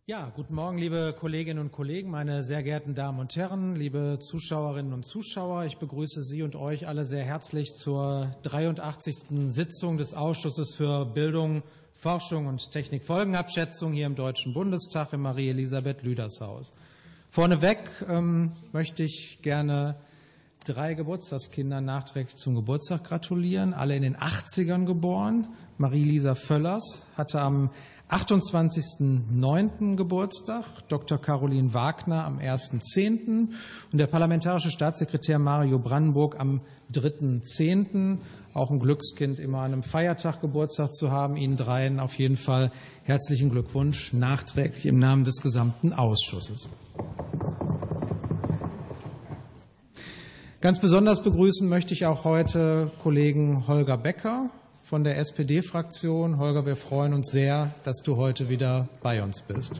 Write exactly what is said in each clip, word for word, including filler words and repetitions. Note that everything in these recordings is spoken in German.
Ja, guten Morgen, liebe Kolleginnen und Kollegen, meine sehr geehrten Damen und Herren, liebe Zuschauerinnen und Zuschauer. Ich begrüße Sie und euch alle sehr herzlich zur dreiundachtzigsten Sitzung des Ausschusses für Bildung, Forschung und Technikfolgenabschätzung hier im Deutschen Bundestag im Marie-Elisabeth-Lüders-Haus. Vorneweg ähm, möchte ich gerne drei Geburtstagskindern nachträglich zum Geburtstag gratulieren, alle in den achtzigern geboren. Marie-Lisa Völlers hatte am achtundzwanzigsten neunten Geburtstag, Doktor Caroline Wagner am ersten zehnten und der parlamentarische Staatssekretär Mario Brandenburg am dritten zehnten Auch ein Glückskind, immer an einem Feiertag Geburtstag zu haben. Ihnen dreien auf jeden Fall herzlichen Glückwunsch, nachträglich im Namen des gesamten Ausschusses. Ganz besonders begrüßen möchte ich auch heute Kollegen Holger Becker von der S P D-Fraktion. Holger, wir freuen uns sehr, dass du heute wieder bei uns bist.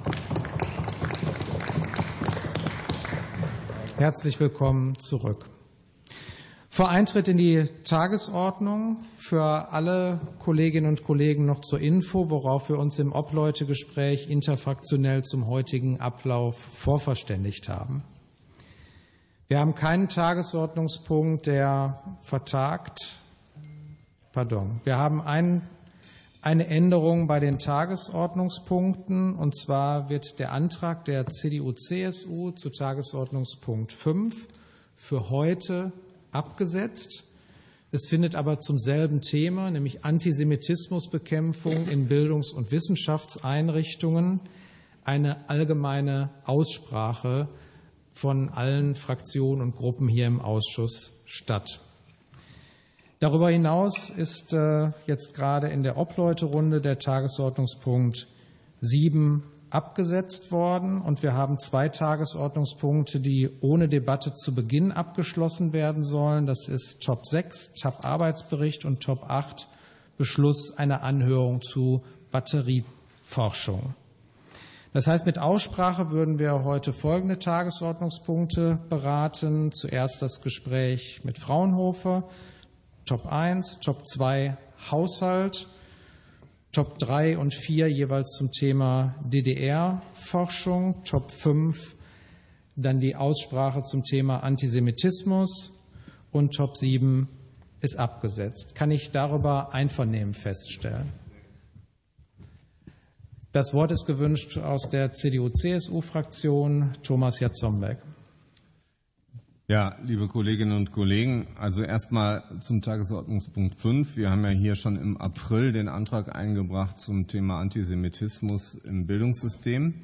Herzlich willkommen zurück. Vor Eintritt in die Tagesordnung für alle Kolleginnen und Kollegen noch zur Info, worauf wir uns im Obleutegespräch interfraktionell zum heutigen Ablauf vorverständigt haben. Wir haben keinen Tagesordnungspunkt, der vertagt Pardon. Wir haben ein, eine Änderung bei den Tagesordnungspunkten, und zwar wird der Antrag der C D U C S U zu Tagesordnungspunkt fünf für heute abgesetzt. Es findet aber zum selben Thema, nämlich Antisemitismusbekämpfung in Bildungs- und Wissenschaftseinrichtungen, eine allgemeine Aussprache von allen Fraktionen und Gruppen hier im Ausschuss statt. Darüber hinaus ist äh, jetzt gerade in der Obleuterunde der Tagesordnungspunkt sieben abgesetzt worden, und wir haben zwei Tagesordnungspunkte, die ohne Debatte zu Beginn abgeschlossen werden sollen. Das ist Top sechs, T A P-Arbeitsbericht, und Top acht, Beschluss einer Anhörung zu Batterieforschung. Das heißt, mit Aussprache würden wir heute folgende Tagesordnungspunkte beraten. Zuerst das Gespräch mit Fraunhofer, Top eins, Top zwei Haushalt, Top drei und vier jeweils zum Thema D D R-Forschung, Top fünf dann die Aussprache zum Thema Antisemitismus, und Top sieben ist abgesetzt. Kann ich darüber Einvernehmen feststellen? Das Wort ist gewünscht aus der C D U C S U-Fraktion, Thomas Jatzombeck. Ja, liebe Kolleginnen und Kollegen, also erstmal zum Tagesordnungspunkt fünf. Wir haben ja hier schon im April den Antrag eingebracht zum Thema Antisemitismus im Bildungssystem.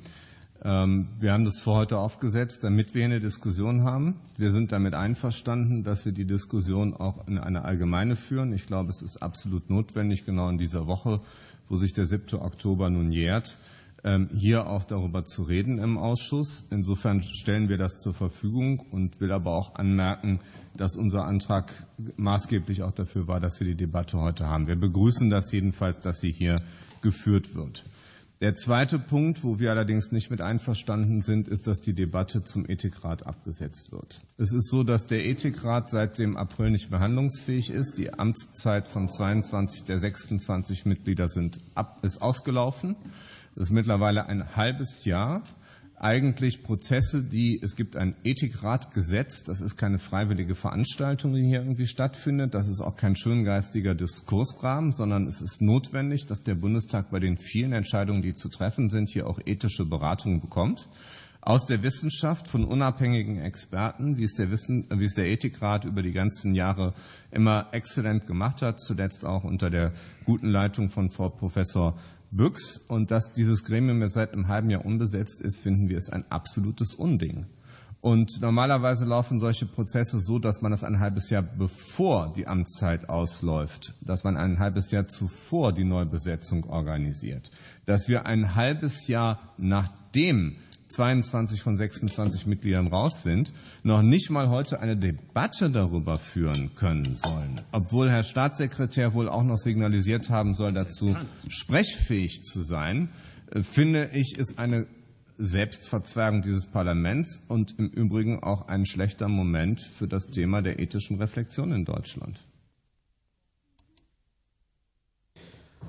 Wir haben das für heute aufgesetzt, damit wir eine Diskussion haben. Wir sind damit einverstanden, dass wir die Diskussion auch in eine allgemeine führen. Ich glaube, es ist absolut notwendig, genau in dieser Woche, wo sich der siebte Oktober nun jährt, hier auch darüber zu reden im Ausschuss. Insofern stellen wir das zur Verfügung und will aber auch anmerken, dass unser Antrag maßgeblich auch dafür war, dass wir die Debatte heute haben. Wir begrüßen das jedenfalls, dass sie hier geführt wird. Der zweite Punkt, wo wir allerdings nicht mit einverstanden sind, ist, dass die Debatte zum Ethikrat abgesetzt wird. Es ist so, dass der Ethikrat seit dem April nicht mehr handlungsfähig ist. Die Amtszeit von zweiundzwanzig der sechsundzwanzig Mitglieder sind ab, ist ausgelaufen. Das ist mittlerweile ein halbes Jahr. Eigentlich Prozesse, die, es gibt ein Ethikratgesetz, das ist keine freiwillige Veranstaltung, die hier irgendwie stattfindet. Das ist auch kein schöngeistiger Diskursrahmen, sondern es ist notwendig, dass der Bundestag bei den vielen Entscheidungen, die zu treffen sind, hier auch ethische Beratungen bekommt. Aus der Wissenschaft von unabhängigen Experten, wie es der, Wissen, wie es der Ethikrat über die ganzen Jahre immer exzellent gemacht hat, zuletzt auch unter der guten Leitung von Frau Professor Büchs. Und dass dieses Gremium jetzt seit einem halben Jahr unbesetzt ist, finden wir es ein absolutes Unding. Und normalerweise laufen solche Prozesse so, dass man das ein halbes Jahr bevor die Amtszeit ausläuft, dass man ein halbes Jahr zuvor die Neubesetzung organisiert, dass wir ein halbes Jahr nachdem zweiundzwanzig von sechsundzwanzig Mitgliedern raus sind, noch nicht mal heute eine Debatte darüber führen können sollen, obwohl Herr Staatssekretär wohl auch noch signalisiert haben soll, dazu sprechfähig zu sein, finde ich, ist eine Selbstverzwergung dieses Parlaments und im Übrigen auch ein schlechter Moment für das Thema der ethischen Reflexion in Deutschland.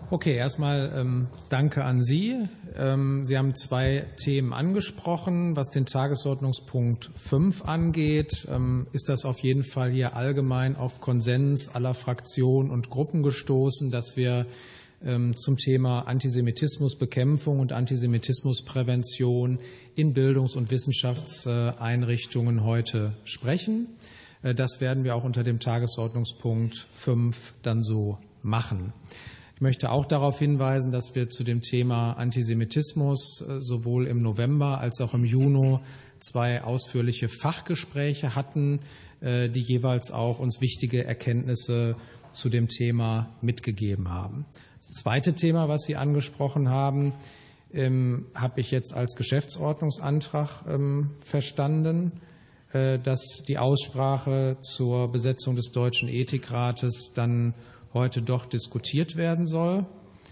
Okay, erstmal ähm, danke an Sie. Ähm, Sie haben zwei Themen angesprochen. Was den Tagesordnungspunkt fünf angeht, ähm, ist das auf jeden Fall hier allgemein auf Konsens aller Fraktionen und Gruppen gestoßen, dass wir ähm, zum Thema Antisemitismusbekämpfung und Antisemitismusprävention in Bildungs- und Wissenschaftseinrichtungen heute sprechen. Äh, das werden wir auch unter dem Tagesordnungspunkt fünf dann so machen. Ich möchte auch darauf hinweisen, dass wir zu dem Thema Antisemitismus sowohl im November als auch im Juni zwei ausführliche Fachgespräche hatten, die jeweils auch uns wichtige Erkenntnisse zu dem Thema mitgegeben haben. Das zweite Thema, was Sie angesprochen haben, habe ich jetzt als Geschäftsordnungsantrag verstanden, dass die Aussprache zur Besetzung des Deutschen Ethikrates dann heute doch diskutiert werden soll.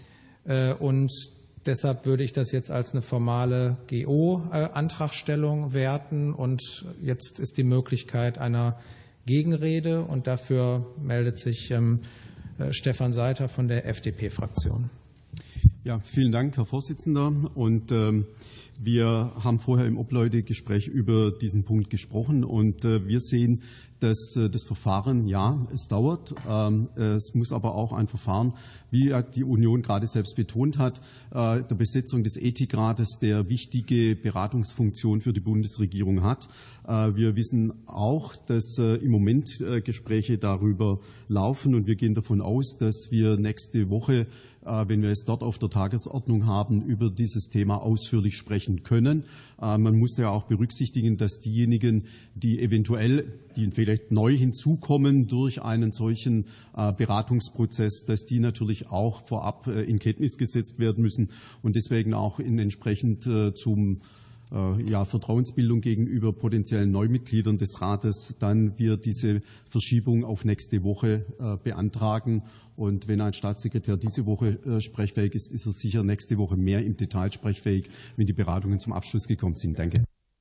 Und deshalb würde ich das jetzt als eine formale G O-Antragstellung werten. Und jetzt ist die Möglichkeit einer Gegenrede. Und dafür meldet sich Stefan Seiter von der F D P-Fraktion. Ja, vielen Dank, Herr Vorsitzender. Und ähm, wir haben vorher im Obleutegespräch über diesen Punkt gesprochen. Und äh, wir sehen, dass äh, das Verfahren, ja, es dauert. Ähm, es muss aber auch ein Verfahren, wie die Union gerade selbst betont hat, äh, der Besetzung des Ethikrates, der wichtige Beratungsfunktion für die Bundesregierung hat. Äh, wir wissen auch, dass äh, im Moment äh, Gespräche darüber laufen. Und wir gehen davon aus, dass wir nächste Woche, wenn wir es dort auf der Tagesordnung haben, über dieses Thema ausführlich sprechen können. Man muss ja auch berücksichtigen, dass diejenigen, die eventuell, die vielleicht neu hinzukommen durch einen solchen Beratungsprozess, dass die natürlich auch vorab in Kenntnis gesetzt werden müssen und deswegen auch in entsprechend zum Ja, Vertrauensbildung gegenüber potenziellen Neumitgliedern des Rates dann wir diese Verschiebung auf nächste Woche äh, beantragen. Und wenn ein Staatssekretär diese Woche äh, sprechfähig ist, ist er sicher nächste Woche mehr im Detail sprechfähig, wenn die Beratungen zum Abschluss gekommen sind. Danke.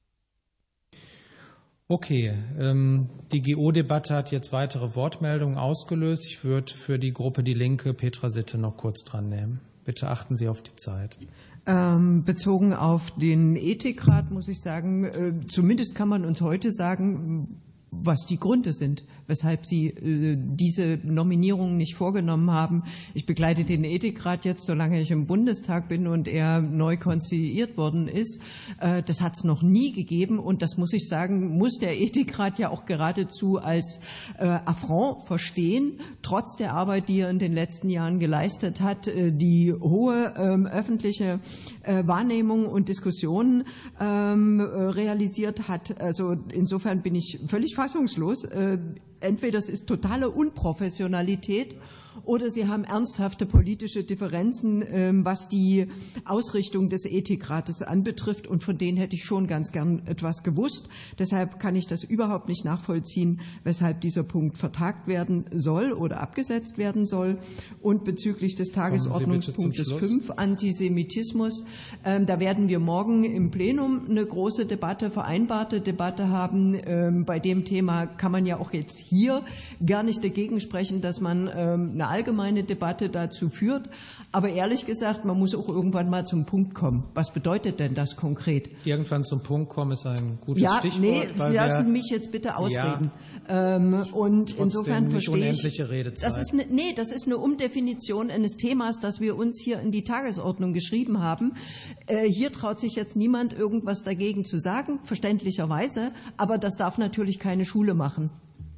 Okay, ähm, die G O-Debatte hat jetzt weitere Wortmeldungen ausgelöst. Ich würde für die Gruppe Die Linke Petra Sitte noch kurz dran nehmen. Bitte achten Sie auf die Zeit. Ähm, bezogen auf den Ethikrat muss ich sagen, äh, zumindest kann man uns heute sagen, was die Gründe sind, weshalb Sie äh, diese Nominierungen nicht vorgenommen haben. Ich begleite den Ethikrat jetzt, solange ich im Bundestag bin und er neu konstituiert worden ist. Äh, das hat es noch nie gegeben und das muss ich sagen, muss der Ethikrat ja auch geradezu als äh, Affront verstehen, trotz der Arbeit, die er in den letzten Jahren geleistet hat, äh, die hohe äh, öffentliche äh, Wahrnehmung und Diskussionen ähm, äh, realisiert hat. Also insofern bin ich völlig fassungslos. Äh, entweder es ist totale Unprofessionalität oder Sie haben ernsthafte politische Differenzen, was die Ausrichtung des Ethikrates anbetrifft. Und von denen hätte ich schon ganz gern etwas gewusst. Deshalb kann ich das überhaupt nicht nachvollziehen, weshalb dieser Punkt vertagt werden soll oder abgesetzt werden soll. Und bezüglich des Tagesordnungspunktes fünf, Antisemitismus, äh, da werden wir morgen im Plenum eine große Debatte, vereinbarte Debatte haben. Ähm, bei dem Thema kann man ja auch jetzt hier gar nicht dagegen sprechen, dass man ähm, eine allgemeine Debatte dazu führt. Aber ehrlich gesagt, man muss auch irgendwann mal zum Punkt kommen. Was bedeutet denn das konkret? Irgendwann zum Punkt kommen ist ein gutes ja, Stichwort. Nee, Sie lassen mich jetzt bitte ausreden. Ja, ähm, und insofern verstehe ich, das ist eine, nee, das ist eine Umdefinition eines Themas, das wir uns hier in die Tagesordnung geschrieben haben. Äh, hier traut sich jetzt niemand, irgendwas dagegen zu sagen, verständlicherweise. Aber das darf natürlich keine Schule machen.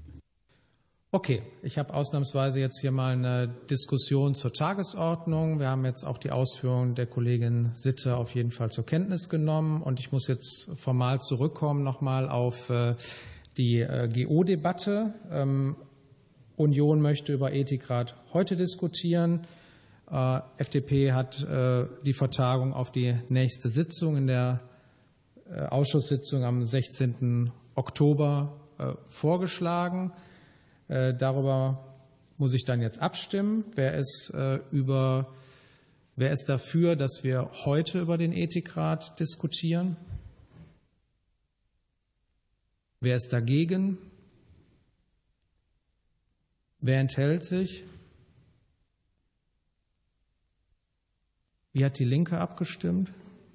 Okay, ich habe ausnahmsweise jetzt hier mal eine Diskussion zur Tagesordnung. Wir haben jetzt auch die Ausführungen der Kollegin Sitte auf jeden Fall zur Kenntnis genommen. Und ich muss jetzt formal zurückkommen nochmal auf die G O-Debatte. Union möchte über Ethikrat heute diskutieren. F D P hat die Vertagung auf die nächste Sitzung in der Ausschusssitzung am sechzehnten Oktober vorgeschlagen. Darüber muss ich dann jetzt abstimmen. Wer ist, äh, über, wer ist dafür, dass wir heute über den Ethikrat diskutieren? Wer ist dagegen? Wer enthält sich? Wie hat die Linke abgestimmt?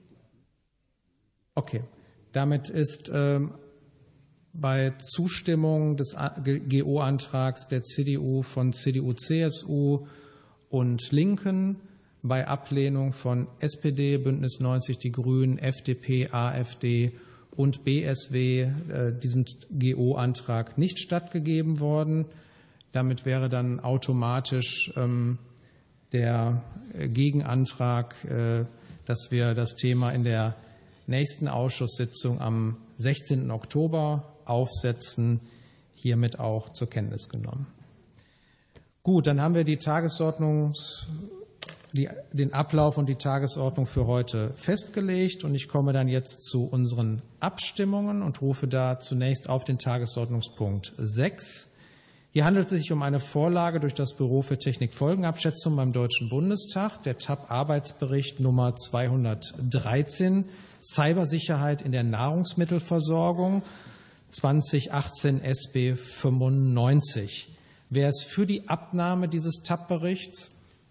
Okay. Damit ist ähm, bei Zustimmung des G O-Antrags der C D U von C D U, C S U und Linken, bei Ablehnung von S P D, Bündnis neunzig, die Grünen, F D P, AfD und B S W äh, diesem G O-Antrag nicht stattgegeben worden. Damit wäre dann automatisch ähm, der Gegenantrag, äh, dass wir das Thema in der nächsten Ausschusssitzung am sechzehnten Oktober aufsetzen, hiermit auch zur Kenntnis genommen. Gut, dann haben wir die Tagesordnungs, die, den Ablauf und die Tagesordnung für heute festgelegt und ich komme dann jetzt zu unseren Abstimmungen und rufe da zunächst auf den Tagesordnungspunkt sechs. Hier handelt es sich um eine Vorlage durch das Büro für Technikfolgenabschätzung beim Deutschen Bundestag, der T A P-Arbeitsbericht Nummer zweihundertdreizehn, Cybersicherheit in der Nahrungsmittelversorgung, zweitausendachtzehn S B fünfundneunzig. Wer ist für die Abnahme dieses T A P-Berichts?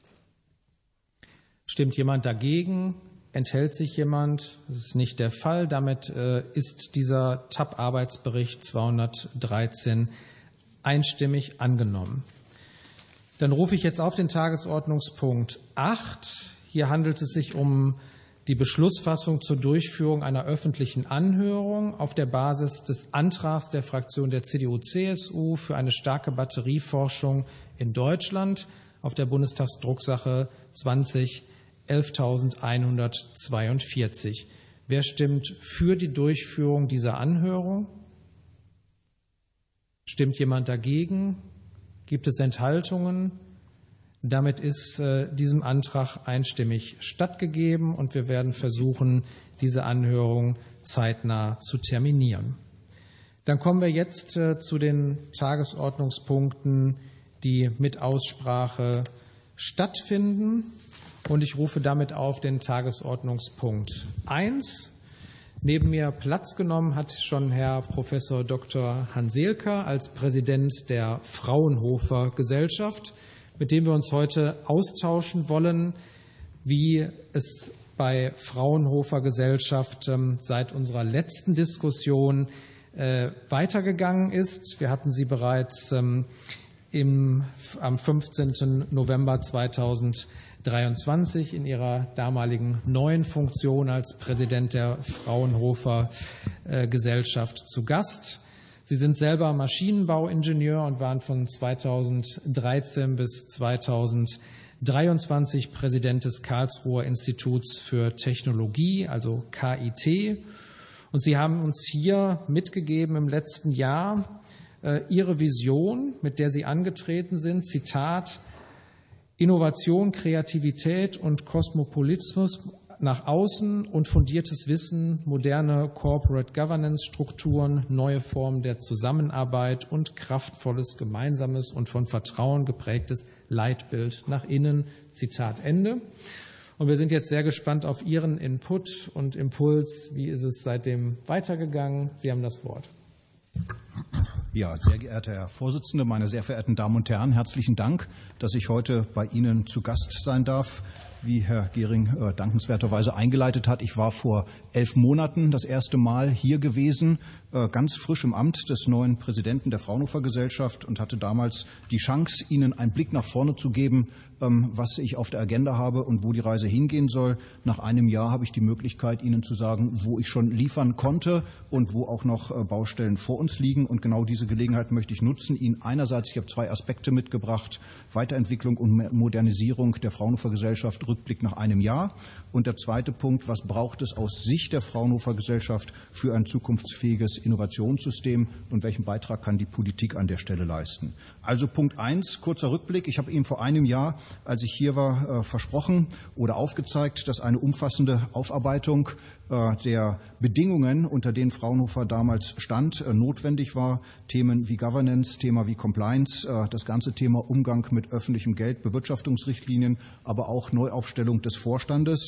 Stimmt jemand dagegen? Enthält sich jemand? Das ist nicht der Fall. Damit äh, ist dieser T A P-Arbeitsbericht zweihundertdreizehn einstimmig angenommen. Dann rufe ich jetzt auf den Tagesordnungspunkt acht. Hier handelt es sich um die Beschlussfassung zur Durchführung einer öffentlichen Anhörung auf der Basis des Antrags der Fraktion der C D U C S U für eine starke Batterieforschung in Deutschland auf der Bundestagsdrucksache zwanzig elftausendeinhundertzweiundvierzig. Wer stimmt für die Durchführung dieser Anhörung? Stimmt jemand dagegen? Gibt es Enthaltungen? Damit ist äh, diesem Antrag einstimmig stattgegeben und wir werden versuchen, diese Anhörung zeitnah zu terminieren. Dann kommen wir jetzt äh, zu den Tagesordnungspunkten, die mit Aussprache stattfinden. Und ich rufe damit auf den Tagesordnungspunkt eins. Neben mir Platz genommen hat schon Herr Professor Doktor Hanselka als Präsident der Fraunhofer Gesellschaft, mit dem wir uns heute austauschen wollen, wie es bei Fraunhofer Gesellschaft seit unserer letzten Diskussion weitergegangen ist. Wir hatten sie bereits im, am fünfzehnten November zweitausenddreiundzwanzig in ihrer damaligen neuen Funktion als Präsident der Fraunhofer Gesellschaft zu Gast. Sie sind selber Maschinenbauingenieur und waren von zweitausenddreizehn bis zweitausenddreiundzwanzig Präsident des Karlsruher Instituts für Technologie, also K I T. Und Sie haben uns hier mitgegeben im letzten Jahr äh, Ihre Vision, mit der Sie angetreten sind, Zitat, Innovation, Kreativität und Kosmopolitismus nach außen und fundiertes Wissen, moderne Corporate Governance Strukturen, neue Formen der Zusammenarbeit und kraftvolles, gemeinsames und von Vertrauen geprägtes Leitbild nach innen. Zitat Ende. Und wir sind jetzt sehr gespannt auf Ihren Input und Impuls. Wie ist es seitdem weitergegangen? Sie haben das Wort. Ja, sehr geehrter Herr Vorsitzender, meine sehr verehrten Damen und Herren, herzlichen Dank, dass ich heute bei Ihnen zu Gast sein darf. Wie Herr Gehring äh, dankenswerterweise eingeleitet hat, ich war vor elf Monaten das erste Mal hier gewesen, äh, ganz frisch im Amt des neuen Präsidenten der Fraunhofer Gesellschaft und hatte damals die Chance, Ihnen einen Blick nach vorne zu geben, ähm, was ich auf der Agenda habe und wo die Reise hingehen soll. Nach einem Jahr habe ich die Möglichkeit, Ihnen zu sagen, wo ich schon liefern konnte und wo auch noch äh, Baustellen vor uns liegen. Und genau diese Gelegenheit möchte ich nutzen, Ihnen einerseits, ich habe zwei Aspekte mitgebracht, Weiterentwicklung und Modernisierung der Fraunhofer Gesellschaft, Rückblick nach einem Jahr. Und der zweite Punkt, was braucht es aus Sicht der Fraunhofer Gesellschaft für ein zukunftsfähiges Innovationssystem und welchen Beitrag kann die Politik an der Stelle leisten? Also Punkt eins, kurzer Rückblick. Ich habe Ihnen vor einem Jahr, als ich hier war, versprochen oder aufgezeigt, dass eine umfassende Aufarbeitung der Bedingungen, unter denen Fraunhofer damals stand, notwendig war. Themen wie Governance, Thema wie Compliance, das ganze Thema Umgang mit öffentlichem Geld, Bewirtschaftungsrichtlinien, aber auch Neuaufstellung des Vorstandes.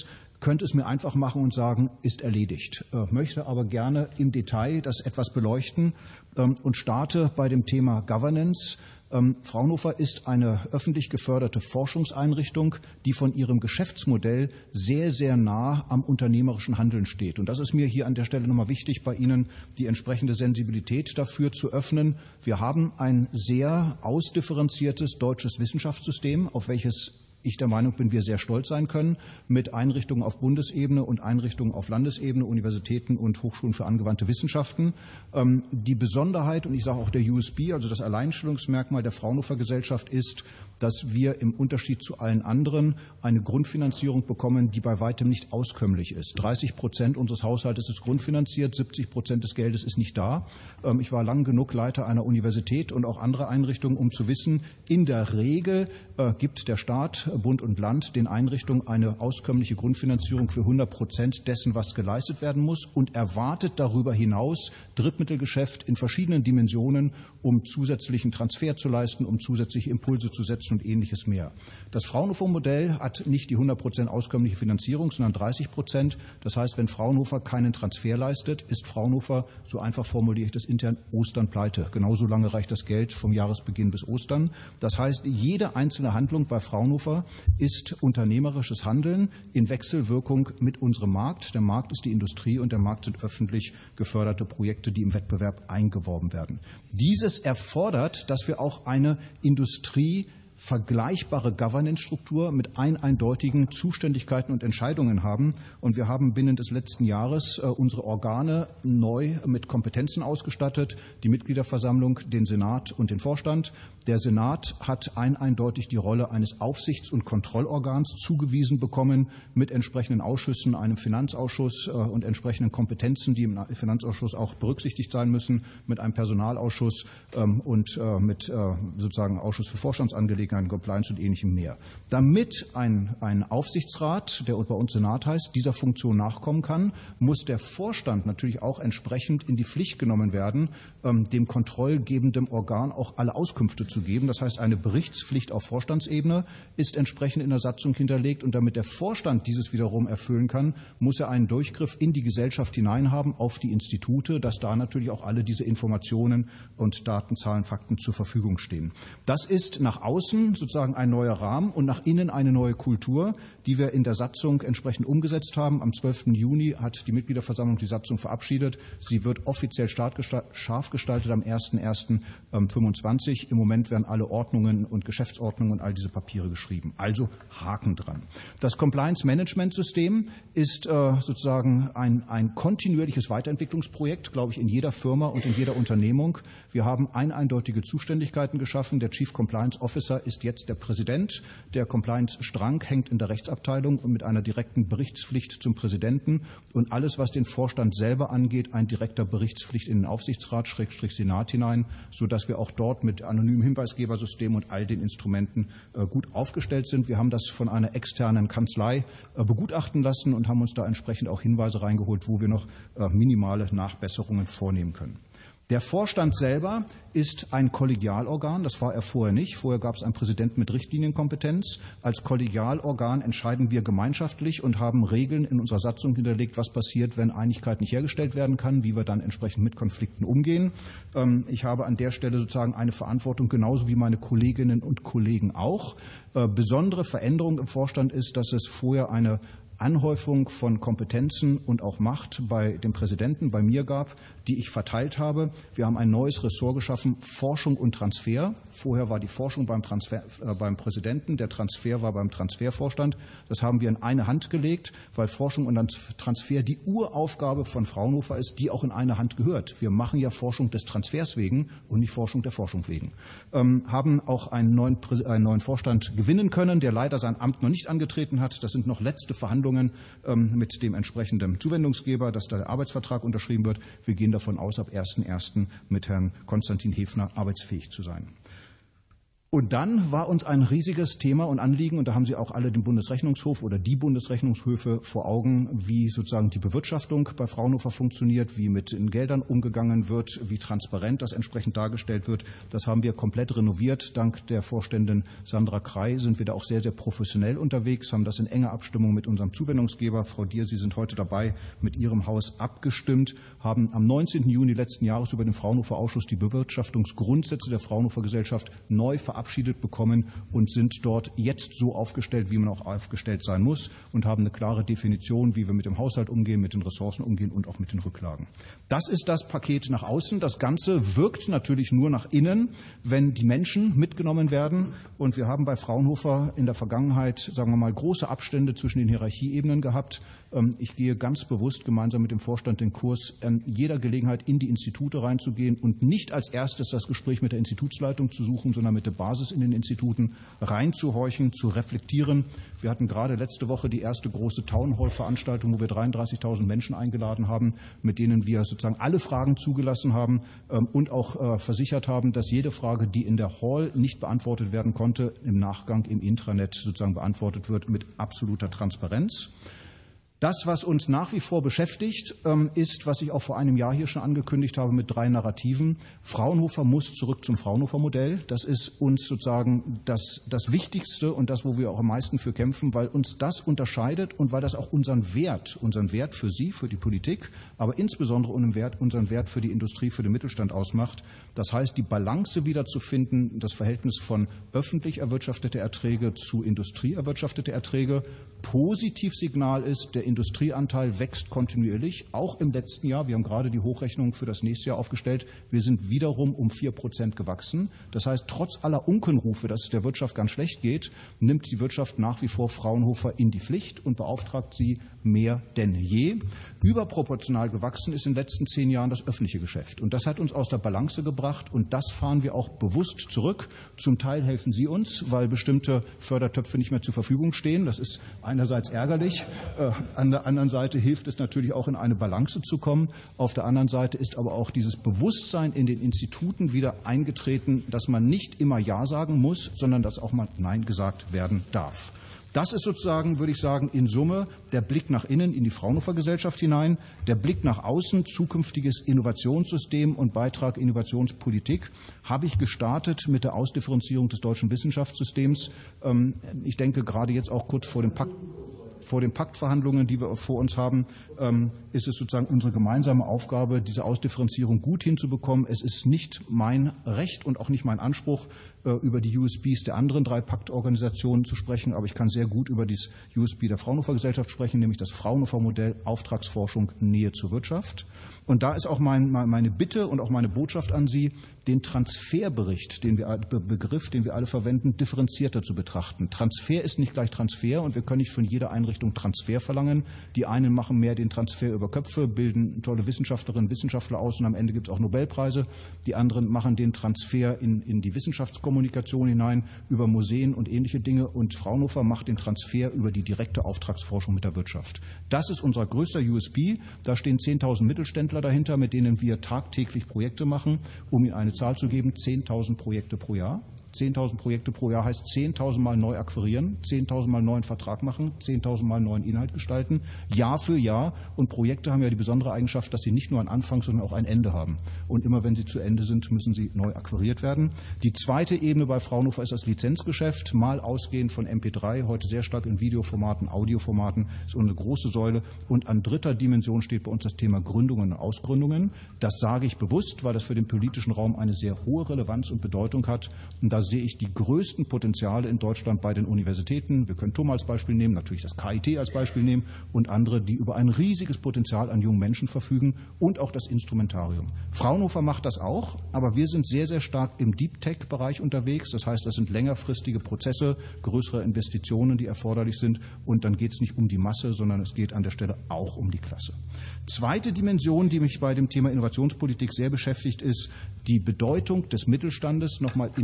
könnte es mir einfach machen und sagen, ist erledigt. Äh, möchte aber gerne im Detail das etwas beleuchten ähm, und starte bei dem Thema Governance. Ähm, Fraunhofer ist eine öffentlich geförderte Forschungseinrichtung, die von ihrem Geschäftsmodell sehr, sehr nah am unternehmerischen Handeln steht. Und das ist mir hier an der Stelle nochmal wichtig, bei Ihnen die entsprechende Sensibilität dafür zu öffnen. Wir haben ein sehr ausdifferenziertes deutsches Wissenschaftssystem, auf welches ich der Meinung bin, wir sehr stolz sein können, mit Einrichtungen auf Bundesebene und Einrichtungen auf Landesebene, Universitäten und Hochschulen für angewandte Wissenschaften. Die Besonderheit, und ich sage auch der U S P, also das Alleinstellungsmerkmal der Fraunhofer Gesellschaft ist, dass wir im Unterschied zu allen anderen eine Grundfinanzierung bekommen, die bei weitem nicht auskömmlich ist. dreißig Prozent unseres Haushaltes ist grundfinanziert, siebzig Prozent des Geldes ist nicht da. Ich war lang genug Leiter einer Universität und auch anderer Einrichtungen, um zu wissen, in der Regel gibt der Staat, Bund und Land den Einrichtungen eine auskömmliche Grundfinanzierung für hundert Prozent dessen, was geleistet werden muss, und erwartet darüber hinaus Drittmittelgeschäft in verschiedenen Dimensionen, um zusätzlichen Transfer zu leisten, um zusätzliche Impulse zu setzen und Ähnliches mehr. Das Fraunhofer-Modell hat nicht die hundert Prozent auskömmliche Finanzierung, sondern dreißig Prozent. Das heißt, wenn Fraunhofer keinen Transfer leistet, ist Fraunhofer, so einfach formuliere ich das intern, Ostern pleite. Genauso lange reicht das Geld vom Jahresbeginn bis Ostern. Das heißt, jede einzelne Handlung bei Fraunhofer ist unternehmerisches Handeln in Wechselwirkung mit unserem Markt. Der Markt ist die Industrie und der Markt sind öffentlich geförderte Projekte, die im Wettbewerb eingeworben werden. Dieses erfordert, dass wir auch eine Industrie vergleichbare Governance-Struktur mit eindeutigen Zuständigkeiten und Entscheidungen haben. Und wir haben binnen des letzten Jahres äh, unsere Organe neu mit Kompetenzen ausgestattet, die Mitgliederversammlung, den Senat und den Vorstand. Der Senat hat eindeutig die Rolle eines Aufsichts- und Kontrollorgans zugewiesen bekommen, mit entsprechenden Ausschüssen, einem Finanzausschuss äh, und entsprechenden Kompetenzen, die im Finanzausschuss auch berücksichtigt sein müssen, mit einem Personalausschuss ähm, und äh, mit äh, sozusagen Ausschuss für Vorstandsangelegenheiten, Compliance und Ähnlichem mehr. Damit ein, ein Aufsichtsrat, der bei uns Senat heißt, dieser Funktion nachkommen kann, muss der Vorstand natürlich auch entsprechend in die Pflicht genommen werden, ähm, dem kontrollgebenden Organ auch alle Auskünfte zu geben. Das heißt, eine Berichtspflicht auf Vorstandsebene ist entsprechend in der Satzung hinterlegt. Und damit der Vorstand dieses wiederum erfüllen kann, muss er einen Durchgriff in die Gesellschaft hinein haben, auf die Institute, dass da natürlich auch alle diese Informationen und Daten, Zahlen, Fakten zur Verfügung stehen. Das ist nach außen sozusagen ein neuer Rahmen und nach innen eine neue Kultur, die wir in der Satzung entsprechend umgesetzt haben. Am zwölften Juni hat die Mitgliederversammlung die Satzung verabschiedet. Sie wird offiziell scharf gestaltet am ersten ersten fünfundzwanzig. Im Moment werden alle Ordnungen und Geschäftsordnungen und all diese Papiere geschrieben. Also Haken dran. Das Compliance-Management-System ist äh, sozusagen ein, ein kontinuierliches Weiterentwicklungsprojekt, glaube ich, in jeder Firma und in jeder Unternehmung. Wir haben eindeutige Zuständigkeiten geschaffen. Der Chief Compliance Officer ist jetzt der Präsident. Der Compliance-Strang hängt in der Rechtsabteilung und mit einer direkten Berichtspflicht zum Präsidenten. Und alles, was den Vorstand selber angeht, ein direkter Berichtspflicht in den Aufsichtsrat, Schrägstrich Senat hinein, sodass wir auch dort mit anonymen Hinweisgebersystem und all den Instrumenten äh, gut aufgestellt sind. Wir haben das von einer externen Kanzlei äh, begutachten lassen und haben uns da entsprechend auch Hinweise reingeholt, wo wir noch äh, minimale Nachbesserungen vornehmen können. Der Vorstand selber ist ein Kollegialorgan. Das war er vorher nicht. Vorher gab es einen Präsidenten mit Richtlinienkompetenz. Als Kollegialorgan entscheiden wir gemeinschaftlich und haben Regeln in unserer Satzung hinterlegt, was passiert, wenn Einigkeit nicht hergestellt werden kann, wie wir dann entsprechend mit Konflikten umgehen. Ich habe an der Stelle sozusagen eine Verantwortung, genauso wie meine Kolleginnen und Kollegen auch. Besondere Veränderung im Vorstand ist, dass es vorher eine Anhäufung von Kompetenzen und auch Macht bei dem Präsidenten, bei mir gab, die ich verteilt habe. Wir haben ein neues Ressort geschaffen, Forschung und Transfer. Vorher war die Forschung beim, Transfer, äh, beim Präsidenten, der Transfer war beim Transfervorstand. Das haben wir in eine Hand gelegt, weil Forschung und Transfer die Uraufgabe von Fraunhofer ist, die auch in eine Hand gehört. Wir machen ja Forschung des Transfers wegen und nicht Forschung der Forschung wegen. Ähm, haben auch einen neuen, einen neuen Vorstand gewinnen können, der leider sein Amt noch nicht angetreten hat. Das sind noch letzte Verhandlungen ähm, mit dem entsprechenden Zuwendungsgeber, dass da der Arbeitsvertrag unterschrieben wird. Wir gehen davon aus, ab ersten ersten mit Herrn Konstantin Hefner arbeitsfähig zu sein. Und dann war uns ein riesiges Thema und Anliegen, und da haben Sie auch alle den Bundesrechnungshof oder die Bundesrechnungshöfe vor Augen, wie sozusagen die Bewirtschaftung bei Fraunhofer funktioniert, wie mit den Geldern umgegangen wird, wie transparent das entsprechend dargestellt wird. Das haben wir komplett renoviert. Dank der Vorständin Sandra Krei sind wir da auch sehr, sehr professionell unterwegs, haben das in enger Abstimmung mit unserem Zuwendungsgeber, Frau Dier, Sie sind heute dabei, mit Ihrem Haus abgestimmt, haben am neunzehnten Juni letzten Jahres über den Fraunhofer Ausschuss die Bewirtschaftungsgrundsätze der Fraunhofer Gesellschaft neu verabschiedet bekommen und sind dort jetzt so aufgestellt, wie man auch aufgestellt sein muss, und haben eine klare Definition, wie wir mit dem Haushalt umgehen, mit den Ressourcen umgehen und auch mit den Rücklagen. Das ist das Paket nach außen. Das Ganze wirkt natürlich nur nach innen, wenn die Menschen mitgenommen werden. Und wir haben bei Fraunhofer in der Vergangenheit, sagen wir mal, große Abstände zwischen den Hierarchieebenen gehabt. Ich gehe ganz bewusst gemeinsam mit dem Vorstand den Kurs, an jeder Gelegenheit in die Institute reinzugehen und nicht als erstes das Gespräch mit der Institutsleitung zu suchen, sondern mit der Basis in den Instituten reinzuhorchen, zu reflektieren. Wir hatten gerade letzte Woche die erste große Townhall-Veranstaltung, wo wir dreiunddreißigtausend Menschen eingeladen haben, mit denen wir sozusagen alle Fragen zugelassen haben und auch versichert haben, dass jede Frage, die in der Hall nicht beantwortet werden konnte, im Nachgang im Intranet sozusagen beantwortet wird mit absoluter Transparenz. Das, was uns nach wie vor beschäftigt, ist, was ich auch vor einem Jahr hier schon angekündigt habe, mit drei Narrativen. Fraunhofer muss zurück zum Fraunhofer-Modell. Das ist uns sozusagen das, das Wichtigste und das, wo wir auch am meisten für kämpfen, weil uns das unterscheidet und weil das auch unseren Wert, unseren Wert für Sie, für die Politik, aber insbesondere unseren Wert, unseren Wert für die Industrie, für den Mittelstand ausmacht. Das heißt, die Balance wiederzufinden, das Verhältnis von öffentlich erwirtschaftete Erträge zu Industrie erwirtschaftete Erträge. Positivsignal ist, der Industrieanteil wächst kontinuierlich, auch im letzten Jahr. Wir haben gerade die Hochrechnung für das nächste Jahr aufgestellt. Wir sind wiederum um vier Prozent gewachsen. Das heißt, trotz aller Unkenrufe, dass es der Wirtschaft ganz schlecht geht, nimmt die Wirtschaft nach wie vor Fraunhofer in die Pflicht und beauftragt sie mehr denn je. Überproportional gewachsen ist in den letzten zehn Jahren das öffentliche Geschäft. Und das hat uns aus der Balance gebracht und das fahren wir auch bewusst zurück. Zum Teil helfen Sie uns, weil bestimmte Fördertöpfe nicht mehr zur Verfügung stehen. Das ist einerseits ärgerlich. Äh, an der anderen Seite hilft es natürlich auch, in eine Balance zu kommen. Auf der anderen Seite ist aber auch dieses Bewusstsein in den Instituten wieder eingetreten, dass man nicht immer Ja sagen muss, sondern dass auch mal Nein gesagt werden darf. Das ist sozusagen, würde ich sagen, in Summe der Blick nach innen in die Fraunhofer Gesellschaft hinein, der Blick nach außen, zukünftiges Innovationssystem und Beitrag Innovationspolitik, habe ich gestartet mit der Ausdifferenzierung des deutschen Wissenschaftssystems. Ich denke, gerade jetzt auch kurz vor dem Pakt, vor den Paktverhandlungen, die wir vor uns haben, ist es sozusagen unsere gemeinsame Aufgabe, diese Ausdifferenzierung gut hinzubekommen. Es ist nicht mein Recht und auch nicht mein Anspruch, über die U S Bs der anderen drei Paktorganisationen zu sprechen, aber ich kann sehr gut über das U S B der Fraunhofer Gesellschaft sprechen, nämlich das Fraunhofer Modell Auftragsforschung Nähe zur Wirtschaft. Und da ist auch mein, meine Bitte und auch meine Botschaft an Sie, den Transferbericht, den wir, Begriff, den wir alle verwenden, differenzierter zu betrachten. Transfer ist nicht gleich Transfer und wir können nicht von jeder Einrichtung Transfer verlangen. Die einen machen mehr den Transfer über Köpfe, bilden tolle Wissenschaftlerinnen und Wissenschaftler aus und am Ende gibt es auch Nobelpreise. Die anderen machen den Transfer in, in die Wissenschaftskommunikation hinein, über Museen und ähnliche Dinge. Und Fraunhofer macht den Transfer über die direkte Auftragsforschung mit der Wirtschaft. Das ist unser größter U S B. Da stehen zehntausend Mittelständler dahinter, mit denen wir tagtäglich Projekte machen, um Ihnen eine Zahl zu geben, zehntausend Projekte pro Jahr. zehntausend Projekte pro Jahr heißt zehntausend Mal neu akquirieren, zehntausend Mal neuen Vertrag machen, zehntausend Mal neuen Inhalt gestalten, Jahr für Jahr. Und Projekte haben ja die besondere Eigenschaft, dass sie nicht nur einen Anfang, sondern auch ein Ende haben. Und immer wenn sie zu Ende sind, müssen sie neu akquiriert werden. Die zweite Ebene bei Fraunhofer ist das Lizenzgeschäft, mal ausgehend von M P drei, heute sehr stark in Videoformaten, Audioformaten, ist eine große Säule. Und an dritter Dimension steht bei uns das Thema Gründungen und Ausgründungen. Das sage ich bewusst, weil das für den politischen Raum eine sehr hohe Relevanz und Bedeutung hat. Und da sehe ich die größten Potenziale in Deutschland bei den Universitäten. Wir können T U M als Beispiel nehmen, natürlich das K I T als Beispiel nehmen und andere, die über ein riesiges Potenzial an jungen Menschen verfügen und auch das Instrumentarium. Fraunhofer macht das auch, aber wir sind sehr, sehr stark im Deep Tech-Bereich unterwegs. Das heißt, das sind längerfristige Prozesse, größere Investitionen, die erforderlich sind und dann geht es nicht um die Masse, sondern es geht an der Stelle auch um die Klasse. Zweite Dimension, die mich bei dem Thema Innovationspolitik sehr beschäftigt, ist die Bedeutung des Mittelstandes nochmal in unser aller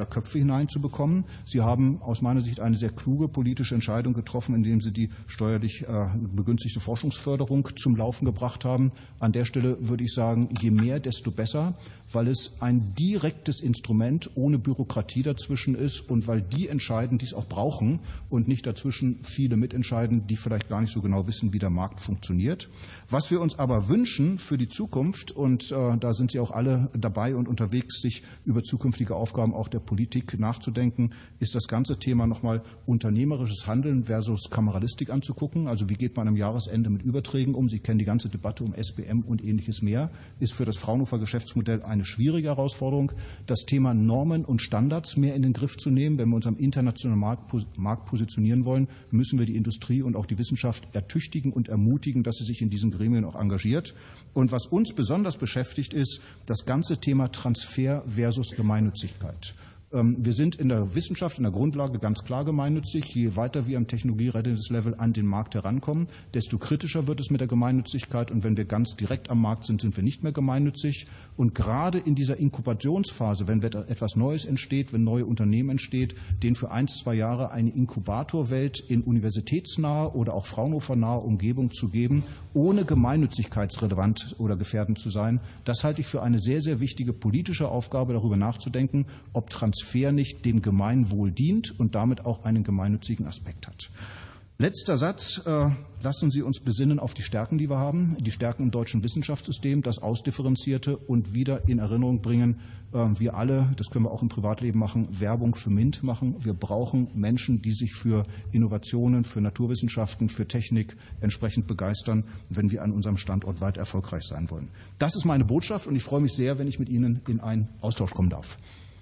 aller Köpfe hineinzubekommen. Sie haben aus meiner Sicht eine sehr kluge politische Entscheidung getroffen, indem Sie die steuerlich begünstigte Forschungsförderung zum Laufen gebracht haben. An der Stelle würde ich sagen, je mehr, desto besser, weil es ein direktes Instrument ohne Bürokratie dazwischen ist und weil die entscheiden, die es auch brauchen und nicht dazwischen viele mitentscheiden, die vielleicht gar nicht so genau wissen, wie der Markt funktioniert. Was wir uns aber wünschen für die Zukunft, und äh, da sind Sie auch alle dabei und unterwegs, sich über zukünftige Aufgaben auch der Politik nachzudenken, ist das ganze Thema nochmal unternehmerisches Handeln versus Kameralistik anzugucken. Also wie geht man am Jahresende mit Überträgen um? Sie kennen die ganze Debatte um S B M und Ähnliches mehr. Ist für das Fraunhofer Geschäftsmodell eine schwierige Herausforderung, das Thema Normen und Standards mehr in den Griff zu nehmen. Wenn wir uns am internationalen Markt positionieren wollen, müssen wir die Industrie und auch die Wissenschaft ertüchtigen und ermutigen, dass sie sich in diesen Gremien auch engagiert. Und was uns besonders beschäftigt, ist das ganze Thema Transfer versus Gemeinnützigkeit. Wir sind in der Wissenschaft, in der Grundlage ganz klar gemeinnützig. Je weiter wir am Technologie-Readiness-Level an den Markt herankommen, desto kritischer wird es mit der Gemeinnützigkeit. Und wenn wir ganz direkt am Markt sind, sind wir nicht mehr gemeinnützig. Und gerade in dieser Inkubationsphase, wenn etwas Neues entsteht, wenn neue Unternehmen entsteht, denen für ein, zwei Jahre eine Inkubatorwelt in universitätsnahe oder auch Fraunhofer-nahe Umgebung zu geben, ohne gemeinnützigkeitsrelevant oder gefährdend zu sein, das halte ich für eine sehr, sehr wichtige politische Aufgabe, darüber nachzudenken, ob Transfer nicht dem Gemeinwohl dient und damit auch einen gemeinnützigen Aspekt hat. Letzter Satz. Äh, lassen Sie uns besinnen auf die Stärken, die wir haben, die Stärken im deutschen Wissenschaftssystem, das Ausdifferenzierte und wieder in Erinnerung bringen. Äh, wir alle, das können wir auch im Privatleben machen, Werbung für MINT machen. Wir brauchen Menschen, die sich für Innovationen, für Naturwissenschaften, für Technik entsprechend begeistern, wenn wir an unserem Standort weit erfolgreich sein wollen. Das ist meine Botschaft und ich freue mich sehr, wenn ich mit Ihnen in einen Austausch kommen darf.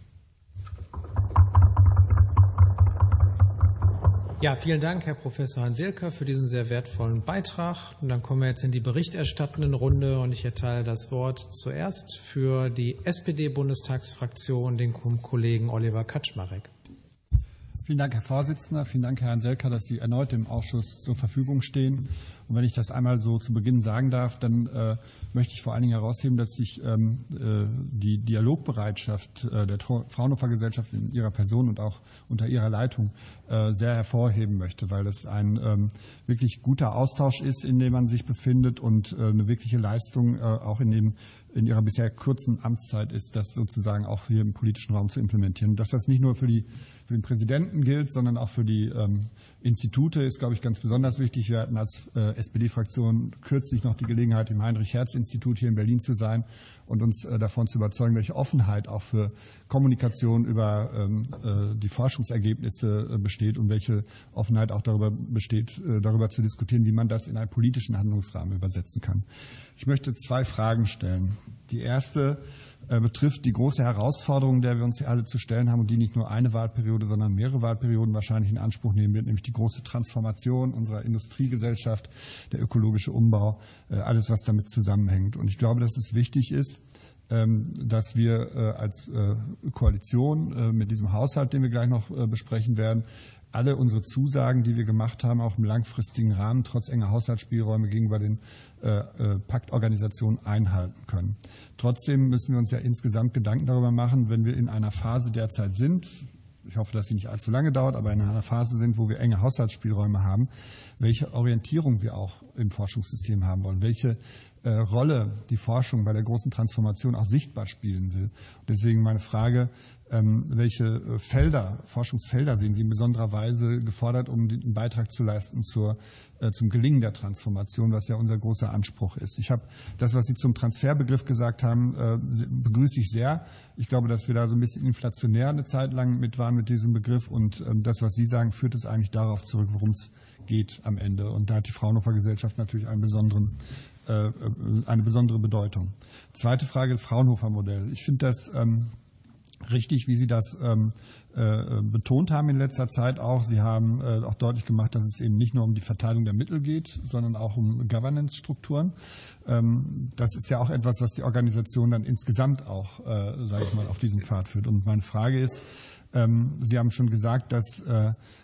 Ja, vielen Dank, Herr Professor Hanselka, für diesen sehr wertvollen Beitrag. Und dann kommen wir jetzt in die berichterstattenden Runde und ich erteile das Wort zuerst für die S P D-Bundestagsfraktion den Kollegen Oliver Kaczmarek. Vielen Dank, Herr Vorsitzender. Vielen Dank, Herr Hanselka, dass Sie erneut dem Ausschuss zur Verfügung stehen. Und wenn ich das einmal so zu Beginn sagen darf, dann äh, möchte ich vor allen Dingen herausheben, dass ich ähm, äh, die Dialogbereitschaft äh, der Fraunhofer Gesellschaft in ihrer Person und auch unter ihrer Leitung äh, sehr hervorheben möchte, weil das ein ähm, wirklich guter Austausch ist, in dem man sich befindet und äh, eine wirkliche Leistung äh, auch in dem in ihrer bisher kurzen Amtszeit ist, das sozusagen auch hier im politischen Raum zu implementieren. Dass das nicht nur für, die, für den Präsidenten gilt, sondern auch für die ähm, Institute ist, glaube ich, ganz besonders wichtig. Wir hatten als äh, S P D-Fraktion kürzlich noch die Gelegenheit, im Heinrich-Hertz-Institut hier in Berlin zu sein und uns äh, davon zu überzeugen, welche Offenheit auch für Kommunikation über ähm, äh, die Forschungsergebnisse äh, besteht und welche Offenheit auch darüber besteht, äh, darüber zu diskutieren, wie man das in einen politischen Handlungsrahmen übersetzen kann. Ich möchte zwei Fragen stellen. Die erste äh, betrifft die große Herausforderung, der wir uns hier alle zu stellen haben und die nicht nur eine Wahlperiode, sondern mehrere Wahlperioden wahrscheinlich in Anspruch nehmen wird, nämlich die große Transformation unserer Industriegesellschaft, der ökologische Umbau, äh, alles, was damit zusammenhängt. Und ich glaube, dass es wichtig ist, ähm, dass wir äh, als äh, Koalition äh, mit diesem Haushalt, den wir gleich noch äh, besprechen werden, alle unsere Zusagen, die wir gemacht haben, auch im langfristigen Rahmen, trotz enger Haushaltsspielräume gegenüber den äh, äh, Paktorganisationen einhalten können. Trotzdem müssen wir uns ja insgesamt Gedanken darüber machen, wenn wir in einer Phase derzeit sind, ich hoffe, dass sie nicht allzu lange dauert, aber in einer Phase sind, wo wir enge Haushaltsspielräume haben, welche Orientierung wir auch im Forschungssystem haben wollen, welche äh, Rolle die Forschung bei der großen Transformation auch sichtbar spielen will. Und deswegen meine Frage, ähm, welche Felder, Forschungsfelder sehen Sie in besonderer Weise gefordert, um den Beitrag zu leisten zur, äh, zum Gelingen der Transformation, was ja unser großer Anspruch ist. Ich habe das, was Sie zum Transferbegriff gesagt haben, äh, begrüße ich sehr. Ich glaube, dass wir da so ein bisschen inflationär eine Zeit lang mit waren mit diesem Begriff und äh, das, was Sie sagen, führt es eigentlich darauf zurück, worum es geht am Ende. Und da hat die Fraunhofer Gesellschaft natürlich einen besonderen, äh, eine besondere Bedeutung. Zweite Frage, Fraunhofer-Modell. Ich finde das ähm, richtig, wie Sie das ähm, äh, betont haben in letzter Zeit auch. Sie haben äh, auch deutlich gemacht, dass es eben nicht nur um die Verteilung der Mittel geht, sondern auch um Governance-Strukturen. Ähm, das ist ja auch etwas, was die Organisation dann insgesamt auch, äh, sage ich mal, auf diesem Pfad führt. Und meine Frage ist, ähm, Sie haben schon gesagt, dass äh,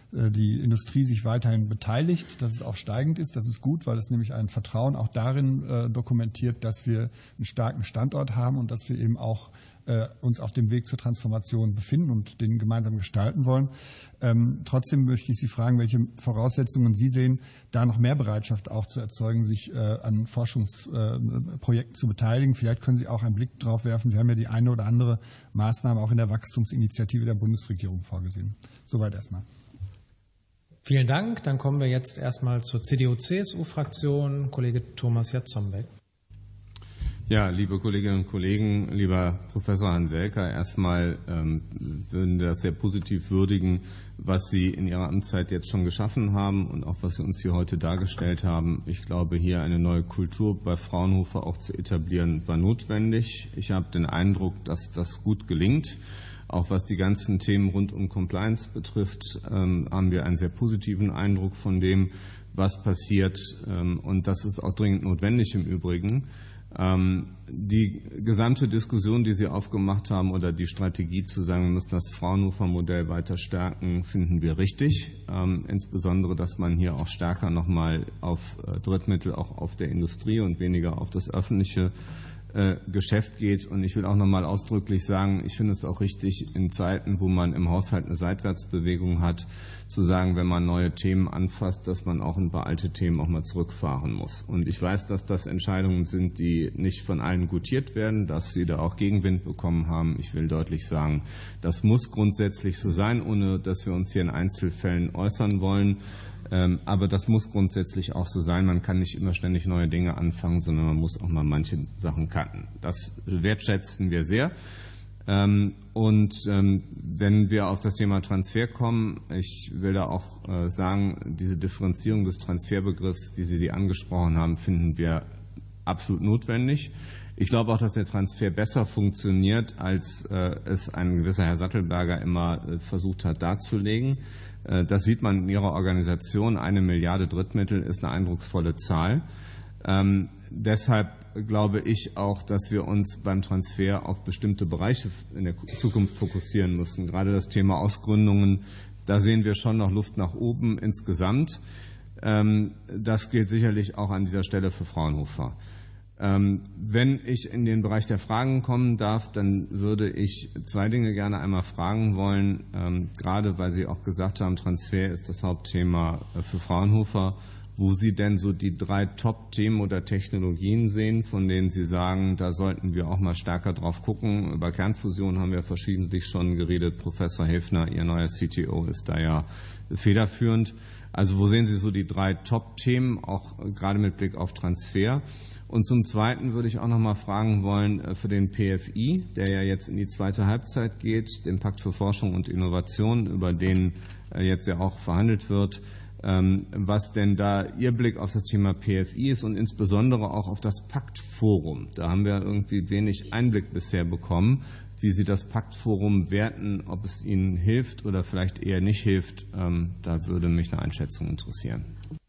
die Industrie sich weiterhin beteiligt, dass es auch steigend ist. Das ist gut, weil es nämlich ein Vertrauen auch darin äh, dokumentiert, dass wir einen starken Standort haben und dass wir eben auch äh, uns auf dem Weg zur Transformation befinden und den gemeinsam gestalten wollen. Ähm, trotzdem möchte ich Sie fragen, welche Voraussetzungen Sie sehen, da noch mehr Bereitschaft auch zu erzeugen, sich äh, an Forschungsprojekten äh, zu beteiligen. Vielleicht können Sie auch einen Blick drauf werfen. Wir haben ja die eine oder andere Maßnahme auch in der Wachstumsinitiative der Bundesregierung vorgesehen. Soweit erstmal. Vielen Dank. Dann kommen wir jetzt erstmal zur C D U C S U-Fraktion. Kollege Thomas Jatzombeck. Ja, liebe Kolleginnen und Kollegen, lieber Professor Hanselka, erstmal ähm, würden wir das sehr positiv würdigen, was Sie in Ihrer Amtszeit jetzt schon geschaffen haben und auch was Sie uns hier heute dargestellt haben. Ich glaube, hier eine neue Kultur bei Fraunhofer auch zu etablieren, war notwendig. Ich habe den Eindruck, dass das gut gelingt. Auch was die ganzen Themen rund um Compliance betrifft, ähm, haben wir einen sehr positiven Eindruck von dem, was passiert. Ähm, und das ist auch dringend notwendig im Übrigen. Ähm, die gesamte Diskussion, die Sie aufgemacht haben, oder die Strategie zu sagen, wir müssen das Fraunhofer-Modell weiter stärken, finden wir richtig. Ähm, insbesondere, dass man hier auch stärker nochmal auf äh, Drittmittel auch auf der Industrie und weniger auf das öffentliche Geschäft geht. Und ich will auch noch mal ausdrücklich sagen, ich finde es auch richtig, in Zeiten, wo man im Haushalt eine Seitwärtsbewegung hat, zu sagen, wenn man neue Themen anfasst, dass man auch ein paar alte Themen auch mal zurückfahren muss. Und ich weiß, dass das Entscheidungen sind, die nicht von allen gutiert werden, dass Sie da auch Gegenwind bekommen haben. Ich will deutlich sagen, das muss grundsätzlich so sein, ohne dass wir uns hier in Einzelfällen äußern wollen. Aber das muss grundsätzlich auch so sein. Man kann nicht immer ständig neue Dinge anfangen, sondern man muss auch mal manche Sachen cutten. Das wertschätzen wir sehr. Und wenn wir auf das Thema Transfer kommen, ich will da auch sagen, diese Differenzierung des Transferbegriffs, wie Sie sie angesprochen haben, finden wir absolut notwendig. Ich glaube auch, dass der Transfer besser funktioniert, als es ein gewisser Herr Sattelberger immer versucht hat darzulegen. Das sieht man in Ihrer Organisation. Eine Milliarde Drittmittel ist eine eindrucksvolle Zahl. Ähm, deshalb glaube ich auch, dass wir uns beim Transfer auf bestimmte Bereiche in der Zukunft fokussieren müssen. Gerade das Thema Ausgründungen, da sehen wir schon noch Luft nach oben insgesamt. Ähm, das gilt sicherlich auch an dieser Stelle für Fraunhofer. Ähm, wenn ich in den Bereich der Fragen kommen darf, dann würde ich zwei Dinge gerne einmal fragen wollen, ähm, gerade weil Sie auch gesagt haben, Transfer ist das Hauptthema für Fraunhofer, wo Sie denn so die drei Top-Themen oder Technologien sehen, von denen Sie sagen, da sollten wir auch mal stärker drauf gucken. Über Kernfusion haben wir verschiedentlich schon geredet. Professor Häfner, Ihr neuer C T O, ist da ja federführend. Also wo sehen Sie so die drei Top-Themen, auch gerade mit Blick auf Transfer? Und zum Zweiten würde ich auch noch mal fragen wollen für den P F I, der ja jetzt in die zweite Halbzeit geht, den Pakt für Forschung und Innovation, über den jetzt ja auch verhandelt wird, was denn da Ihr Blick auf das Thema P F I ist und insbesondere auch auf das Paktforum. Da haben wir irgendwie wenig Einblick bisher bekommen, wie Sie das Paktforum werten, ob es Ihnen hilft oder vielleicht eher nicht hilft. Da würde mich eine Einschätzung interessieren.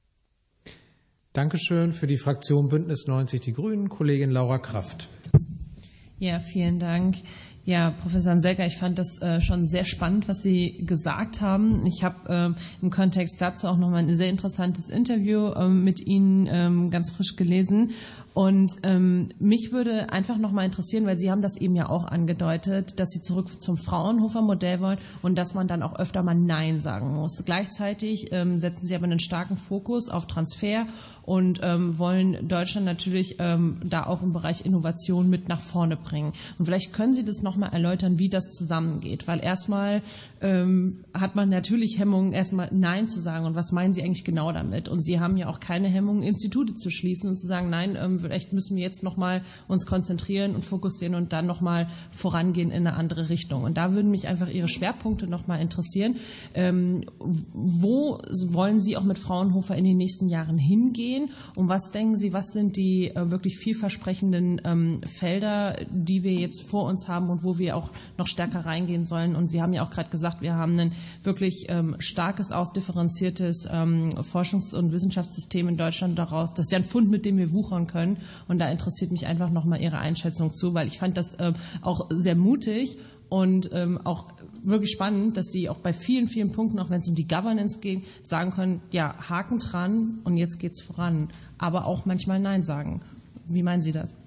Dankeschön. Für die Fraktion Bündnis neunzig Die Grünen, Kollegin Laura Kraft. Ja, vielen Dank. Ja, Professor Hanselka, ich fand das äh, schon sehr spannend, was Sie gesagt haben. Ich habe äh, im Kontext dazu auch nochmal ein sehr interessantes Interview äh, mit Ihnen ähm, ganz frisch gelesen. Und ähm, mich würde einfach noch mal interessieren, weil Sie haben das eben ja auch angedeutet, dass Sie zurück zum Fraunhofer-Modell wollen und dass man dann auch öfter mal Nein sagen muss. Gleichzeitig ähm, setzen Sie aber einen starken Fokus auf Transfer und ähm, wollen Deutschland natürlich ähm, da auch im Bereich Innovation mit nach vorne bringen. Und vielleicht können Sie das noch mal erläutern, wie das zusammengeht, weil erstmal ähm, hat man natürlich Hemmungen, erstmal Nein zu sagen. Und was meinen Sie eigentlich genau damit? Und Sie haben ja auch keine Hemmungen, Institute zu schließen und zu sagen, nein, ähm, vielleicht müssen wir jetzt noch mal uns konzentrieren und fokussieren und dann noch mal vorangehen in eine andere Richtung. Und da würden mich einfach Ihre Schwerpunkte noch mal interessieren. Ähm, wo wollen Sie auch mit Fraunhofer in den nächsten Jahren hingehen? Und was denken Sie, was sind die äh, wirklich vielversprechenden ähm, Felder, die wir jetzt vor uns haben und wo wir auch noch stärker reingehen sollen? Und Sie haben ja auch gerade gesagt, wir haben ein wirklich ähm, starkes, ausdifferenziertes ähm, Forschungs- und Wissenschaftssystem in Deutschland daraus. Das ist ja ein Fund, mit dem wir wuchern können. Und da interessiert mich einfach nochmal Ihre Einschätzung zu, weil ich fand das ähm, auch sehr mutig und ähm, auch wirklich spannend, dass Sie auch bei vielen, vielen Punkten, auch wenn es um die Governance geht, sagen können, ja, Haken dran und jetzt geht's voran, aber auch manchmal Nein sagen. Wie meinen Sie das?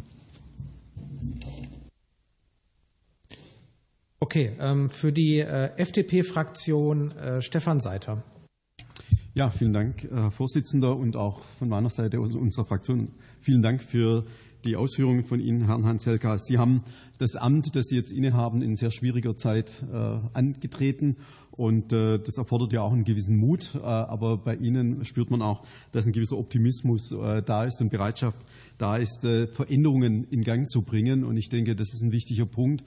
Okay, für die F D P-Fraktion Stefan Seiter. Ja, vielen Dank, Herr Vorsitzender, und auch von meiner Seite, also unserer Fraktion, vielen Dank für die Ausführungen von Ihnen, Herrn Hanselka. Sie haben das Amt, das Sie jetzt innehaben, in sehr schwieriger Zeit äh, angetreten. Und äh, das erfordert ja auch einen gewissen Mut. Äh, aber bei Ihnen spürt man auch, dass ein gewisser Optimismus äh, da ist und Bereitschaft da ist, äh, Veränderungen in Gang zu bringen. Und ich denke, das ist ein wichtiger Punkt,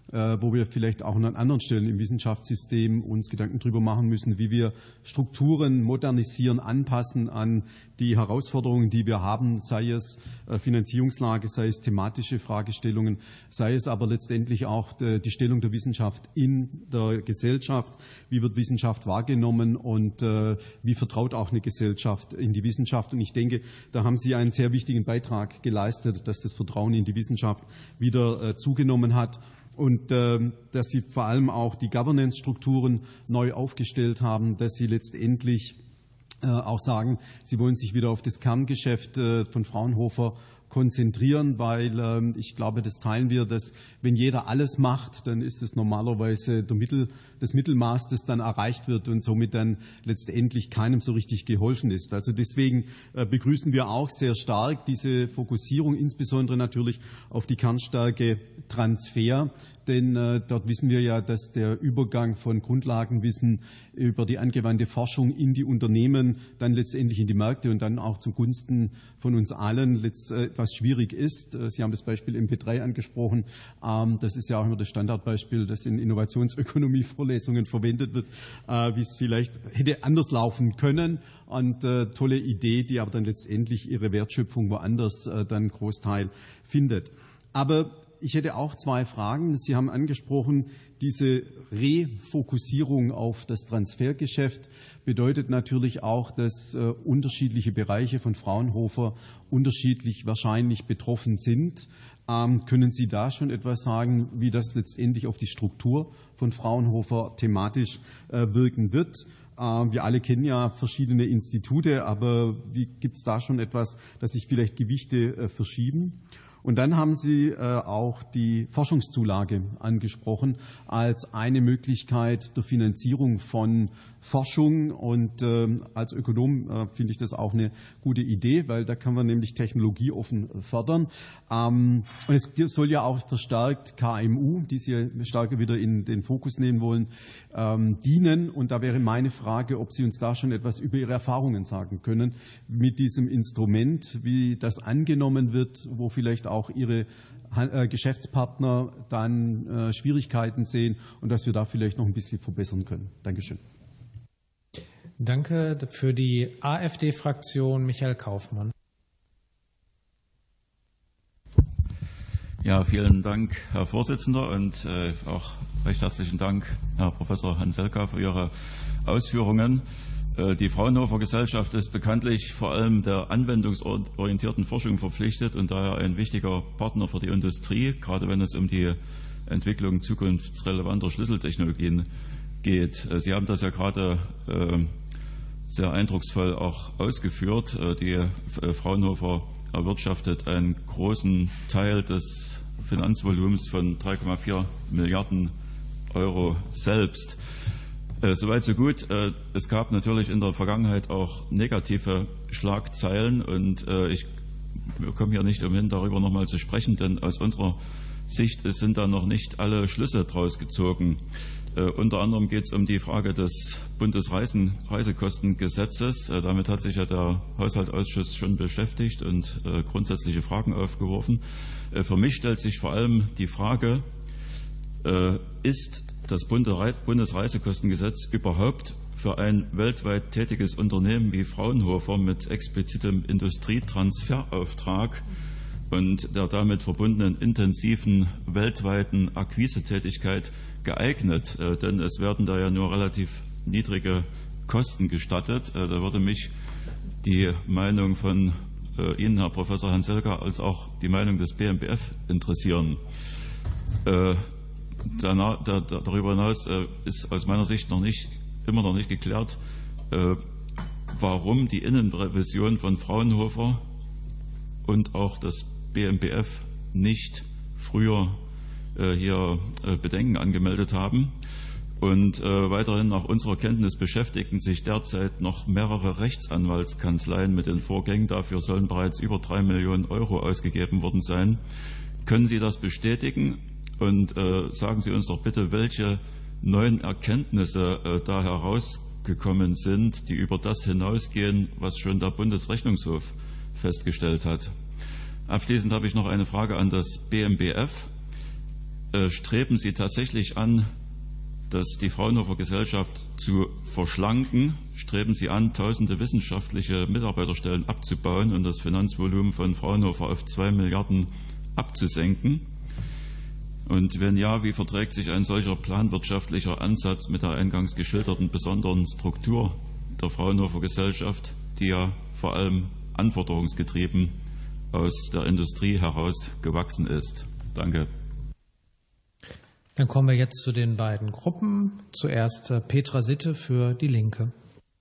wo wir vielleicht auch an anderen Stellen im Wissenschaftssystem uns Gedanken darüber machen müssen, wie wir Strukturen modernisieren, anpassen an die Herausforderungen, die wir haben, sei es Finanzierungslage, sei es thematische Fragestellungen, sei es aber letztendlich auch die Stellung der Wissenschaft in der Gesellschaft. Wie wird Wissenschaft wahrgenommen und wie vertraut auch eine Gesellschaft in die Wissenschaft? Und ich denke, da haben Sie einen sehr wichtigen Beitrag geleistet, dass das Vertrauen in die Wissenschaft wieder zugenommen hat. Und äh, dass Sie vor allem auch die Governance-Strukturen neu aufgestellt haben, dass Sie letztendlich äh, auch sagen, Sie wollen sich wieder auf das Kerngeschäft äh, von Fraunhofer konzentrieren, weil äh, ich glaube, das teilen wir, dass wenn jeder alles macht, dann ist es normalerweise der Mittel, das Mittelmaß, das dann erreicht wird und somit dann letztendlich keinem so richtig geholfen ist. Also deswegen äh, begrüßen wir auch sehr stark diese Fokussierung, insbesondere natürlich auf die Kernstärke Transfer. Denn äh, dort wissen wir ja, dass der Übergang von Grundlagenwissen über die angewandte Forschung in die Unternehmen, dann letztendlich in die Märkte und dann auch zugunsten von uns allen letzt, äh, etwas schwierig ist. Äh, Sie haben das Beispiel M P drei angesprochen. Ähm, das ist ja auch immer das Standardbeispiel, das in Innovationsökonomie-Vorlesungen verwendet wird, äh, wie es vielleicht hätte anders laufen können. Und äh, tolle Idee, die aber dann letztendlich ihre Wertschöpfung woanders äh, dann Großteil findet. Aber ich hätte auch zwei Fragen. Sie haben angesprochen, diese Refokussierung auf das Transfergeschäft bedeutet natürlich auch, dass äh, unterschiedliche Bereiche von Fraunhofer unterschiedlich wahrscheinlich betroffen sind. Ähm, können Sie da schon etwas sagen, wie das letztendlich auf die Struktur von Fraunhofer thematisch äh, wirken wird? Äh, wir alle kennen ja verschiedene Institute, aber wie gibt es da schon etwas, dass sich vielleicht Gewichte äh, verschieben? Und dann haben Sie äh, auch die Forschungszulage angesprochen als eine Möglichkeit der Finanzierung von Forschung. Und äh, als Ökonom äh, finde ich das auch eine gute Idee, weil da kann man nämlich technologieoffen fördern. Ähm, und es soll ja auch verstärkt K M U, die Sie stärker wieder in den Fokus nehmen wollen, ähm, dienen. Und da wäre meine Frage, ob Sie uns da schon etwas über Ihre Erfahrungen sagen können mit diesem Instrument, wie das angenommen wird, wo vielleicht auch Ihre Geschäftspartner dann äh, Schwierigkeiten sehen und dass wir da vielleicht noch ein bisschen verbessern können. Dankeschön. Danke für die AfD-Fraktion Michael Kaufmann. Ja, vielen Dank, Herr Vorsitzender, und äh, auch recht herzlichen Dank, Herr Professor Hanselka, für Ihre Ausführungen. Die Fraunhofer Gesellschaft ist bekanntlich vor allem der anwendungsorientierten Forschung verpflichtet und daher ein wichtiger Partner für die Industrie, gerade wenn es um die Entwicklung zukunftsrelevanter Schlüsseltechnologien geht. Sie haben das ja gerade sehr eindrucksvoll auch ausgeführt. Die Fraunhofer erwirtschaftet einen großen Teil des Finanzvolumens von drei Komma vier Milliarden Euro selbst. Soweit so gut. Es gab natürlich in der Vergangenheit auch negative Schlagzeilen und ich komme hier nicht umhin, darüber nochmal zu sprechen, denn aus unserer Sicht sind da noch nicht alle Schlüsse draus gezogen. Unter anderem geht es um die Frage des Bundesreisekostengesetzes. Damit hat sich ja der Haushaltsausschuss schon beschäftigt und grundsätzliche Fragen aufgeworfen. Für mich stellt sich vor allem die Frage, ist das Bundesreisekostengesetz überhaupt für ein weltweit tätiges Unternehmen wie Fraunhofer mit explizitem Industrietransferauftrag und der damit verbundenen intensiven weltweiten Akquisetätigkeit geeignet? Denn es werden da ja nur relativ niedrige Kosten gestattet. Da würde mich die Meinung von Ihnen, Herr Professor Hanselka, als auch die Meinung des B M B F interessieren. Danach, da, darüber hinaus äh, ist aus meiner Sicht noch nicht, immer noch nicht geklärt, äh, warum die Innenrevision von Fraunhofer und auch das B M B F nicht früher äh, hier äh, Bedenken angemeldet haben. Und äh, weiterhin nach unserer Kenntnis beschäftigen sich derzeit noch mehrere Rechtsanwaltskanzleien mit den Vorgängen. Dafür sollen bereits über drei Millionen Euro ausgegeben worden sein. Können Sie das bestätigen? Und äh, sagen Sie uns doch bitte, welche neuen Erkenntnisse äh, da herausgekommen sind, die über das hinausgehen, was schon der Bundesrechnungshof festgestellt hat. Abschließend habe ich noch eine Frage an das B M B F. Äh, streben Sie tatsächlich an, dass die Fraunhofer Gesellschaft zu verschlanken? Streben Sie an, tausende wissenschaftliche Mitarbeiterstellen abzubauen und das Finanzvolumen von Fraunhofer auf zwei Milliarden abzusenken? Und wenn ja, wie verträgt sich ein solcher planwirtschaftlicher Ansatz mit der eingangs geschilderten besonderen Struktur der Fraunhofer Gesellschaft, die ja vor allem anforderungsgetrieben aus der Industrie heraus gewachsen ist? Danke. Dann kommen wir jetzt zu den beiden Gruppen. Zuerst Petra Sitte für die Linke.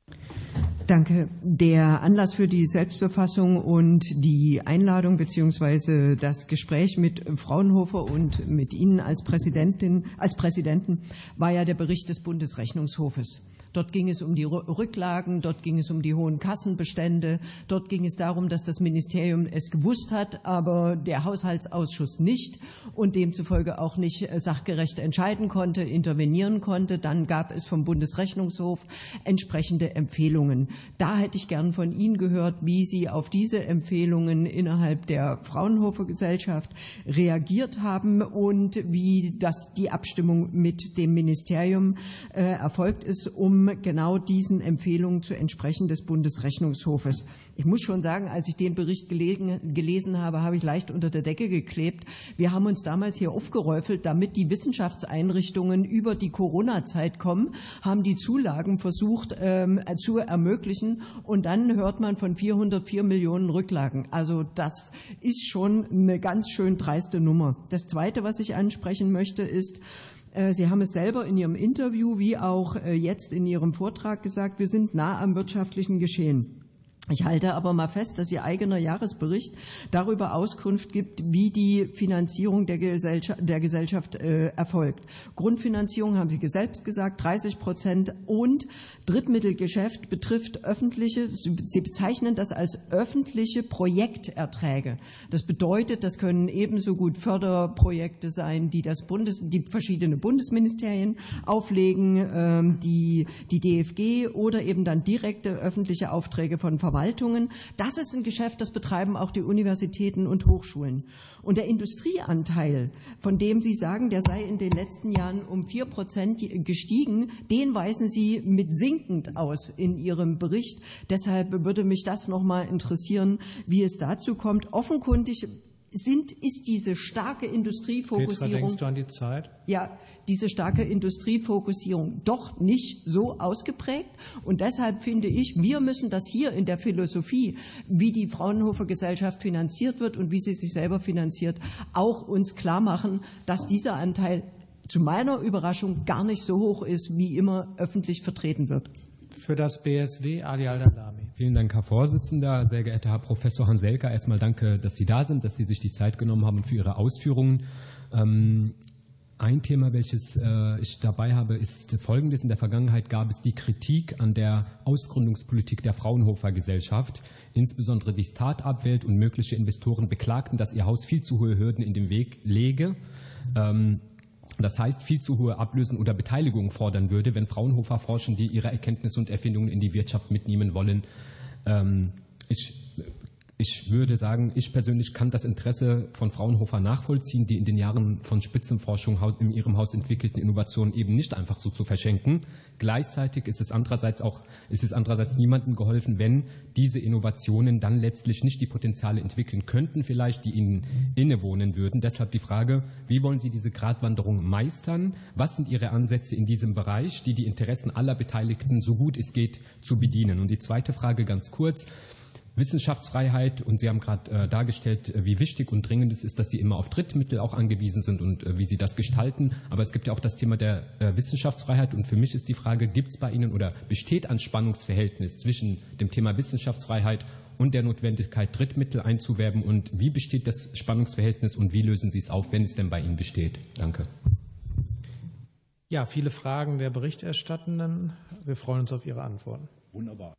Danke. Der Anlass für die Selbstbefassung und die Einladung bzw. das Gespräch mit Fraunhofer und mit Ihnen als Präsidentin, als Präsidenten war ja der Bericht des Bundesrechnungshofes. Dort ging es um die Rücklagen, dort ging es um die hohen Kassenbestände, dort ging es darum, dass das Ministerium es gewusst hat, aber der Haushaltsausschuss nicht und demzufolge auch nicht sachgerecht entscheiden konnte, intervenieren konnte. Dann gab es vom Bundesrechnungshof entsprechende Empfehlungen. Da hätte ich gern von Ihnen gehört, wie Sie auf diese Empfehlungen innerhalb der Fraunhofer Gesellschaft reagiert haben und wie das die Abstimmung mit dem Ministerium äh, erfolgt ist, um genau diesen Empfehlungen zu entsprechen des Bundesrechnungshofes. Ich muss schon sagen, als ich den Bericht gelegen, gelesen habe, habe ich leicht unter der Decke geklebt. Wir haben uns damals hier aufgeräufelt, damit die Wissenschaftseinrichtungen über die Corona-Zeit kommen, haben die Zulagen versucht ähm, zu ermöglichen und dann hört man von vierhundertvier Millionen Rücklagen. Also das ist schon eine ganz schön dreiste Nummer. Das Zweite, was ich ansprechen möchte, ist, Sie haben es selber in Ihrem Interview wie auch jetzt in Ihrem Vortrag gesagt, wir sind nah am wirtschaftlichen Geschehen. Ich halte aber mal fest, dass Ihr eigener Jahresbericht darüber Auskunft gibt, wie die Finanzierung der Gesellschaft, der Gesellschaft äh, erfolgt. Grundfinanzierung haben Sie selbst gesagt, dreißig Prozent und Drittmittelgeschäft betrifft öffentliche, Sie bezeichnen das als öffentliche Projekterträge. Das bedeutet, das können ebenso gut Förderprojekte sein, die das Bundes, die verschiedene Bundesministerien auflegen, äh, die, die D F G oder eben dann direkte öffentliche Aufträge von Verwaltungen. Das ist ein Geschäft, das betreiben auch die Universitäten und Hochschulen. Und der Industrieanteil, von dem Sie sagen, der sei in den letzten Jahren um vier Prozent gestiegen, den weisen Sie mit sinkend aus in Ihrem Bericht. Deshalb würde mich das noch mal interessieren, wie es dazu kommt. Offenkundig sind, ist diese starke Industriefokussierung. Petra, denkst du an die Zeit? Ja, diese starke Industriefokussierung doch nicht so ausgeprägt. Und deshalb finde ich, wir müssen das hier in der Philosophie, wie die Fraunhofer Gesellschaft finanziert wird und wie sie sich selber finanziert, auch uns klar machen, dass dieser Anteil zu meiner Überraschung gar nicht so hoch ist, wie immer öffentlich vertreten wird. Für das B S W, Ali Al-Dadlami. Vielen Dank, Herr Vorsitzender. Sehr geehrter Herr Professor Hanselka, erstmal danke, dass Sie da sind, dass Sie sich die Zeit genommen haben für Ihre Ausführungen. Ähm, Ein Thema, welches äh, ich dabei habe, ist Folgendes. In der Vergangenheit gab es die Kritik an der Ausgründungspolitik der Fraunhofer Gesellschaft. Insbesondere die Start-up-Welt und mögliche Investoren beklagten, dass ihr Haus viel zu hohe Hürden in den Weg lege. Ähm, das heißt, viel zu hohe Ablösen oder Beteiligungen fordern würde, wenn Fraunhofer Forschende ihre Erkenntnisse und Erfindungen in die Wirtschaft mitnehmen wollen. Ähm, ich Ich würde sagen, ich persönlich kann das Interesse von Fraunhofer nachvollziehen, die in den Jahren von Spitzenforschung in ihrem Haus entwickelten Innovationen eben nicht einfach so zu verschenken. Gleichzeitig ist es andererseits auch, ist es andererseits niemandem geholfen, wenn diese Innovationen dann letztlich nicht die Potenziale entwickeln könnten, vielleicht die ihnen innewohnen würden. Deshalb die Frage, wie wollen Sie diese Gratwanderung meistern? Was sind Ihre Ansätze in diesem Bereich, die die Interessen aller Beteiligten so gut es geht zu bedienen? Und die zweite Frage ganz kurz. Wissenschaftsfreiheit, und Sie haben gerade äh, dargestellt, äh, wie wichtig und dringend es ist, dass Sie immer auf Drittmittel auch angewiesen sind und äh, wie Sie das gestalten. Aber es gibt ja auch das Thema der äh, Wissenschaftsfreiheit, und für mich ist die Frage, gibt es bei Ihnen oder besteht ein Spannungsverhältnis zwischen dem Thema Wissenschaftsfreiheit und der Notwendigkeit, Drittmittel einzuwerben, und wie besteht das Spannungsverhältnis und wie lösen Sie es auf, wenn es denn bei Ihnen besteht? Danke. Ja, viele Fragen der Berichterstattenden. Wir freuen uns auf Ihre Antworten. Wunderbar.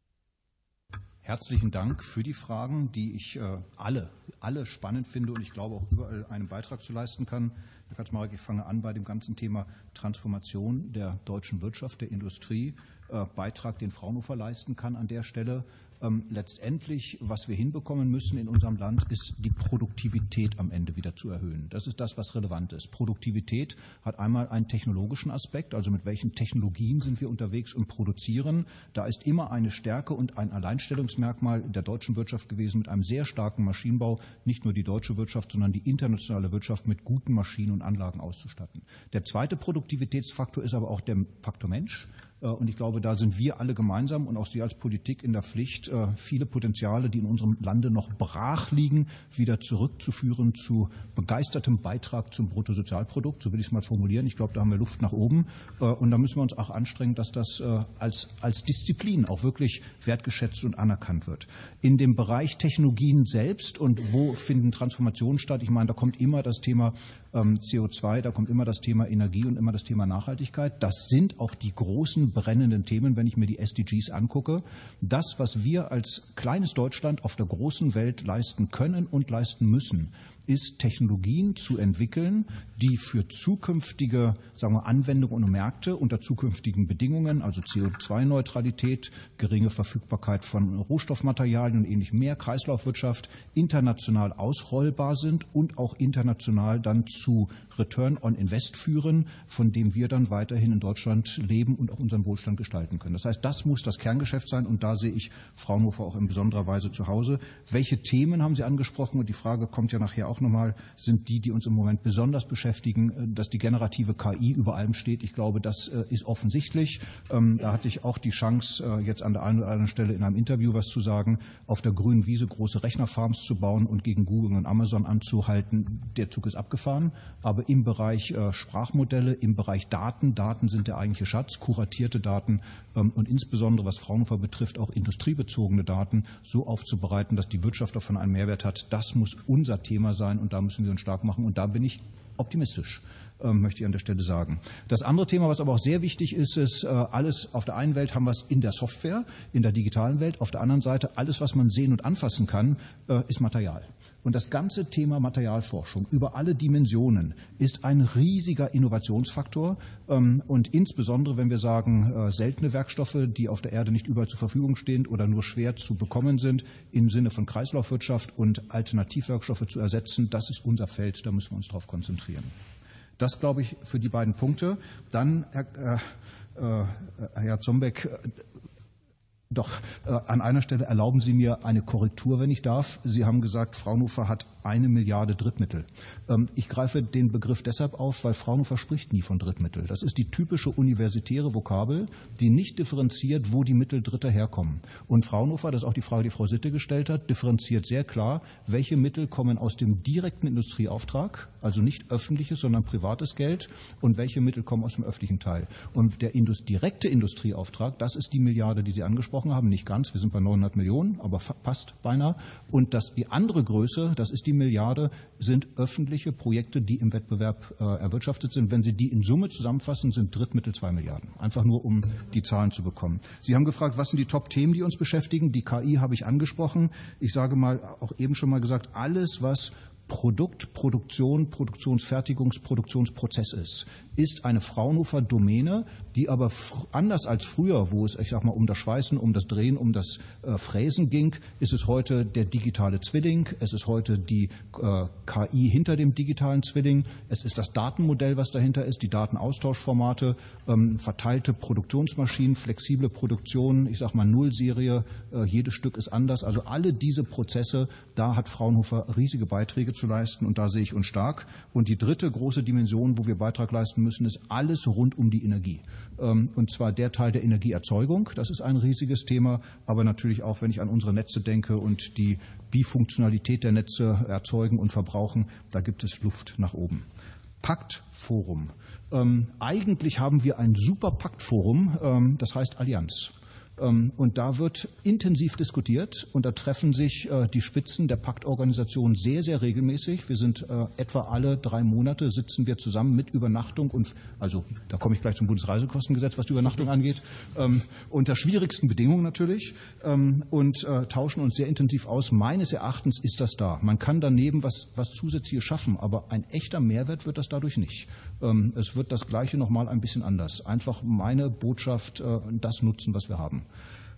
Herzlichen Dank für die Fragen, die ich äh, alle, alle spannend finde und ich glaube auch überall einen Beitrag zu leisten kann. Herr Kaczmarek, ich fange an bei dem ganzen Thema Transformation der deutschen Wirtschaft, der Industrie, äh, Beitrag, den Fraunhofer leisten kann an der Stelle. Ähm, letztendlich, was wir hinbekommen müssen in unserem Land, ist die Produktivität am Ende wieder zu erhöhen. Das ist das, was relevant ist. Produktivität hat einmal einen technologischen Aspekt, also mit welchen Technologien sind wir unterwegs und produzieren. Da ist immer eine Stärke und ein Alleinstellungsmerkmal der deutschen Wirtschaft gewesen, mit einem sehr starken Maschinenbau, nicht nur die deutsche Wirtschaft, sondern die internationale Wirtschaft mit guten Maschinen und Anlagen auszustatten. Der zweite Produktivitätsfaktor ist aber auch der Faktor Mensch. Und ich glaube, da sind wir alle gemeinsam und auch Sie als Politik in der Pflicht, viele Potenziale, die in unserem Lande noch brach liegen, wieder zurückzuführen zu begeistertem Beitrag zum Bruttosozialprodukt. So will ich es mal formulieren. Ich glaube, da haben wir Luft nach oben. Und da müssen wir uns auch anstrengen, dass das als, als Disziplin auch wirklich wertgeschätzt und anerkannt wird. In dem Bereich Technologien selbst und wo finden Transformationen statt? Ich meine, da kommt immer das Thema C O zwei, da kommt immer das Thema Energie und immer das Thema Nachhaltigkeit. Das sind auch die großen brennenden Themen, wenn ich mir die S D Gs angucke. Das, was wir als kleines Deutschland auf der großen Welt leisten können und leisten müssen, ist, Technologien zu entwickeln, die für zukünftige, sagen wir, Anwendungen und Märkte unter zukünftigen Bedingungen, also C O zwei Neutralität, geringe Verfügbarkeit von Rohstoffmaterialien und ähnlich mehr, Kreislaufwirtschaft, international ausrollbar sind und auch international dann zu Return on Invest führen, von dem wir dann weiterhin in Deutschland leben und auch unseren Wohlstand gestalten können. Das heißt, das muss das Kerngeschäft sein, und da sehe ich Fraunhofer auch in besonderer Weise zu Hause. Welche Themen haben Sie angesprochen? Und die Frage kommt ja nachher auch nochmal, sind die, die uns im Moment besonders beschäftigen, dass die generative K I über allem steht. Ich glaube, das ist offensichtlich. Da hatte ich auch die Chance, jetzt an der einen oder anderen Stelle in einem Interview was zu sagen, auf der grünen Wiese große Rechnerfarms zu bauen und gegen Google und Amazon anzuhalten. Der Zug ist abgefahren. Aber im Bereich Sprachmodelle, im Bereich Daten, Daten sind der eigentliche Schatz, kuratierte Daten und insbesondere, was Fraunhofer betrifft, auch industriebezogene Daten so aufzubereiten, dass die Wirtschaft davon einen Mehrwert hat. Das muss unser Thema sein, und da müssen wir uns stark machen. Und da bin ich optimistisch, möchte ich an der Stelle sagen. Das andere Thema, was aber auch sehr wichtig ist, ist alles, auf der einen Welt haben wir es in der Software, in der digitalen Welt, auf der anderen Seite alles, was man sehen und anfassen kann, ist Material. Und das ganze Thema Materialforschung über alle Dimensionen ist ein riesiger Innovationsfaktor. Und insbesondere, wenn wir sagen, seltene Werkstoffe, die auf der Erde nicht überall zur Verfügung stehen oder nur schwer zu bekommen sind, im Sinne von Kreislaufwirtschaft und Alternativwerkstoffe zu ersetzen, das ist unser Feld, da müssen wir uns darauf konzentrieren. Das, glaube ich, für die beiden Punkte. Dann, Herr, äh, Herr Zombeck, doch, äh, an einer Stelle erlauben Sie mir eine Korrektur, wenn ich darf. Sie haben gesagt, Fraunhofer hat eine Milliarde Drittmittel. Ähm, ich greife den Begriff deshalb auf, weil Fraunhofer spricht nie von Drittmittel. Das ist die typische universitäre Vokabel, die nicht differenziert, wo die Mittel Dritter herkommen. Und Fraunhofer, das ist auch die Frage, die Frau Sitte gestellt hat, differenziert sehr klar, welche Mittel kommen aus dem direkten Industrieauftrag, also nicht öffentliches, sondern privates Geld, und welche Mittel kommen aus dem öffentlichen Teil. Und der Indust- direkte Industrieauftrag, das ist die Milliarde, die Sie angesprochen haben, nicht ganz, wir sind bei neunhundert Millionen, aber passt beinahe. Und das, die andere Größe, das ist die Milliarde, sind öffentliche Projekte, die im Wettbewerb äh, erwirtschaftet sind. Wenn Sie die in Summe zusammenfassen, sind Drittmittel zwei Milliarden. Einfach nur, um die Zahlen zu bekommen. Sie haben gefragt, was sind die Top-Themen, die uns beschäftigen? Die K I habe ich angesprochen. Ich sage mal, auch eben schon mal gesagt, alles, was Produkt, Produktion, Produktionsfertigungs-, Produktionsprozess ist, ist eine Fraunhofer-Domäne, die aber anders als früher, wo es, ich sag mal, um das Schweißen, um das Drehen, um das äh, Fräsen ging, ist es heute der digitale Zwilling, es ist heute die äh, K I hinter dem digitalen Zwilling, es ist das Datenmodell, was dahinter ist, die Datenaustauschformate, ähm, verteilte Produktionsmaschinen, flexible Produktion, ich sag mal Nullserie, äh, jedes Stück ist anders. Also alle diese Prozesse, da hat Fraunhofer riesige Beiträge zu leisten, und da sehe ich uns stark. Und die dritte große Dimension, wo wir Beitrag leisten müssen, ist alles rund um die Energie. Und zwar der Teil der Energieerzeugung, das ist ein riesiges Thema, aber natürlich auch, wenn ich an unsere Netze denke und die Bifunktionalität der Netze erzeugen und verbrauchen, da gibt es Luft nach oben. Paktforum. Ähm, eigentlich haben wir ein super Paktforum, ähm, das heißt Allianz. Und da wird intensiv diskutiert und da treffen sich die Spitzen der Paktorganisation sehr, sehr regelmäßig. Wir sind etwa alle drei Monate sitzen wir zusammen mit Übernachtung und, also da komme ich gleich zum Bundesreisekostengesetz, was die Übernachtung angeht, unter schwierigsten Bedingungen natürlich und tauschen uns sehr intensiv aus. Meines Erachtens ist das da. Man kann daneben was, was Zusätzliches schaffen, aber ein echter Mehrwert wird das dadurch nicht. Es wird das Gleiche nochmal ein bisschen anders. Einfach meine Botschaft, das nutzen, was wir haben.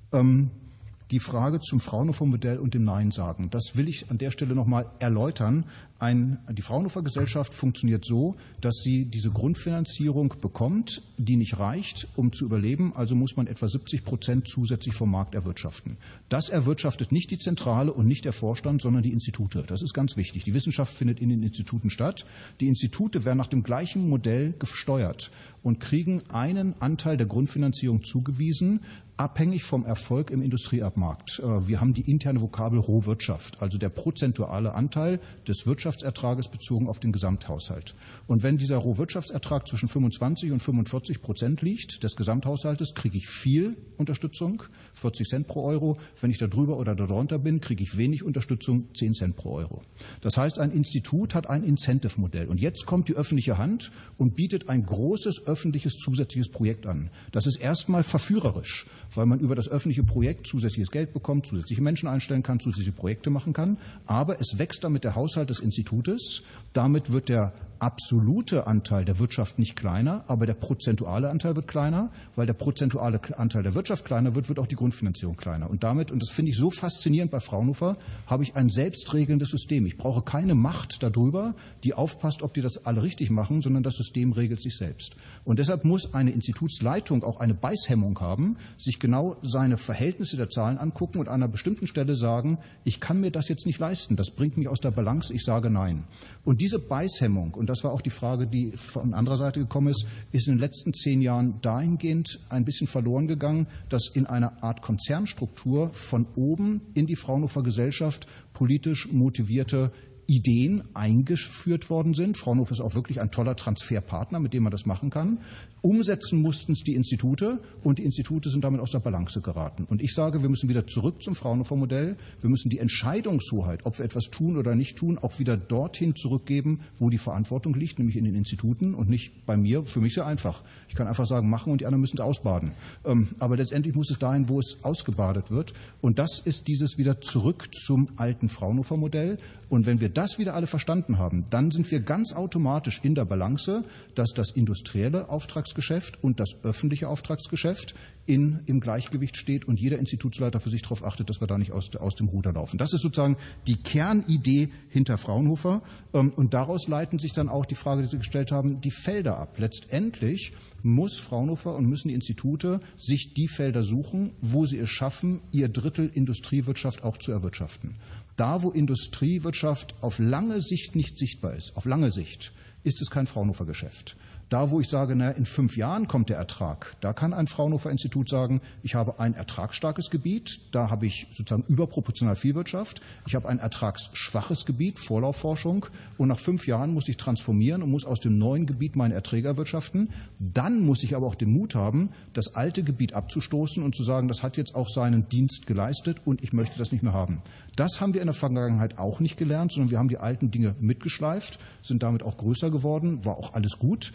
Die Frage zum Fraunhofer-Modell und dem Nein sagen, das will ich an der Stelle noch mal erläutern. Ein, die Fraunhofer-Gesellschaft funktioniert so, dass sie diese Grundfinanzierung bekommt, die nicht reicht, um zu überleben. Also muss man etwa siebzig Prozent zusätzlich vom Markt erwirtschaften. Das erwirtschaftet nicht die Zentrale und nicht der Vorstand, sondern die Institute. Das ist ganz wichtig. Die Wissenschaft findet in den Instituten statt. Die Institute werden nach dem gleichen Modell gesteuert und kriegen einen Anteil der Grundfinanzierung zugewiesen, abhängig vom Erfolg im Industrieabmarkt. Wir haben die interne Vokabel Rohwirtschaft, also der prozentuale Anteil des Wirtschaftsertrages bezogen auf den Gesamthaushalt. Und wenn dieser Rohwirtschaftsertrag zwischen fünfundzwanzig und fünfundvierzig Prozent liegt des Gesamthaushaltes, kriege ich viel Unterstützung, vierzig Cent pro Euro. Wenn ich da drüber oder darunter bin, kriege ich wenig Unterstützung, zehn Cent pro Euro. Das heißt, ein Institut hat ein Incentive-Modell. Und jetzt kommt die öffentliche Hand und bietet ein großes öffentliches zusätzliches Projekt an. Das ist erstmal verführerisch, weil man über das öffentliche Projekt zusätzliches Geld bekommt, zusätzliche Menschen einstellen kann, zusätzliche Projekte machen kann. Aber es wächst damit der Haushalt des Institutes. Damit wird der absolute Anteil der Wirtschaft nicht kleiner, aber der prozentuale Anteil wird kleiner. Weil der prozentuale Anteil der Wirtschaft kleiner wird, wird auch die Grundfinanzierung kleiner. Und damit, und das finde ich so faszinierend bei Fraunhofer, habe ich ein selbstregelndes System. Ich brauche keine Macht darüber, die aufpasst, ob die das alle richtig machen, sondern das System regelt sich selbst. Und deshalb muss eine Institutsleitung auch eine Beißhemmung haben, sich genau seine Verhältnisse der Zahlen angucken und an einer bestimmten Stelle sagen, ich kann mir das jetzt nicht leisten, das bringt mich aus der Balance, ich sage nein. Und diese Beißhemmung, und das war auch die Frage, die von anderer Seite gekommen ist, ist in den letzten zehn Jahren dahingehend ein bisschen verloren gegangen, dass in einer Art Konzernstruktur von oben in die Fraunhofer Gesellschaft politisch motivierte Ideen eingeführt worden sind. Fraunhofer ist auch wirklich ein toller Transferpartner, mit dem man das machen kann. Umsetzen mussten es die Institute und die Institute sind damit aus der Balance geraten. Und ich sage, wir müssen wieder zurück zum Fraunhofer-Modell. Wir müssen die Entscheidungshoheit, ob wir etwas tun oder nicht tun, auch wieder dorthin zurückgeben, wo die Verantwortung liegt, nämlich in den Instituten und nicht bei mir. Für mich sehr einfach. Ich kann einfach sagen, machen und die anderen müssen es ausbaden. Aber letztendlich muss es dahin, wo es ausgebadet wird. Und das ist dieses wieder zurück zum alten Fraunhofer-Modell. Und wenn wir das wieder alle verstanden haben, dann sind wir ganz automatisch in der Balance, dass das industrielle Auftragsgeschäft und das öffentliche Auftragsgeschäft in, im Gleichgewicht steht und jeder Institutsleiter für sich darauf achtet, dass wir da nicht aus, aus dem Ruder laufen. Das ist sozusagen die Kernidee hinter Fraunhofer. Und daraus leiten sich dann auch die Frage, die Sie gestellt haben, die Felder ab. Letztendlich muss Fraunhofer und müssen die Institute sich die Felder suchen, wo sie es schaffen, ihr Drittel Industriewirtschaft auch zu erwirtschaften. Da, wo Industriewirtschaft auf lange Sicht nicht sichtbar ist, auf lange Sicht, ist es kein Fraunhofer-Geschäft. Da, wo ich sage, na, in fünf Jahren kommt der Ertrag, da kann ein Fraunhofer-Institut sagen, ich habe ein ertragsstarkes Gebiet, da habe ich sozusagen überproportional viel Wirtschaft, ich habe ein ertragsschwaches Gebiet, Vorlaufforschung, und nach fünf Jahren muss ich transformieren und muss aus dem neuen Gebiet meine Erträge erwirtschaften. Dann muss ich aber auch den Mut haben, das alte Gebiet abzustoßen und zu sagen, das hat jetzt auch seinen Dienst geleistet und ich möchte das nicht mehr haben. Das haben wir in der Vergangenheit auch nicht gelernt, sondern wir haben die alten Dinge mitgeschleift, sind damit auch größer geworden, war auch alles gut,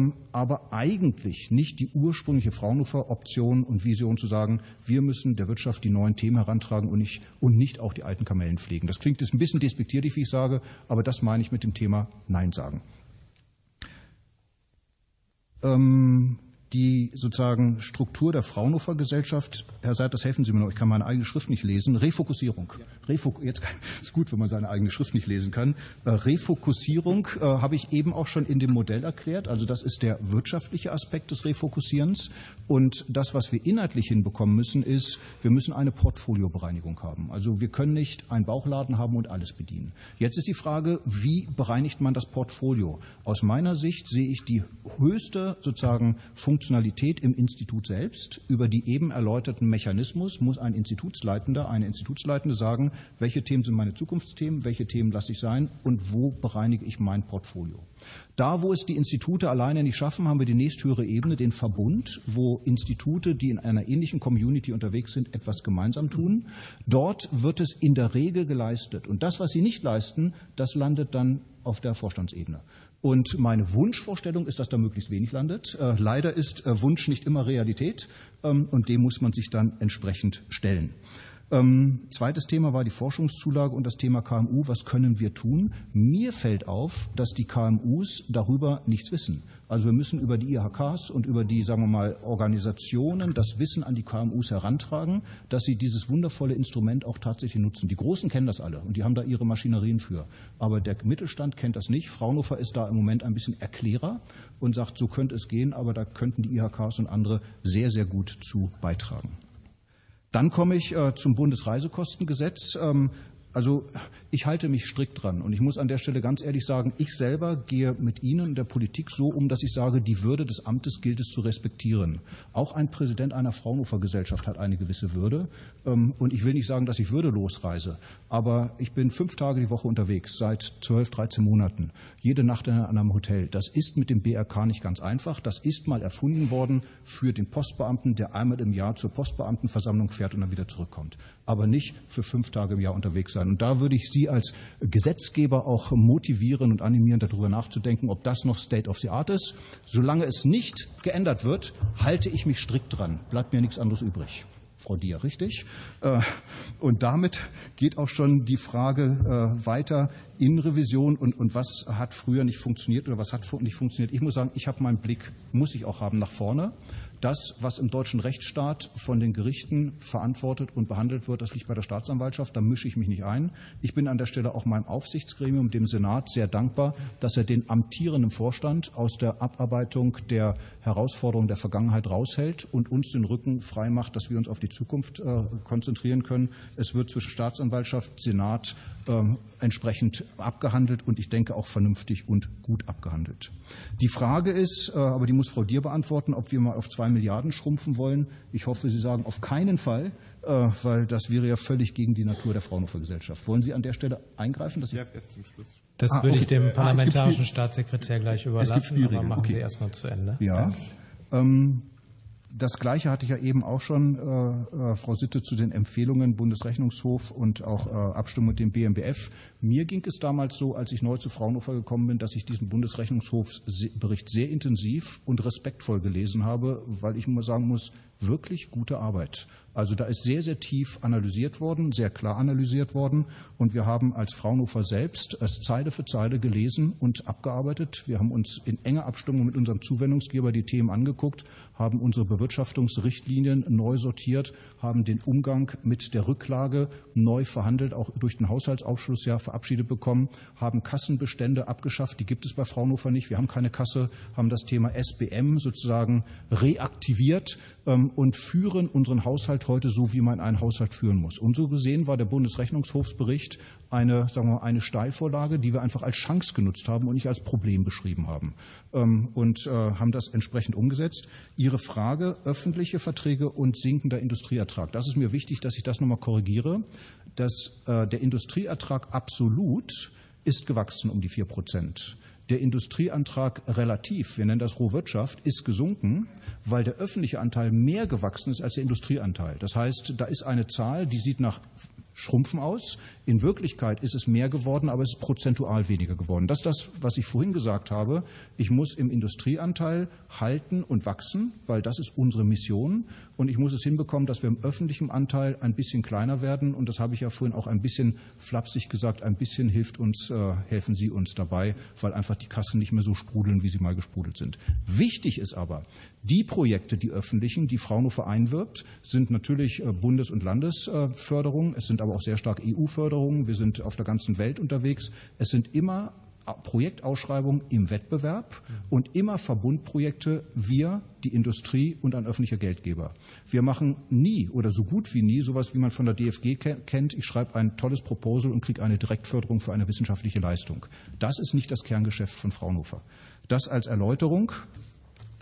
aber eigentlich nicht die ursprüngliche Fraunhofer-Option und Vision zu sagen, wir müssen der Wirtschaft die neuen Themen herantragen und nicht, und nicht auch die alten Kamellen pflegen. Das klingt jetzt ein bisschen despektierlich, wie ich sage, aber das meine ich mit dem Thema Nein sagen. Ähm Die sozusagen Struktur der Fraunhofer-Gesellschaft, Herr Seiters, helfen Sie mir noch, ich kann meine eigene Schrift nicht lesen, Refokussierung. Refok Jetzt kann, ist gut, wenn man seine eigene Schrift nicht lesen kann. Äh, Refokussierung äh, habe ich eben auch schon in dem Modell erklärt. Also das ist der wirtschaftliche Aspekt des Refokussierens. Und das, was wir inhaltlich hinbekommen müssen, ist, wir müssen eine Portfoliobereinigung haben. Also wir können nicht einen Bauchladen haben und alles bedienen. Jetzt ist die Frage, wie bereinigt man das Portfolio? Aus meiner Sicht sehe ich die höchste sozusagen Funktion Funktionalität im Institut selbst. Über die eben erläuterten Mechanismus muss ein Institutsleitender, eine Institutsleitende sagen, welche Themen sind meine Zukunftsthemen, welche Themen lasse ich sein und wo bereinige ich mein Portfolio. Da, wo es die Institute alleine nicht schaffen, haben wir die nächsthöhere Ebene, den Verbund, wo Institute, die in einer ähnlichen Community unterwegs sind, etwas gemeinsam tun. Dort wird es in der Regel geleistet. Und das, was sie nicht leisten, das landet dann auf der Vorstandsebene. Und meine Wunschvorstellung ist, dass da möglichst wenig landet. Äh, leider ist äh, Wunsch nicht immer Realität, ähm, und dem muss man sich dann entsprechend stellen. Ähm, zweites Thema war die Forschungszulage und das Thema K M U. Was können wir tun? Mir fällt auf, dass die K M Us darüber nichts wissen. Also wir müssen über die I H Ks und über die, sagen wir mal, Organisationen das Wissen an die K M Us herantragen, dass sie dieses wundervolle Instrument auch tatsächlich nutzen. Die Großen kennen das alle und die haben da ihre Maschinerien für. Aber der Mittelstand kennt das nicht. Fraunhofer ist da im Moment ein bisschen Erklärer und sagt, so könnte es gehen, aber da könnten die I H Ks und andere sehr, sehr gut zu beitragen. Dann komme ich äh, zum Bundesreisekostengesetz. Ähm, Also ich halte mich strikt dran und ich muss an der Stelle ganz ehrlich sagen, ich selber gehe mit Ihnen in der Politik so um, dass ich sage, die Würde des Amtes gilt es zu respektieren. Auch ein Präsident einer Fraunhofer-Gesellschaft hat eine gewisse Würde und ich will nicht sagen, dass ich würdelos reise, aber ich bin fünf Tage die Woche unterwegs, seit zwölf, dreizehn Monaten, jede Nacht in einem Hotel. Das ist mit dem B R K nicht ganz einfach. Das ist mal erfunden worden für den Postbeamten, der einmal im Jahr zur Postbeamtenversammlung fährt und dann wieder zurückkommt, aber nicht für fünf Tage im Jahr unterwegs sein. Und da würde ich Sie als Gesetzgeber auch motivieren und animieren, darüber nachzudenken, ob das noch State of the Art ist. Solange es nicht geändert wird, halte ich mich strikt dran. Bleibt mir nichts anderes übrig. Frau Dier, richtig? Und damit geht auch schon die Frage weiter in Revision und, und was hat früher nicht funktioniert oder was hat nicht funktioniert. Ich muss sagen, ich habe meinen Blick, muss ich auch haben, nach vorne. Das, was im deutschen Rechtsstaat von den Gerichten verantwortet und behandelt wird, das liegt bei der Staatsanwaltschaft. Da mische ich mich nicht ein. Ich bin an der Stelle auch meinem Aufsichtsgremium, dem Senat, sehr dankbar, dass er den amtierenden Vorstand aus der Abarbeitung der Herausforderungen der Vergangenheit raushält und uns den Rücken frei macht, dass wir uns auf die Zukunft äh, konzentrieren können. Es wird zwischen Staatsanwaltschaft, Senat äh, entsprechend abgehandelt und ich denke auch vernünftig und gut abgehandelt. Die Frage ist, äh, aber die muss Frau Dier beantworten, ob wir mal auf zwei Milliarden schrumpfen wollen. Ich hoffe, Sie sagen auf keinen Fall, äh, weil das wäre ja völlig gegen die Natur der Fraunhofer-Gesellschaft. Wollen Sie an der Stelle eingreifen? Dass ja, erst zum Schluss. Das ah, würde okay. ich dem parlamentarischen ah, Staatssekretär gleich überlassen, aber machen okay. Sie erst mal zu Ende. Ja. ja. Ähm, Das Gleiche hatte ich ja eben auch schon, äh, Frau Sitte, zu den Empfehlungen Bundesrechnungshof und auch äh, Abstimmung mit dem B M B F. Mir ging es damals so, als ich neu zu Fraunhofer gekommen bin, dass ich diesen Bundesrechnungshofsbericht sehr intensiv und respektvoll gelesen habe, weil ich immer sagen muss, wirklich gute Arbeit. Also da ist sehr, sehr tief analysiert worden, sehr klar analysiert worden. Und wir haben als Fraunhofer selbst es Zeile für Zeile gelesen und abgearbeitet. Wir haben uns in enger Abstimmung mit unserem Zuwendungsgeber die Themen angeguckt, haben unsere Bewirtschaftungsrichtlinien neu sortiert, haben den Umgang mit der Rücklage neu verhandelt, auch durch den Haushaltsausschuss ja verabschiedet bekommen, haben Kassenbestände abgeschafft, die gibt es bei Fraunhofer nicht. Wir haben keine Kasse, haben das Thema S B M sozusagen reaktiviert ähm, und führen unseren Haushalt heute so, wie man einen Haushalt führen muss. Und so gesehen war der Bundesrechnungshofsbericht eine, sagen wir mal, eine Steilvorlage, die wir einfach als Chance genutzt haben und nicht als Problem beschrieben haben. Ähm, und äh, haben das entsprechend umgesetzt. Ihre Frage, öffentliche Verträge und sinkender Industrieertrag. Das ist mir wichtig, dass ich das nochmal korrigiere. Dass, äh, der Industrieertrag absolut ist gewachsen um die vier Prozent. Der Industrieantrag relativ, wir nennen das Rohwirtschaft, ist gesunken, weil der öffentliche Anteil mehr gewachsen ist als der Industrieanteil. Das heißt, da ist eine Zahl, die sieht nach Schrumpfen aus. In Wirklichkeit ist es mehr geworden, aber es ist prozentual weniger geworden. Das ist das, was ich vorhin gesagt habe. Ich muss im Industrieanteil halten und wachsen, weil das ist unsere Mission. Und ich muss es hinbekommen, dass wir im öffentlichen Anteil ein bisschen kleiner werden. Und das habe ich ja vorhin auch ein bisschen flapsig gesagt. Ein bisschen hilft uns, äh, helfen Sie uns dabei, weil einfach die Kassen nicht mehr so sprudeln, wie sie mal gesprudelt sind. Wichtig ist aber, die Projekte, die öffentlichen, die Fraunhofer einwirbt, sind natürlich Bundes- und Landesförderungen. Es sind aber auch sehr stark E U-Förderungen. Wir sind auf der ganzen Welt unterwegs. Es sind immer Projektausschreibungen im Wettbewerb und immer Verbundprojekte, wir, die Industrie und ein öffentlicher Geldgeber. Wir machen nie oder so gut wie nie sowas, wie man von der D F G kennt. Ich schreibe ein tolles Proposal und kriege eine Direktförderung für eine wissenschaftliche Leistung. Das ist nicht das Kerngeschäft von Fraunhofer. Das als Erläuterung.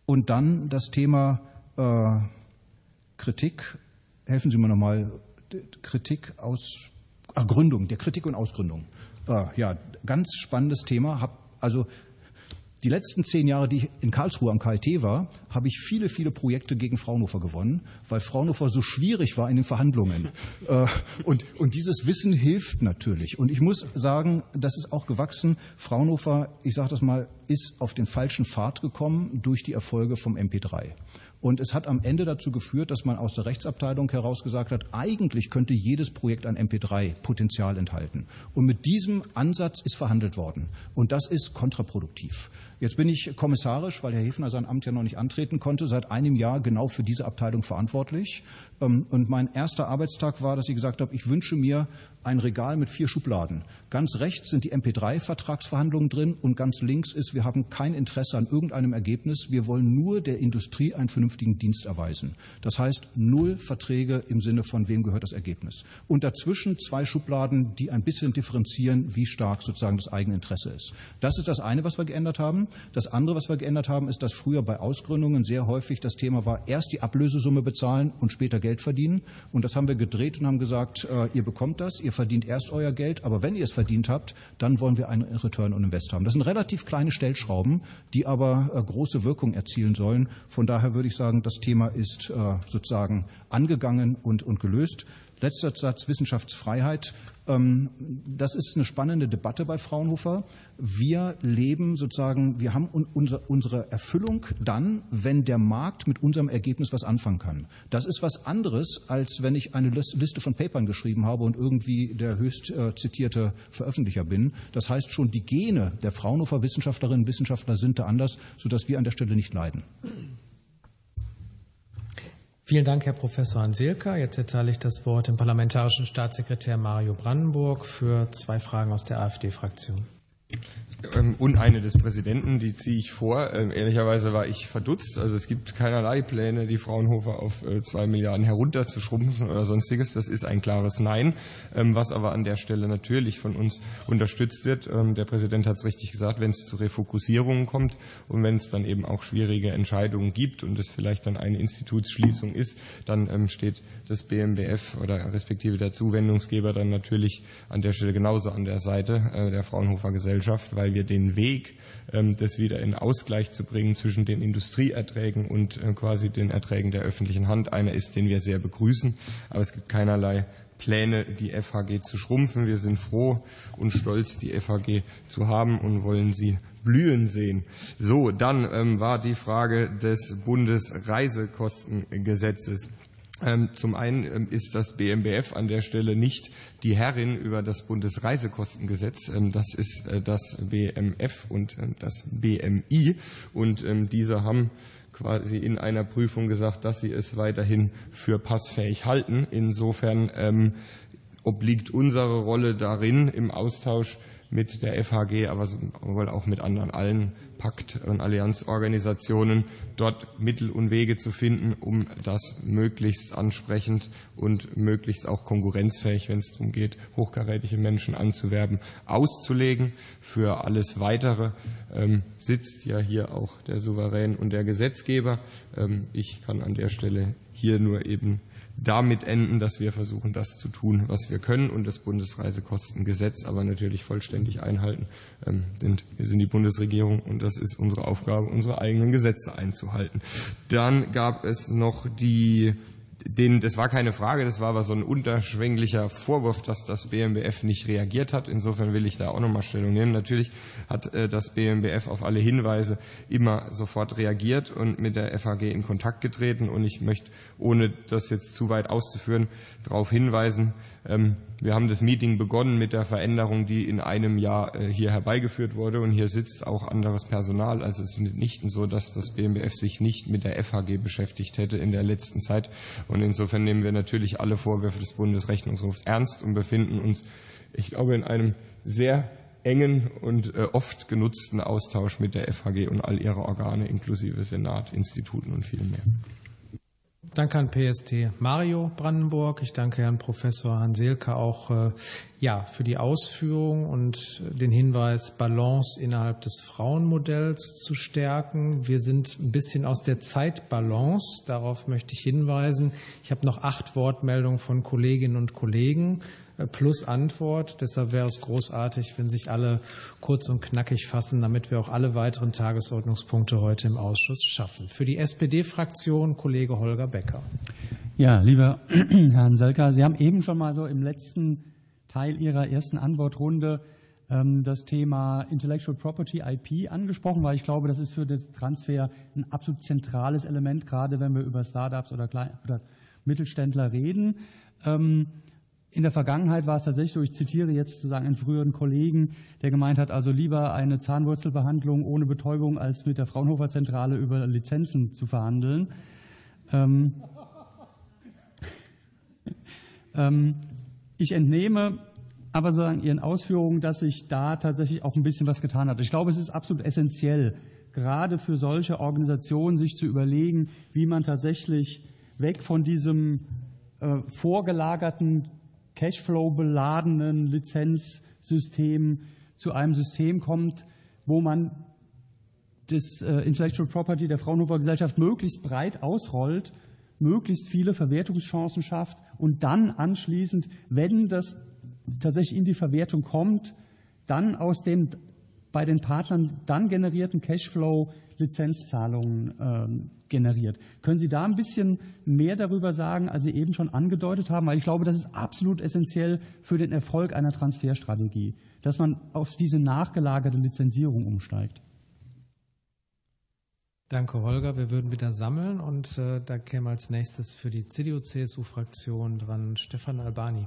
Und dann das Thema äh, Kritik. Helfen Sie mir nochmal. Kritik aus ach, Gründung, der Kritik und Ausgründung. Äh, ja, ganz spannendes Thema. Hab, also die letzten zehn Jahre, die ich in Karlsruhe am K I T war, habe ich viele, viele Projekte gegen Fraunhofer gewonnen, weil Fraunhofer so schwierig war in den Verhandlungen. und, und dieses Wissen hilft natürlich. Und ich muss sagen, das ist auch gewachsen. Fraunhofer, ich sage das mal, ist auf den falschen Pfad gekommen durch die Erfolge vom M P drei. Und es hat am Ende dazu geführt, dass man aus der Rechtsabteilung heraus gesagt hat, eigentlich könnte jedes Projekt ein M P drei Potenzial enthalten. Und mit diesem Ansatz ist verhandelt worden. Und das ist kontraproduktiv. Jetzt bin ich kommissarisch, weil Herr Hefner sein Amt ja noch nicht antreten konnte, seit einem Jahr genau für diese Abteilung verantwortlich. Und mein erster Arbeitstag war, dass ich gesagt habe, ich wünsche mir ein Regal mit vier Schubladen. Ganz rechts sind die M P drei Vertragsverhandlungen drin und ganz links ist, wir haben kein Interesse an irgendeinem Ergebnis. Wir wollen nur der Industrie einen vernünftigen Dienst erweisen. Das heißt, null Verträge im Sinne von, wem gehört das Ergebnis. Und dazwischen zwei Schubladen, die ein bisschen differenzieren, wie stark sozusagen das eigene Interesse ist. Das ist das eine, was wir geändert haben. Das andere, was wir geändert haben, ist, dass früher bei Ausgründungen sehr häufig das Thema war, erst die Ablösesumme bezahlen und später Geld verdienen. Und das haben wir gedreht und haben gesagt, äh, ihr bekommt das, ihr verdient erst euer Geld, aber wenn ihr es verdient habt, dann wollen wir einen Return on Invest haben. Das sind relativ kleine Stellschrauben, die aber äh, große Wirkung erzielen sollen. Von daher würde ich sagen, das Thema ist äh, sozusagen angegangen und, und gelöst. Letzter Satz, Wissenschaftsfreiheit. Das ist eine spannende Debatte bei Fraunhofer. Wir leben sozusagen, wir haben unsere Erfüllung dann, wenn der Markt mit unserem Ergebnis was anfangen kann. Das ist was anderes, als wenn ich eine Liste von Papern geschrieben habe und irgendwie der höchst zitierte Veröffentlicher bin. Das heißt, schon die Gene der Fraunhofer Wissenschaftlerinnen und Wissenschaftler sind da anders, sodass wir an der Stelle nicht leiden. Vielen Dank, Herr Professor Hanselka. Jetzt erteile ich das Wort dem parlamentarischen Staatssekretär Mario Brandenburg für zwei Fragen aus der AfD-Fraktion. Und eine des Präsidenten, die ziehe ich vor. Ähm, ehrlicherweise war ich verdutzt. Also es gibt keinerlei Pläne, die Fraunhofer auf äh, zwei Milliarden herunterzuschrumpfen oder sonstiges. Das ist ein klares Nein, ähm, was aber an der Stelle natürlich von uns unterstützt wird. Ähm, der Präsident hat es richtig gesagt, wenn es zu Refokussierungen kommt und wenn es dann eben auch schwierige Entscheidungen gibt und es vielleicht dann eine Institutsschließung ist, dann ähm, steht das B M B F oder respektive der Zuwendungsgeber dann natürlich an der Stelle genauso an der Seite äh, der Fraunhofer Gesellschaft, weil wir den Weg, ähm, das wieder in Ausgleich zu bringen zwischen den Industrieerträgen und äh, quasi den Erträgen der öffentlichen Hand, einer ist, den wir sehr begrüßen. Aber es gibt keinerlei Pläne, die F H G zu schrumpfen. Wir sind froh und stolz, die F H G zu haben und wollen sie blühen sehen. So, dann ähm, war die Frage des Bundesreisekostengesetzes. Zum einen ist das B M B F an der Stelle nicht die Herrin über das Bundesreisekostengesetz. Das ist das B M F und das B M I. Und diese haben quasi in einer Prüfung gesagt, dass sie es weiterhin für passfähig halten. Insofern ähm, obliegt unsere Rolle darin im Austausch mit der F H G, aber wohl auch mit anderen, allen Pakt- und Allianzorganisationen, dort Mittel und Wege zu finden, um das möglichst ansprechend und möglichst auch konkurrenzfähig, wenn es darum geht, hochkarätige Menschen anzuwerben, auszulegen. Für alles Weitere ähm, sitzt ja hier auch der Souverän und der Gesetzgeber. Ähm, ich kann an der Stelle hier nur eben damit enden, dass wir versuchen, das zu tun, was wir können und das Bundesreisekostengesetz aber natürlich vollständig einhalten. Ähm, denn wir sind die Bundesregierung und das ist unsere Aufgabe, unsere eigenen Gesetze einzuhalten. Dann gab es noch die Den, das war keine Frage, das war aber so ein unterschwänglicher Vorwurf, dass das B M B F nicht reagiert hat. Insofern will ich da auch nochmal Stellung nehmen. Natürlich hat äh, das B M B F auf alle Hinweise immer sofort reagiert und mit der F H G in Kontakt getreten. Und ich möchte, ohne das jetzt zu weit auszuführen, darauf hinweisen, ähm, wir haben das Meeting begonnen mit der Veränderung, die in einem Jahr äh, hier herbeigeführt wurde. Und hier sitzt auch anderes Personal. Also es ist mitnichten so, dass das B M B F sich nicht mit der F H G beschäftigt hätte in der letzten Zeit. Und insofern nehmen wir natürlich alle Vorwürfe des Bundesrechnungshofs ernst und befinden uns, ich glaube, in einem sehr engen und äh, oft genutzten Austausch mit der F H G und all ihrer Organe, inklusive Senat, Instituten und viel mehr. Danke an P S T Mario Brandenburg. Ich danke Herrn Professor Hanselka auch äh, ja, für die Ausführung und den Hinweis, Balance innerhalb des Frauenmodells zu stärken. Wir sind ein bisschen aus der Zeitbalance. Darauf möchte ich hinweisen. Ich habe noch acht Wortmeldungen von Kolleginnen und Kollegen äh, plus Antwort. Deshalb wäre es großartig, wenn sich alle kurz und knackig fassen, damit wir auch alle weiteren Tagesordnungspunkte heute im Ausschuss schaffen. Für die S P D-Fraktion Kollege Holger Becker. Ja, lieber Herr Hanselka, Sie haben eben schon mal so im letzten Teil Ihrer ersten Antwortrunde ähm, das Thema Intellectual Property I P angesprochen, weil ich glaube, das ist für den Transfer ein absolut zentrales Element, gerade wenn wir über Startups oder, Klein- oder Mittelständler reden. Ähm, in der Vergangenheit war es tatsächlich so, ich zitiere jetzt sozusagen einen früheren Kollegen, der gemeint hat, also lieber eine Zahnwurzelbehandlung ohne Betäubung, als mit der Fraunhofer Zentrale über Lizenzen zu verhandeln. Ähm, ähm, Ich entnehme aber sagen Ihren Ausführungen, dass sich da tatsächlich auch ein bisschen was getan hat. Ich glaube, es ist absolut essentiell, gerade für solche Organisationen sich zu überlegen, wie man tatsächlich weg von diesem äh, vorgelagerten, Cashflow-beladenen Lizenzsystem zu einem System kommt, wo man das äh, Intellectual Property der Fraunhofer Gesellschaft möglichst breit ausrollt, möglichst viele Verwertungschancen schafft und dann anschließend, wenn das tatsächlich in die Verwertung kommt, dann aus den bei den Partnern dann generierten Cashflow Lizenzzahlungen ähm, generiert. Können Sie da ein bisschen mehr darüber sagen, als Sie eben schon angedeutet haben? Weil ich glaube, das ist absolut essentiell für den Erfolg einer Transferstrategie, dass man auf diese nachgelagerte Lizenzierung umsteigt. Danke, Holger. Wir würden wieder sammeln und äh, da käme als nächstes für die C D U-C S U-Fraktion dran Stefan Albani.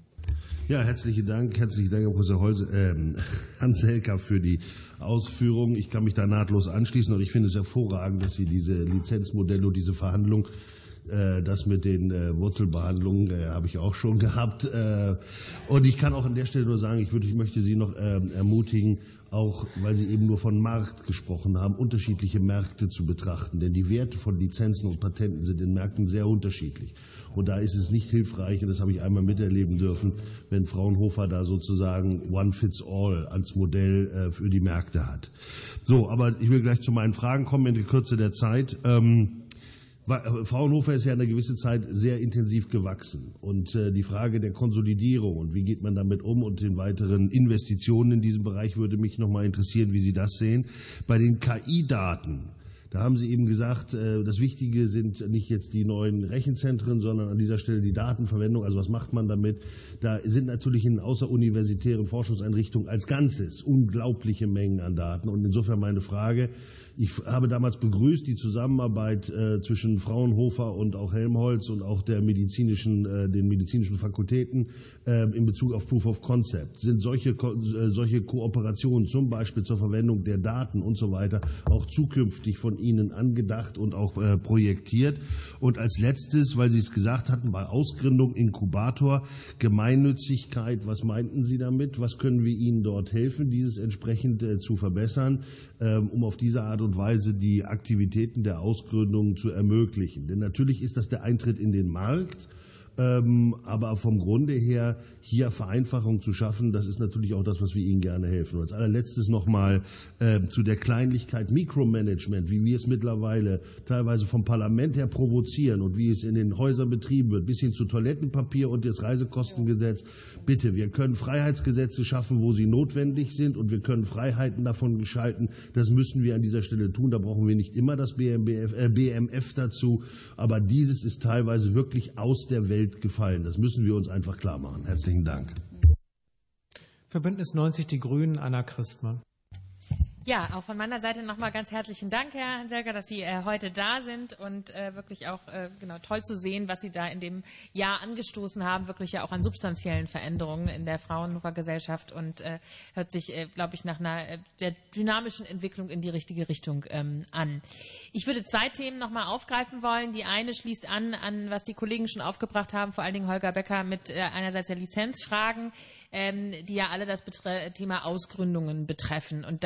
Ja, herzlichen Dank, herzlichen Dank, Herr Professor Holse, äh, Hanselka, für die Ausführungen. Ich kann mich da nahtlos anschließen und ich finde es hervorragend, dass Sie diese Lizenzmodelle und diese Verhandlung, äh, das mit den äh, Wurzelbehandlungen äh, habe ich auch schon gehabt. Äh, und ich kann auch an der Stelle nur sagen, ich, würde, ich möchte Sie noch äh, ermutigen, auch weil Sie eben nur von Markt gesprochen haben, unterschiedliche Märkte zu betrachten. Denn die Werte von Lizenzen und Patenten sind in Märkten sehr unterschiedlich. Und da ist es nicht hilfreich, und das habe ich einmal miterleben dürfen, wenn Fraunhofer da sozusagen One Fits All als Modell für die Märkte hat. So, aber ich will gleich zu meinen Fragen kommen in der Kürze der Zeit. Ähm, Fraunhofer ist ja eine gewisse Zeit sehr intensiv gewachsen. Und äh, die Frage der Konsolidierung und wie geht man damit um und den weiteren Investitionen in diesem Bereich würde mich noch mal interessieren, wie Sie das sehen. Bei den K I-Daten, da haben Sie eben gesagt, äh, das Wichtige sind nicht jetzt die neuen Rechenzentren, sondern an dieser Stelle die Datenverwendung. Also was macht man damit? Da sind natürlich in außeruniversitären Forschungseinrichtungen als Ganzes unglaubliche Mengen an Daten. Und insofern meine Frage, ich habe damals begrüßt die Zusammenarbeit äh, zwischen Fraunhofer und auch Helmholtz und auch der medizinischen, äh, den medizinischen Fakultäten äh, in Bezug auf Proof of Concept. Sind solche, äh, solche Kooperationen zum Beispiel zur Verwendung der Daten und so weiter auch zukünftig von Ihnen angedacht und auch äh, projektiert? Und als letztes, weil Sie es gesagt hatten, bei Ausgründung, Inkubator, Gemeinnützigkeit, was meinten Sie damit? Was können wir Ihnen dort helfen, dieses entsprechend äh, zu verbessern, ähm, um auf diese Art und Weise die Aktivitäten der Ausgründung zu ermöglichen? Denn natürlich ist das der Eintritt in den Markt, ähm, aber vom Grunde her hier Vereinfachung zu schaffen, das ist natürlich auch das, was wir Ihnen gerne helfen. Und als allerletztes nochmal äh, zu der Kleinlichkeit Mikromanagement, wie wir es mittlerweile teilweise vom Parlament her provozieren und wie es in den Häusern betrieben wird, bis hin zu Toilettenpapier und das Reisekostengesetz. Bitte, wir können Freiheitsgesetze schaffen, wo sie notwendig sind und wir können Freiheiten davon gestalten. Das müssen wir an dieser Stelle tun. Da brauchen wir nicht immer das B M F, äh, B M F dazu, aber dieses ist teilweise wirklich aus der Welt gefallen. Das müssen wir uns einfach klar machen. Herzlichen Dank. Für Bündnis neunzig Die Grünen, Anna Christmann. Ja, auch von meiner Seite nochmal ganz herzlichen Dank, Herr Hanselka, dass Sie äh, heute da sind und äh, wirklich auch äh, genau toll zu sehen, was Sie da in dem Jahr angestoßen haben, wirklich ja auch an substanziellen Veränderungen in der Fraunhofer Gesellschaft und äh, hört sich, äh, glaube ich, nach einer äh, der dynamischen Entwicklung in die richtige Richtung ähm, an. Ich würde zwei Themen nochmal aufgreifen wollen. Die eine schließt an, an was die Kollegen schon aufgebracht haben, vor allen Dingen Holger Becker mit äh, einerseits der Lizenzfragen, ähm, die ja alle das Betre- Thema Ausgründungen betreffen. Und das äh, würde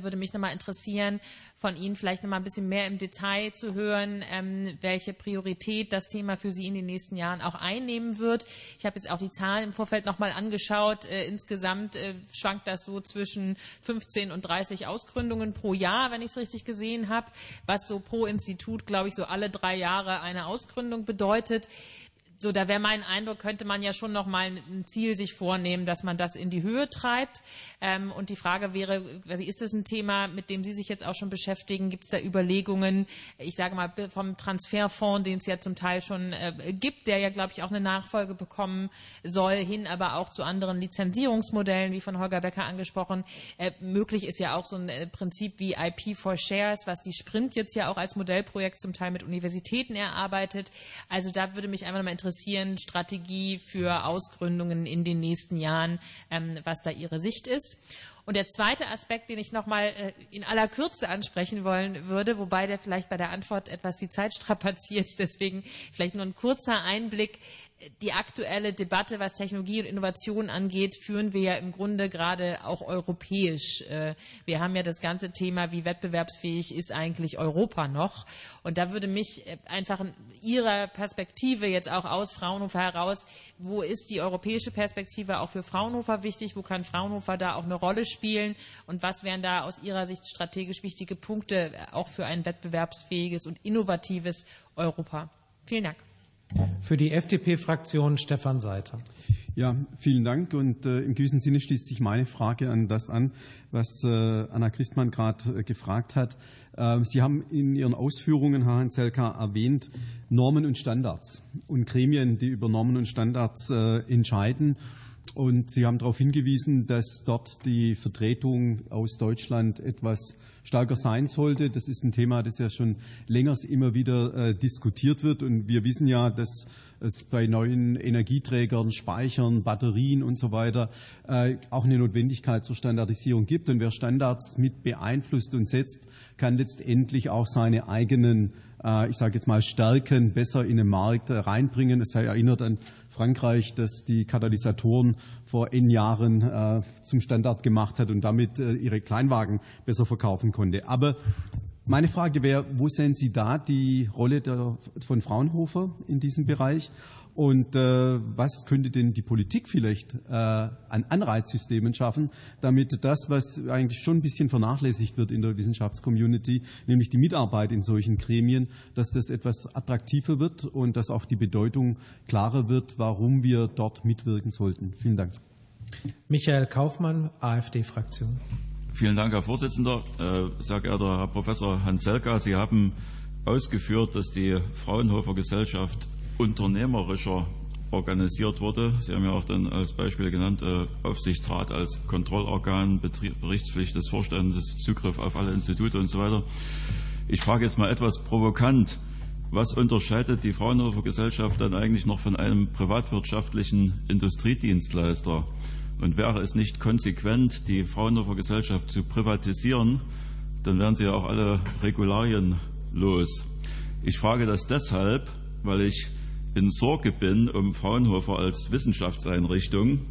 würde mich nochmal interessieren, von Ihnen vielleicht nochmal ein bisschen mehr im Detail zu hören, ähm, welche Priorität das Thema für Sie in den nächsten Jahren auch einnehmen wird. Ich habe jetzt auch die Zahlen im Vorfeld nochmal angeschaut. Äh, insgesamt äh, schwankt das so zwischen fünfzehn und dreißig Ausgründungen pro Jahr, wenn ich es richtig gesehen habe, was so pro Institut, glaube ich, so alle drei Jahre eine Ausgründung bedeutet. So, da wäre mein Eindruck, könnte man ja schon noch mal ein Ziel sich vornehmen, dass man das in die Höhe treibt. Ähm, und die Frage wäre, ist das ein Thema, mit dem Sie sich jetzt auch schon beschäftigen? Gibt es da Überlegungen, ich sage mal, vom Transferfonds, den es ja zum Teil schon äh, gibt, der ja, glaube ich, auch eine Nachfolge bekommen soll, hin aber auch zu anderen Lizenzierungsmodellen, wie von Holger Becker angesprochen. Äh, möglich ist ja auch so ein äh, Prinzip wie I P for Shares, was die Sprint jetzt ja auch als Modellprojekt zum Teil mit Universitäten erarbeitet. Also da würde mich einfach mal interessieren, Strategie für Ausgründungen in den nächsten Jahren, ähm, was da Ihre Sicht ist. Und der zweite Aspekt, den ich noch mal äh, in aller Kürze ansprechen wollen würde, wobei der vielleicht bei der Antwort etwas die Zeit strapaziert, deswegen vielleicht nur ein kurzer Einblick. Die aktuelle Debatte, was Technologie und Innovation angeht, führen wir ja im Grunde gerade auch europäisch. Wir haben ja das ganze Thema, wie wettbewerbsfähig ist eigentlich Europa noch. Und da würde mich einfach in Ihrer Perspektive jetzt auch aus Fraunhofer heraus, wo ist die europäische Perspektive auch für Fraunhofer wichtig? Wo kann Fraunhofer da auch eine Rolle spielen? Und was wären da aus Ihrer Sicht strategisch wichtige Punkte auch für ein wettbewerbsfähiges und innovatives Europa? Vielen Dank. Für die F D P-Fraktion Stefan Seiter. Ja, vielen Dank. Und äh, im gewissen Sinne schließt sich meine Frage an das an, was äh, Anna Christmann gerade äh, gefragt hat. Äh, Sie haben in Ihren Ausführungen, Herr Hanzelka, erwähnt Normen und Standards und Gremien, die über Normen und Standards äh, entscheiden. Und Sie haben darauf hingewiesen, dass dort die Vertretung aus Deutschland etwas stärker sein sollte. Das ist ein Thema, das ja schon länger immer wieder äh, diskutiert wird. Und wir wissen ja, dass es bei neuen Energieträgern, Speichern, Batterien und so weiter äh, auch eine Notwendigkeit zur Standardisierung gibt. Und wer Standards mit beeinflusst und setzt, kann letztendlich auch seine eigenen, äh, ich sage jetzt mal, Stärken besser in den Markt äh, reinbringen. Es sei erinnert an Frankreich, das die Katalysatoren vor N Jahren äh, zum Standard gemacht hat und damit äh, ihre Kleinwagen besser verkaufen konnte. Aber meine Frage wäre, wo sehen Sie da die Rolle der, von Fraunhofer in diesem Bereich? Und äh, was könnte denn die Politik vielleicht äh, an Anreizsystemen schaffen, damit das, was eigentlich schon ein bisschen vernachlässigt wird in der Wissenschaftscommunity, nämlich die Mitarbeit in solchen Gremien, dass das etwas attraktiver wird und dass auch die Bedeutung klarer wird, warum wir dort mitwirken sollten. Vielen Dank. Michael Kaufmann, AfD-Fraktion. Vielen Dank, Herr Vorsitzender. Äh, sehr geehrter Herr Professor Hanzelka, Sie haben ausgeführt, dass die Fraunhofer Gesellschaft unternehmerischer organisiert wurde. Sie haben ja auch dann als Beispiel genannt, äh, Aufsichtsrat als Kontrollorgan, Betrieb, Berichtspflicht des Vorstandes, Zugriff auf alle Institute und so weiter. Ich frage jetzt mal etwas provokant, was unterscheidet die Fraunhofer Gesellschaft dann eigentlich noch von einem privatwirtschaftlichen Industriedienstleister? Und wäre es nicht konsequent, die Fraunhofer Gesellschaft zu privatisieren, dann wären sie ja auch alle Regularien los. Ich frage das deshalb, weil ich in Sorge bin um Fraunhofer als Wissenschaftseinrichtung,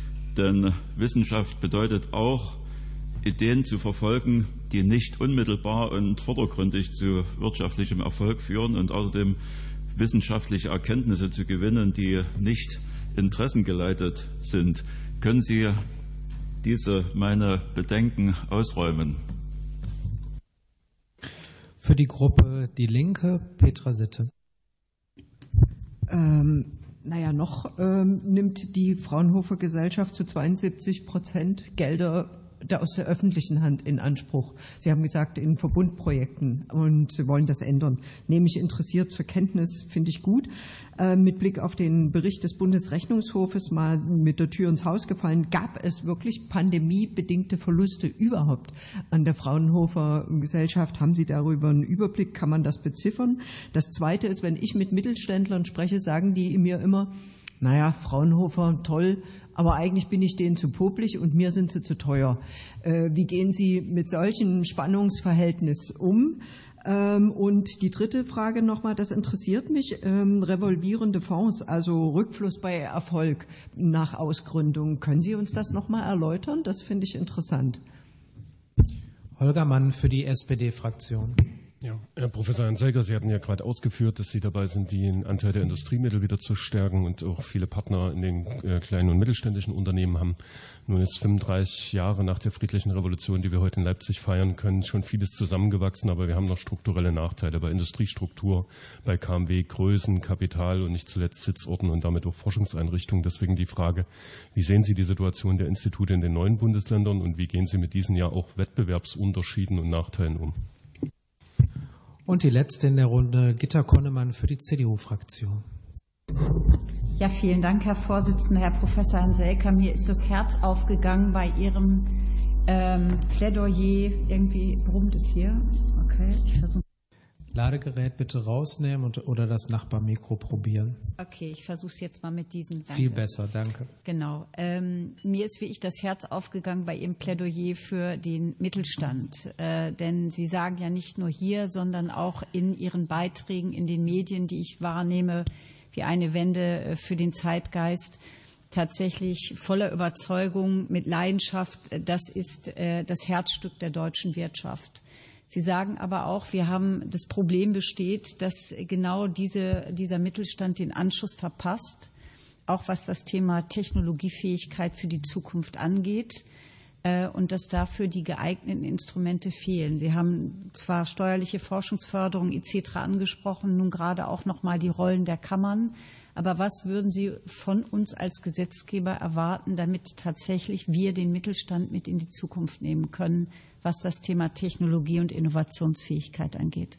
denn Wissenschaft bedeutet auch, Ideen zu verfolgen, die nicht unmittelbar und vordergründig zu wirtschaftlichem Erfolg führen und außerdem wissenschaftliche Erkenntnisse zu gewinnen, die nicht interessengeleitet sind. Können Sie diese meine Bedenken ausräumen? Für die Gruppe Die Linke, Petra Sitte. Ähm, naja, noch ähm, nimmt die Fraunhofer Gesellschaft zu zweiundsiebzig Prozent Gelder aus der öffentlichen Hand in Anspruch. Sie haben gesagt, in Verbundprojekten, und Sie wollen das ändern. Nehme ich interessiert zur Kenntnis, finde ich gut. Äh, mit Blick auf den Bericht des Bundesrechnungshofes, mal mit der Tür ins Haus gefallen, gab es wirklich pandemiebedingte Verluste überhaupt an der Fraunhofer Gesellschaft? Haben Sie darüber einen Überblick? Kann man das beziffern? Das Zweite ist, wenn ich mit Mittelständlern spreche, sagen die mir immer, naja, Fraunhofer, toll, aber eigentlich bin ich denen zu popelig und mir sind sie zu teuer. Äh, wie gehen Sie mit solchen Spannungsverhältnissen um? Ähm, und die dritte Frage nochmal, das interessiert mich, ähm, revolvierende Fonds, also Rückfluss bei Erfolg nach Ausgründung. Können Sie uns das nochmal erläutern? Das finde ich interessant. Holger Mann für die S P D-Fraktion. Ja, Herr Professor Hanselka, Sie hatten ja gerade ausgeführt, dass Sie dabei sind, den Anteil der Industriemittel wieder zu stärken und auch viele Partner in den äh, kleinen und mittelständischen Unternehmen haben. Nun ist fünfunddreißig Jahre nach der friedlichen Revolution, die wir heute in Leipzig feiern können, schon vieles zusammengewachsen, aber wir haben noch strukturelle Nachteile bei Industriestruktur, bei K M W, Größen, Kapital und nicht zuletzt Sitzorten und damit auch Forschungseinrichtungen. Deswegen die Frage, wie sehen Sie die Situation der Institute in den neuen Bundesländern und wie gehen Sie mit diesen ja auch Wettbewerbsunterschieden und Nachteilen um? Und die letzte in der Runde, Gitta Konnemann für die C D U-Fraktion. Ja, vielen Dank, Herr Vorsitzender, Herr Professor Hanselka. Mir ist das Herz aufgegangen bei Ihrem ähm, Plädoyer. Irgendwie brummt es hier. Okay, ich versuche. Ladegerät bitte rausnehmen und, oder das Nachbarmikro probieren. Okay, ich versuche es jetzt mal mit diesen. Danke. Viel besser, danke. Genau. Ähm, mir ist wirklich das Herz aufgegangen bei Ihrem Plädoyer für den Mittelstand. Äh, denn Sie sagen ja nicht nur hier, sondern auch in Ihren Beiträgen in den Medien, die ich wahrnehme, wie eine Wende für den Zeitgeist, tatsächlich voller Überzeugung, mit Leidenschaft, das ist äh, das Herzstück der deutschen Wirtschaft. Sie sagen aber auch, wir haben, das Problem besteht, dass genau diese, dieser Mittelstand den Anschluss verpasst, auch was das Thema Technologiefähigkeit für die Zukunft angeht, äh, und dass dafür die geeigneten Instrumente fehlen. Sie haben zwar steuerliche Forschungsförderung et cetera angesprochen, nun gerade auch noch mal die Rollen der Kammern. Aber was würden Sie von uns als Gesetzgeber erwarten, damit tatsächlich wir den Mittelstand mit in die Zukunft nehmen können, was das Thema Technologie und Innovationsfähigkeit angeht?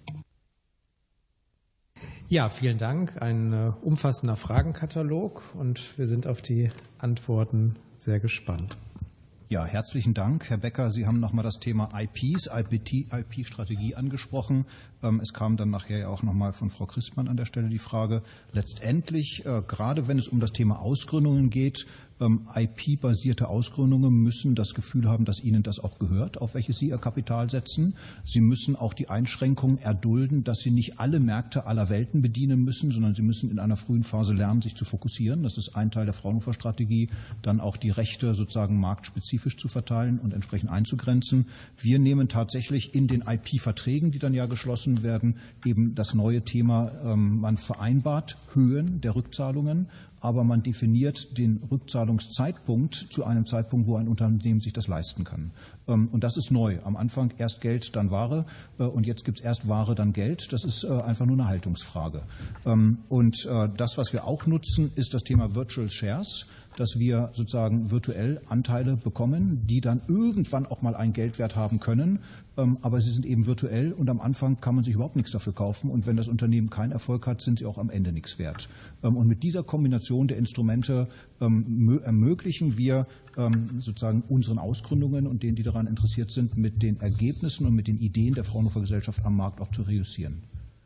Ja, vielen Dank. Ein äh, umfassender Fragenkatalog und wir sind auf die Antworten sehr gespannt. Ja, herzlichen Dank, Herr Becker. Sie haben nochmal das Thema I Ps, I P-Strategie angesprochen. Es kam dann nachher ja auch nochmal von Frau Christmann an der Stelle die Frage. Letztendlich, gerade wenn es um das Thema Ausgründungen geht, I P-basierte Ausgründungen müssen das Gefühl haben, dass ihnen das auch gehört, auf welches sie ihr Kapital setzen. Sie müssen auch die Einschränkung erdulden, dass sie nicht alle Märkte aller Welten bedienen müssen, sondern sie müssen in einer frühen Phase lernen, sich zu fokussieren. Das ist ein Teil der Fraunhofer-Strategie, dann auch die Rechte sozusagen marktspezifisch zu verteilen und entsprechend einzugrenzen. Wir nehmen tatsächlich in den I P-Verträgen, die dann ja geschlossen werden, eben das neue Thema, man vereinbart Höhen der Rückzahlungen, aber man definiert den Rückzahlungszeitpunkt zu einem Zeitpunkt, wo ein Unternehmen sich das leisten kann. Und das ist neu. Am Anfang erst Geld, dann Ware. Und jetzt gibt es erst Ware, dann Geld. Das ist einfach nur eine Haltungsfrage. Und das, was wir auch nutzen, ist das Thema Virtual Shares, dass wir sozusagen virtuell Anteile bekommen, die dann irgendwann auch mal einen Geldwert haben können. Aber sie sind eben virtuell und am Anfang kann man sich überhaupt nichts dafür kaufen. Und wenn das Unternehmen keinen Erfolg hat, sind sie auch am Ende nichts wert. Und mit dieser Kombination der Instrumente ermöglichen wir sozusagen unseren Ausgründungen und denen, die daran interessiert sind, mit den Ergebnissen und mit den Ideen der Fraunhofer Gesellschaft am Markt auch zu reüssieren.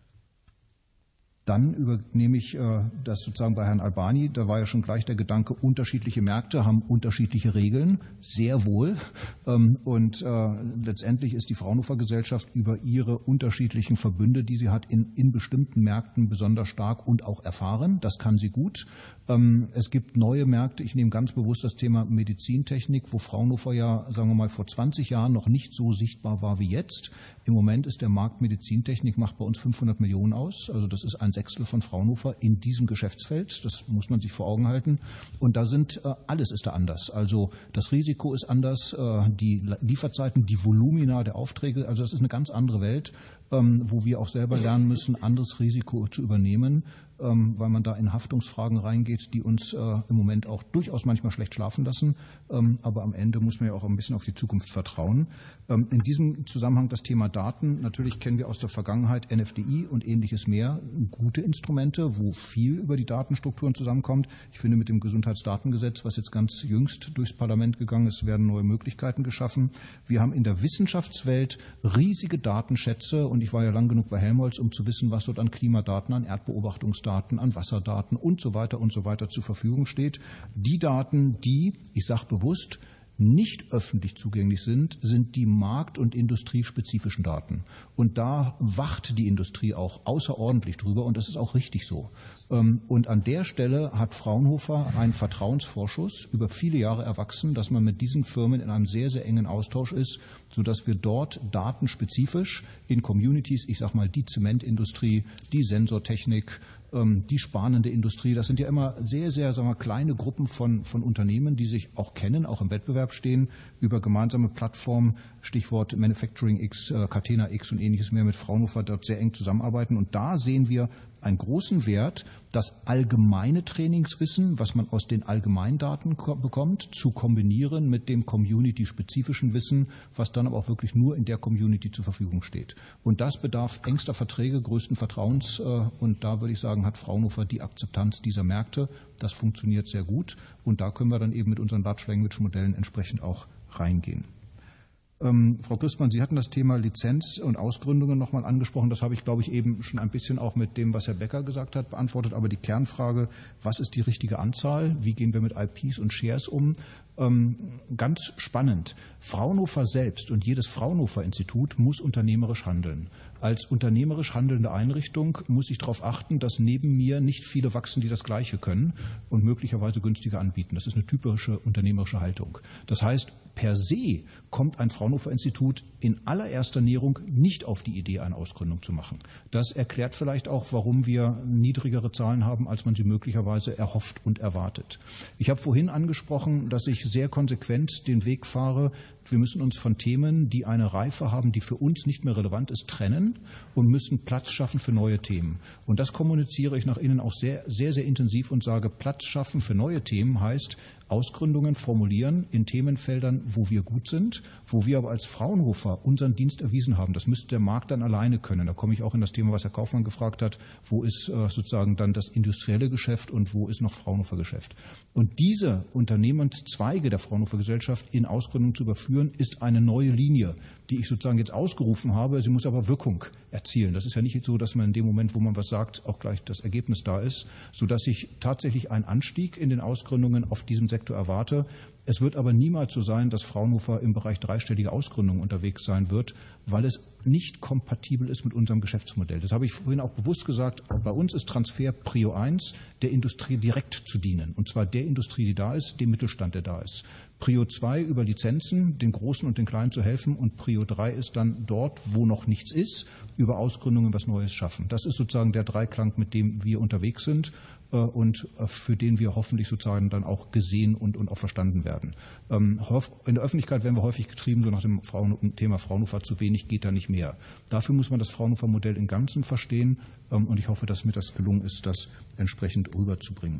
Dann übernehme ich das sozusagen bei Herrn Albani. Da war ja schon gleich der Gedanke, unterschiedliche Märkte haben unterschiedliche Regeln, sehr wohl. Und letztendlich ist die Fraunhofer Gesellschaft über ihre unterschiedlichen Verbünde, die sie hat, in, in bestimmten Märkten besonders stark und auch erfahren. Das kann sie gut. Es gibt neue Märkte. Ich nehme ganz bewusst das Thema Medizintechnik, wo Fraunhofer ja, sagen wir mal, vor zwanzig Jahren noch nicht so sichtbar war wie jetzt. Im Moment ist der Markt Medizintechnik, macht bei uns fünfhundert Millionen aus. Also das ist ein Sechstel von Fraunhofer in diesem Geschäftsfeld. Das muss man sich vor Augen halten. Und da sind, alles ist da anders. Also das Risiko ist anders, die Lieferzeiten, die Volumina der Aufträge. Also das ist eine ganz andere Welt, wo wir auch selber lernen müssen, anderes Risiko zu übernehmen, weil man da in Haftungsfragen reingeht, die uns im Moment auch durchaus manchmal schlecht schlafen lassen. Aber am Ende muss man ja auch ein bisschen auf die Zukunft vertrauen. In diesem Zusammenhang das Thema Daten. Natürlich kennen wir aus der Vergangenheit N F D I und ähnliches mehr, gute Instrumente, wo viel über die Datenstrukturen zusammenkommt. Ich finde, mit dem Gesundheitsdatengesetz, was jetzt ganz jüngst durchs Parlament gegangen ist, werden neue Möglichkeiten geschaffen. Wir haben in der Wissenschaftswelt riesige Datenschätze und ich war ja lang genug bei Helmholtz, um zu wissen, was dort an Klimadaten, an Erdbeobachtungsdaten, an Wasserdaten und so weiter und so weiter zur Verfügung steht. Die Daten, die, ich sage bewusst, nicht öffentlich zugänglich sind, sind die markt- und industriespezifischen Daten. Und da wacht die Industrie auch außerordentlich drüber und das ist auch richtig so. Und an der Stelle hat Fraunhofer einen Vertrauensvorschuss über viele Jahre erwachsen, dass man mit diesen Firmen in einem sehr, sehr engen Austausch ist, sodass wir dort datenspezifisch in Communities, ich sage mal die Zementindustrie, die Sensortechnik, die spanende Industrie, das sind ja immer sehr, sehr sagen wir, kleine Gruppen von, von Unternehmen, die sich auch kennen, auch im Wettbewerb stehen, über gemeinsame Plattformen, Stichwort Manufacturing X, Catena X und ähnliches mehr mit Fraunhofer dort sehr eng zusammenarbeiten. Und da sehen wir einen großen Wert, das allgemeine Trainingswissen, was man aus den Allgemeindaten bekommt, zu kombinieren mit dem community-spezifischen Wissen, was dann aber auch wirklich nur in der Community zur Verfügung steht. Und das bedarf engster Verträge, größten Vertrauens. Und da würde ich sagen, hat Fraunhofer die Akzeptanz dieser Märkte. Das funktioniert sehr gut. Und da können wir dann eben mit unseren Large Language Modellen entsprechend auch reingehen. Ähm, Frau Christmann, Sie hatten das Thema Lizenz und Ausgründungen nochmal angesprochen. Das habe ich, glaube ich, eben schon ein bisschen auch mit dem, was Herr Becker gesagt hat, beantwortet. Aber die Kernfrage, was ist die richtige Anzahl? Wie gehen wir mit I Ps und Shares um? Ähm, ganz spannend. Fraunhofer selbst und jedes Fraunhofer-Institut muss unternehmerisch handeln. Als unternehmerisch handelnde Einrichtung muss ich darauf achten, dass neben mir nicht viele wachsen, die das Gleiche können und möglicherweise günstiger anbieten. Das ist eine typische unternehmerische Haltung. Das heißt, per se kommt ein Fraunhofer-Institut in allererster Näherung nicht auf die Idee, eine Ausgründung zu machen. Das erklärt vielleicht auch, warum wir niedrigere Zahlen haben, als man sie möglicherweise erhofft und erwartet. Ich habe vorhin angesprochen, dass ich sehr konsequent den Weg fahre, wir müssen uns von Themen, die eine Reife haben, die für uns nicht mehr relevant ist, trennen und müssen Platz schaffen für neue Themen. Und das kommuniziere ich nach innen auch sehr, sehr, sehr intensiv und sage, Platz schaffen für neue Themen heißt, Ausgründungen formulieren in Themenfeldern, wo wir gut sind, wo wir aber als Fraunhofer unseren Dienst erwiesen haben. Das müsste der Markt dann alleine können. Da komme ich auch in das Thema, was Herr Kaufmann gefragt hat, wo ist äh, sozusagen dann das industrielle Geschäft und wo ist noch Fraunhofer Geschäft. Und diese Unternehmenszweige der Fraunhofer Gesellschaft in Ausgründung zu überführen, ist eine neue Linie, die ich sozusagen jetzt ausgerufen habe. Sie muss aber Wirkung erzielen. Das ist ja nicht so, dass man in dem Moment, wo man was sagt, auch gleich das Ergebnis da ist, sodass ich tatsächlich einen Anstieg in den Ausgründungen auf diesem Sektor erwarte. Es wird aber niemals so sein, dass Fraunhofer im Bereich dreistellige Ausgründungen unterwegs sein wird, weil es nicht kompatibel ist mit unserem Geschäftsmodell. Das habe ich vorhin auch bewusst gesagt. Bei uns ist Transfer Prio eins, der Industrie direkt zu dienen. Und zwar der Industrie, die da ist, dem Mittelstand, der da ist. Prio zwei über Lizenzen, den Großen und den Kleinen zu helfen. Und Prio drei ist dann dort, wo noch nichts ist, über Ausgründungen was Neues schaffen. Das ist sozusagen der Dreiklang, mit dem wir unterwegs sind und für den wir hoffentlich sozusagen dann auch gesehen und, und auch verstanden werden. In der Öffentlichkeit werden wir häufig getrieben, so nach dem Frauen, Thema Fraunhofer, zu wenig geht da nicht mehr. Dafür muss man das Fraunhofer-Modell im Ganzen verstehen und ich hoffe, dass mir das gelungen ist, das entsprechend rüberzubringen.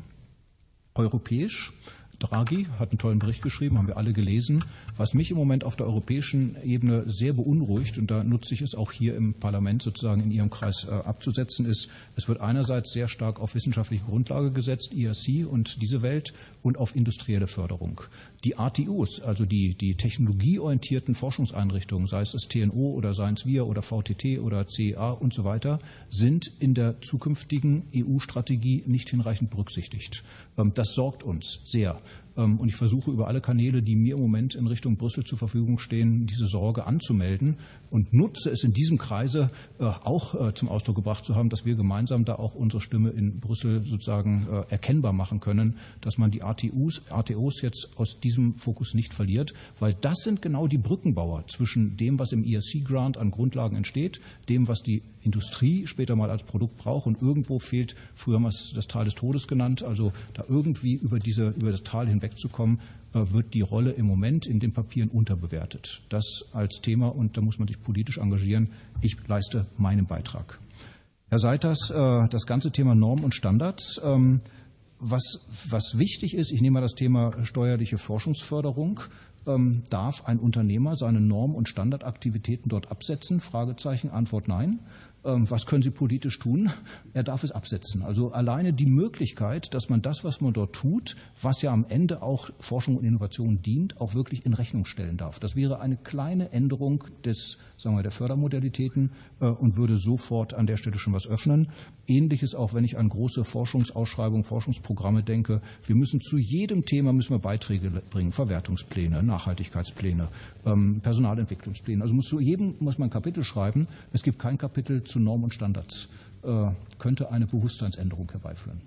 Europäisch. Draghi hat einen tollen Bericht geschrieben, haben wir alle gelesen. Was mich im Moment auf der europäischen Ebene sehr beunruhigt, und da nutze ich es auch hier im Parlament sozusagen in Ihrem Kreis äh, abzusetzen, ist, es wird einerseits sehr stark auf wissenschaftliche Grundlage gesetzt, I R C und diese Welt, und auf industrielle Förderung. Die R T Us, also die, die technologieorientierten Forschungseinrichtungen, sei es das T N O oder seien es wir oder V T T oder C E A und so weiter, sind in der zukünftigen E U-Strategie nicht hinreichend berücksichtigt. Ähm, das sorgt uns sehr. Und ich versuche über alle Kanäle, die mir im Moment in Richtung Brüssel zur Verfügung stehen, diese Sorge anzumelden und nutze es in diesem Kreise auch zum Ausdruck gebracht zu haben, dass wir gemeinsam da auch unsere Stimme in Brüssel sozusagen erkennbar machen können, dass man die R T Us, R T Os jetzt aus diesem Fokus nicht verliert, weil das sind genau die Brückenbauer zwischen dem, was im E R C-Grant an Grundlagen entsteht, dem, was die Industrie später mal als Produkt braucht, und irgendwo fehlt, früher haben wir es das Tal des Todes genannt, also da irgendwie über diese, über das Tal hinwegzukommen, wird die Rolle im Moment in den Papieren unterbewertet. Das als Thema, und da muss man sich politisch engagieren. Ich leiste meinen Beitrag. Herr Seiters, das ganze Thema Normen und Standards, was, was wichtig ist, ich nehme mal das Thema steuerliche Forschungsförderung. Darf ein Unternehmer seine Norm- und Standardaktivitäten dort absetzen? Fragezeichen, Antwort nein. Was können Sie politisch tun? Er darf es absetzen. Also alleine die Möglichkeit, dass man das, was man dort tut, was ja am Ende auch Forschung und Innovation dient, auch wirklich in Rechnung stellen darf. Das wäre eine kleine Änderung des, sagen wir, der Fördermodalitäten und würde sofort an der Stelle schon was öffnen. Ähnliches auch, wenn ich an große Forschungsausschreibungen, Forschungsprogramme denke. Wir müssen zu jedem Thema müssen wir Beiträge bringen, Verwertungspläne, Nachhaltigkeitspläne, Personalentwicklungspläne. Also muss zu jedem muss man ein Kapitel schreiben. Es gibt kein Kapitel zu Normen und Standards. Äh, könnte eine Bewusstseinsänderung herbeiführen.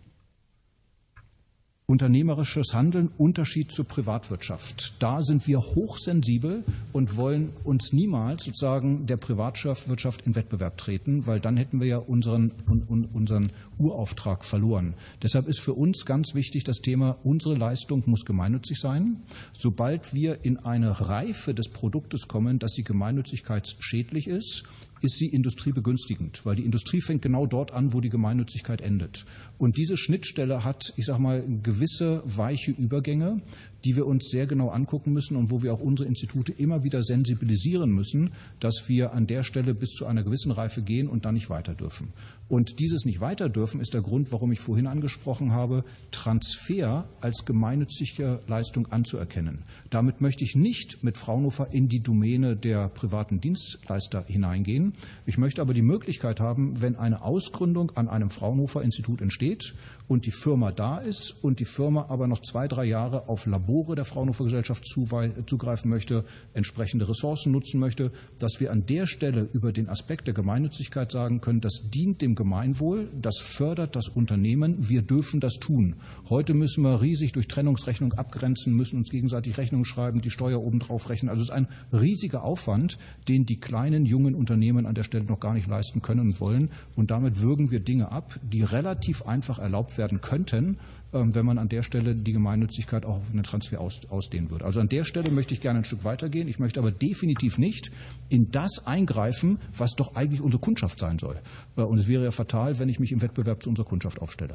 Unternehmerisches Handeln, Unterschied zur Privatwirtschaft. Da sind wir hochsensibel und wollen uns niemals sozusagen der Privatwirtschaft in Wettbewerb treten, weil dann hätten wir ja unseren, unseren Urauftrag verloren. Deshalb ist für uns ganz wichtig das Thema, unsere Leistung muss gemeinnützig sein. Sobald wir in eine Reife des Produktes kommen, dass sie gemeinnützigkeitsschädlich ist, ist sie industriebegünstigend, weil die Industrie fängt genau dort an, wo die Gemeinnützigkeit endet. Und diese Schnittstelle hat, ich sage mal, gewisse weiche Übergänge, die wir uns sehr genau angucken müssen und wo wir auch unsere Institute immer wieder sensibilisieren müssen, dass wir an der Stelle bis zu einer gewissen Reife gehen und dann nicht weiter dürfen. Und dieses nicht weiter dürfen ist der Grund, warum ich vorhin angesprochen habe, Transfer als gemeinnützige Leistung anzuerkennen. Damit möchte ich nicht mit Fraunhofer in die Domäne der privaten Dienstleister hineingehen. Ich möchte aber die Möglichkeit haben, wenn eine Ausgründung an einem Fraunhofer-Institut entsteht und die Firma da ist und die Firma aber noch zwei, drei Jahre auf Labore der Fraunhofer Gesellschaft zugreifen möchte, entsprechende Ressourcen nutzen möchte, dass wir an der Stelle über den Aspekt der Gemeinnützigkeit sagen können, das dient dem Gemeinwohl, das fördert das Unternehmen, wir dürfen das tun. Heute müssen wir riesig durch Trennungsrechnung abgrenzen, müssen uns gegenseitig Rechnungen schreiben, die Steuer obendrauf rechnen. Also es ist ein riesiger Aufwand, den die kleinen, jungen Unternehmen an der Stelle noch gar nicht leisten können und wollen. Und damit würgen wir Dinge ab, die relativ einfach erlaubt werden könnten, wenn man an der Stelle die Gemeinnützigkeit auch auf einen Transfer ausdehnen würde. Also an der Stelle möchte ich gerne ein Stück weitergehen. Ich möchte aber definitiv nicht in das eingreifen, was doch eigentlich unsere Kundschaft sein soll. Und es wäre ja fatal, wenn ich mich im Wettbewerb zu unserer Kundschaft aufstelle.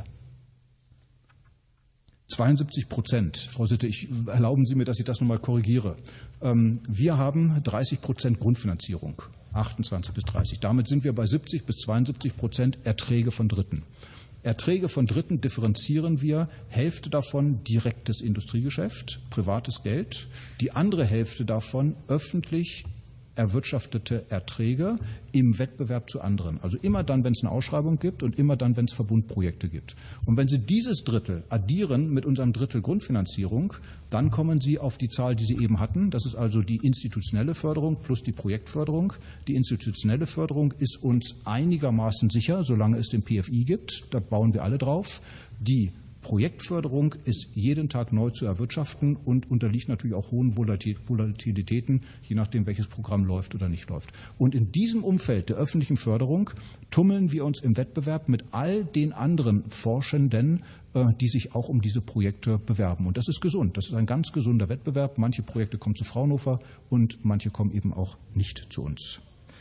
zweiundsiebzig Prozent. Frau Sitte, ich, erlauben Sie mir, dass ich das nochmal korrigiere. Wir haben dreißig Prozent Grundfinanzierung, achtundzwanzig bis dreißig. Damit sind wir bei siebzig bis zweiundsiebzig Prozent Erträge von Dritten. Erträge von Dritten differenzieren wir, Hälfte davon direktes Industriegeschäft, privates Geld, die andere Hälfte davon öffentlich erwirtschaftete Erträge im Wettbewerb zu anderen. Also immer dann, wenn es eine Ausschreibung gibt und immer dann, wenn es Verbundprojekte gibt. Und wenn Sie dieses Drittel addieren mit unserem Drittel Grundfinanzierung, dann kommen Sie auf die Zahl, die Sie eben hatten. Das ist also die institutionelle Förderung plus die Projektförderung. Die institutionelle Förderung ist uns einigermaßen sicher, solange es den P F I gibt. Da bauen wir alle drauf. Die Projektförderung ist jeden Tag neu zu erwirtschaften und unterliegt natürlich auch hohen Volatilitäten, je nachdem, welches Programm läuft oder nicht läuft. Und in diesem Umfeld der öffentlichen Förderung tummeln wir uns im Wettbewerb mit all den anderen Forschenden, die sich auch um diese Projekte bewerben. Und das ist gesund. Das ist ein ganz gesunder Wettbewerb. Manche Projekte kommen zu Fraunhofer und manche kommen eben auch nicht zu uns.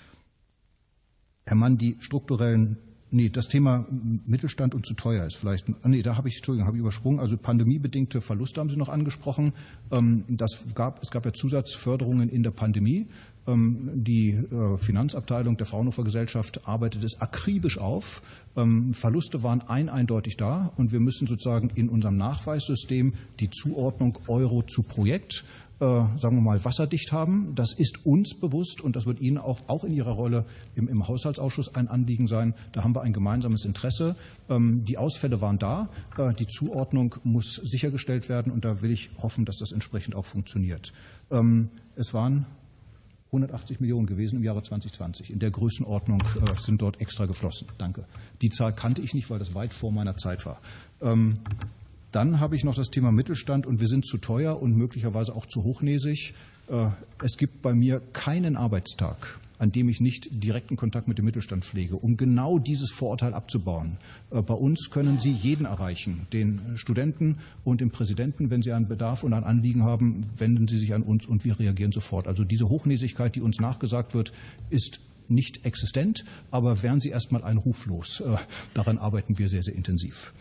Herr Mann, die strukturellen Nee, das Thema Mittelstand und zu teuer ist vielleicht. Nee, da habe ich, Entschuldigung, habe ich übersprungen. Also pandemiebedingte Verluste haben Sie noch angesprochen. Das gab, es gab ja Zusatzförderungen in der Pandemie. Die Finanzabteilung der Fraunhofer Gesellschaft arbeitet es akribisch auf. Verluste waren ein eindeutig da und wir müssen sozusagen in unserem Nachweissystem die Zuordnung Euro zu Projekt, sagen wir mal, wasserdicht haben. Das ist uns bewusst und das wird Ihnen auch, auch in Ihrer Rolle im, im Haushaltsausschuss ein Anliegen sein. Da haben wir ein gemeinsames Interesse. Die Ausfälle waren da. Die Zuordnung muss sichergestellt werden und da will ich hoffen, dass das entsprechend auch funktioniert. Es waren hundertachtzig Millionen gewesen im Jahre zwanzig zwanzig. In der Größenordnung äh, sind dort extra geflossen. Danke. Die Zahl kannte ich nicht, weil das weit vor meiner Zeit war. Ähm, dann habe ich noch das Thema Mittelstand und wir sind zu teuer und möglicherweise auch zu hochnäsig. Äh, es gibt bei mir keinen Arbeitstag, an dem ich nicht direkten Kontakt mit dem Mittelstand pflege, um genau dieses Vorurteil abzubauen. Äh, bei uns können Sie jeden erreichen, den Studenten und den Präsidenten. Wenn Sie einen Bedarf und ein Anliegen haben, wenden Sie sich an uns und wir reagieren sofort. Also diese Hochnäsigkeit, die uns nachgesagt wird, ist nicht existent, aber wären Sie erst mal einen Ruf los. Äh, daran arbeiten wir sehr, sehr intensiv.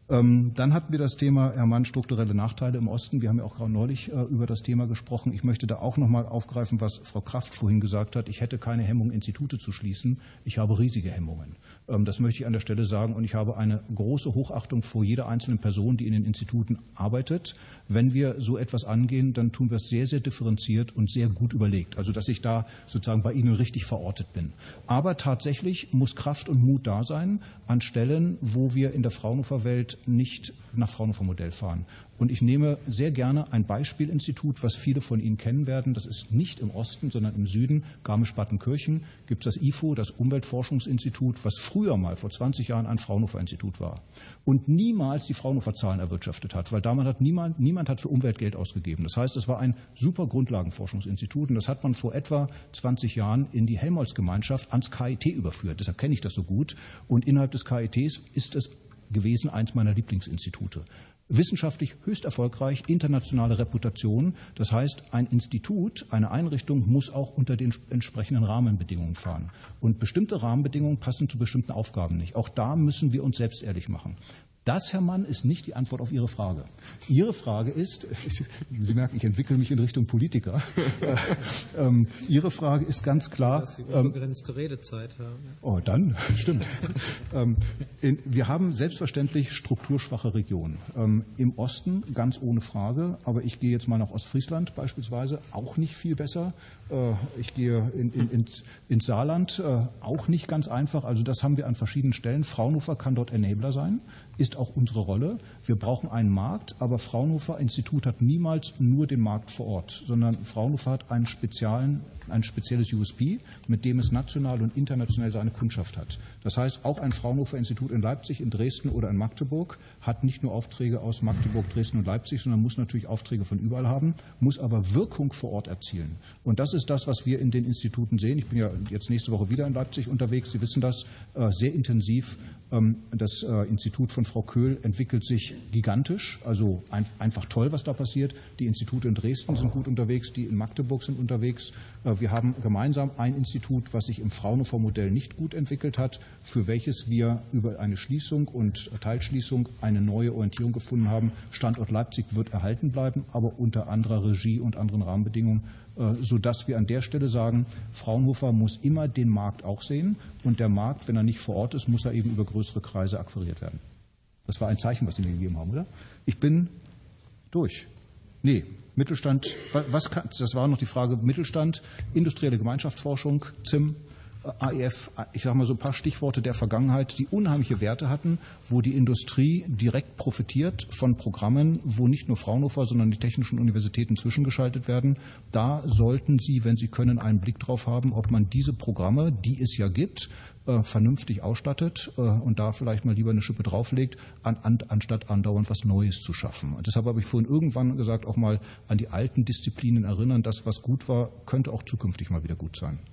Dann hatten wir das Thema, Herr Mann, strukturelle Nachteile im Osten. Wir haben ja auch gerade neulich über das Thema gesprochen. Ich möchte da auch noch mal aufgreifen, was Frau Kraft vorhin gesagt hat. Ich hätte keine Hemmung, Institute zu schließen. Ich habe riesige Hemmungen. Das möchte ich an der Stelle sagen. Und ich habe eine große Hochachtung vor jeder einzelnen Person, die in den Instituten arbeitet. Wenn wir so etwas angehen, dann tun wir es sehr, sehr differenziert und sehr gut überlegt. Also, dass ich da sozusagen bei Ihnen richtig verortet bin. Aber tatsächlich muss Kraft und Mut da sein an Stellen, wo wir in der Fraunhofer Welt nicht nach Fraunhofer-Modell fahren. Und ich nehme sehr gerne ein Beispielinstitut, was viele von Ihnen kennen werden. Das ist nicht im Osten, sondern im Süden, Garmisch-Partenkirchen, gibt es das I F O, das Umweltforschungsinstitut, was früher mal vor zwanzig Jahren ein Fraunhofer-Institut war und niemals die Fraunhofer-Zahlen erwirtschaftet hat, weil damals hat niemand, niemand hat für Umwelt Geld ausgegeben. Das heißt, es war ein super Grundlagenforschungsinstitut und das hat man vor etwa zwanzig Jahren in die Helmholtz-Gemeinschaft ans K I T überführt. Deshalb kenne ich das so gut. Und innerhalb des K I Ts ist es gewesen, eins meiner Lieblingsinstitute. Wissenschaftlich höchst erfolgreich, internationale Reputation. Das heißt, ein Institut, eine Einrichtung muss auch unter den entsprechenden Rahmenbedingungen fahren. Und bestimmte Rahmenbedingungen passen zu bestimmten Aufgaben nicht. Auch da müssen wir uns selbst ehrlich machen. Das, Herr Mann, ist nicht die Antwort auf Ihre Frage. Ihre Frage ist, Sie merken, ich entwickle mich in Richtung Politiker. ähm, Ihre Frage ist ganz klar. Dass Sie unbegrenzte ähm, Redezeit haben. Oh, dann, stimmt. ähm, in, wir haben selbstverständlich strukturschwache Regionen. Ähm, Im Osten ganz ohne Frage, aber ich gehe jetzt mal nach Ostfriesland beispielsweise, auch nicht viel besser. Äh, ich gehe in, in, in, ins Saarland, äh, auch nicht ganz einfach. Also das haben wir an verschiedenen Stellen. Fraunhofer kann dort Enabler sein. Ist auch unsere Rolle. Wir brauchen einen Markt, aber Fraunhofer Institut hat niemals nur den Markt vor Ort, sondern Fraunhofer hat einen speziellen, ein spezielles U S P, mit dem es national und international seine Kundschaft hat. Das heißt, auch ein Fraunhofer Institut in Leipzig, in Dresden oder in Magdeburg hat nicht nur Aufträge aus Magdeburg, Dresden und Leipzig, sondern muss natürlich Aufträge von überall haben, muss aber Wirkung vor Ort erzielen. Und das ist das, was wir in den Instituten sehen. Ich bin ja jetzt nächste Woche wieder in Leipzig unterwegs. Sie wissen das, sehr intensiv. Das Institut von Frau Köhl entwickelt sich gigantisch, also einfach toll, was da passiert. Die Institute in Dresden sind gut unterwegs, die in Magdeburg sind unterwegs. Wir haben gemeinsam ein Institut, was sich im Fraunhofer-Modell nicht gut entwickelt hat, für welches wir über eine Schließung und Teilschließung eine neue Orientierung gefunden haben. Standort Leipzig wird erhalten bleiben, aber unter anderer Regie und anderen Rahmenbedingungen, sodass wir an der Stelle sagen, Fraunhofer muss immer den Markt auch sehen und der Markt, wenn er nicht vor Ort ist, muss er eben über größere Kreise akquiriert werden. Das war ein Zeichen, was Sie mir gegeben haben, oder? Ich bin durch. Nee, Mittelstand, was kann, das war noch die Frage Mittelstand, industrielle Gemeinschaftsforschung, Z I M, A E F, ich sage mal so ein paar Stichworte der Vergangenheit, die unheimliche Werte hatten, wo die Industrie direkt profitiert von Programmen, wo nicht nur Fraunhofer, sondern die technischen Universitäten zwischengeschaltet werden. Da sollten Sie, wenn Sie können, einen Blick drauf haben, ob man diese Programme, die es ja gibt, vernünftig ausstattet und da vielleicht mal lieber eine Schippe drauflegt, an, an, anstatt andauernd was Neues zu schaffen. Und deshalb habe ich vorhin irgendwann gesagt, auch mal an die alten Disziplinen erinnern. Das, was gut war, könnte auch zukünftig mal wieder gut sein.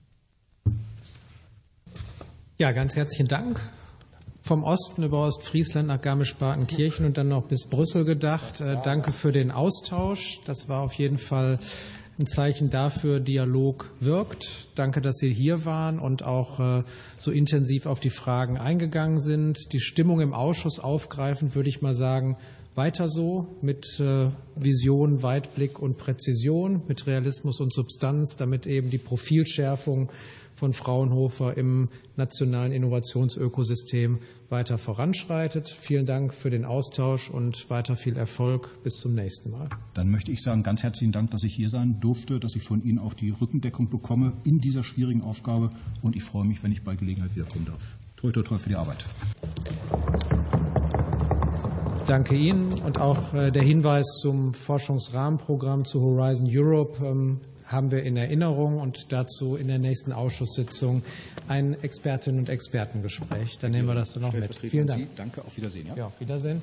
Ja, ganz herzlichen Dank. Vom Osten über Ostfriesland nach Garmisch-Partenkirchen und dann noch bis Brüssel gedacht. Äh, danke für den Austausch. Das war auf jeden Fall ein Zeichen dafür, Dialog wirkt. Danke, dass Sie hier waren und auch äh, so intensiv auf die Fragen eingegangen sind. Die Stimmung im Ausschuss aufgreifend, würde ich mal sagen, weiter so mit äh, Vision, Weitblick und Präzision, mit Realismus und Substanz, damit eben die Profilschärfung von Fraunhofer im nationalen Innovationsökosystem weiter voranschreitet. Vielen Dank für den Austausch und weiter viel Erfolg. Bis zum nächsten Mal. Dann möchte ich sagen, ganz herzlichen Dank, dass ich hier sein durfte, dass ich von Ihnen auch die Rückendeckung bekomme in dieser schwierigen Aufgabe. Und ich freue mich, wenn ich bei Gelegenheit wiederkommen darf. Toi, toi, toi für die Arbeit. Danke Ihnen und auch der Hinweis zum Forschungsrahmenprogramm zu Horizon Europe ähm, haben wir in Erinnerung und dazu in der nächsten Ausschusssitzung ein Expertinnen- und Expertengespräch. Dann nehmen wir das dann noch mit. Vielen Dank. Danke, auf Wiedersehen. Ja? Ja, auf Wiedersehen.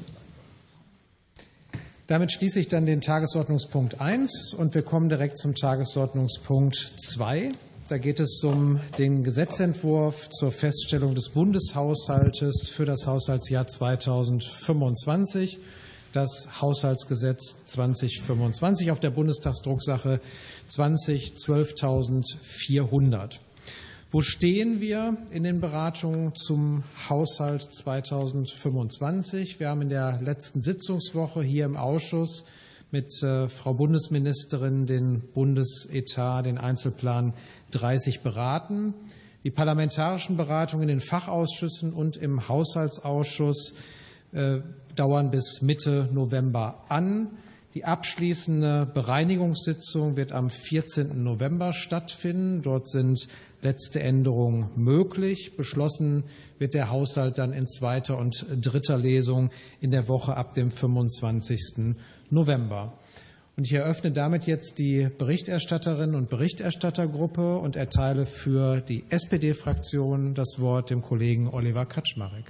Damit schließe ich dann den Tagesordnungspunkt eins und wir kommen direkt zum Tagesordnungspunkt zwei. Da geht es um den Gesetzentwurf zur Feststellung des Bundeshaushaltes für das Haushaltsjahr zweitausendfünfundzwanzig. Das Haushaltsgesetz zweitausendfünfundzwanzig auf der Bundestagsdrucksache zwanzig zwölftausendvierhundert. Wo stehen wir in den Beratungen zum Haushalt zweitausendfünfundzwanzig? Wir haben in der letzten Sitzungswoche hier im Ausschuss mit äh, Frau Bundesministerin den Bundesetat, den Einzelplan dreißig beraten. Die parlamentarischen Beratungen in den Fachausschüssen und im Haushaltsausschuss äh, dauern bis Mitte November an. Die abschließende Bereinigungssitzung wird am vierzehnten November stattfinden. Dort sind letzte Änderungen möglich. Beschlossen wird der Haushalt dann in zweiter und dritter Lesung in der Woche ab dem fünfundzwanzigsten November. Und ich eröffne damit jetzt die Berichterstatterinnen und Berichterstattergruppe und erteile für die S P D-Fraktion das Wort dem Kollegen Oliver Kaczmarek.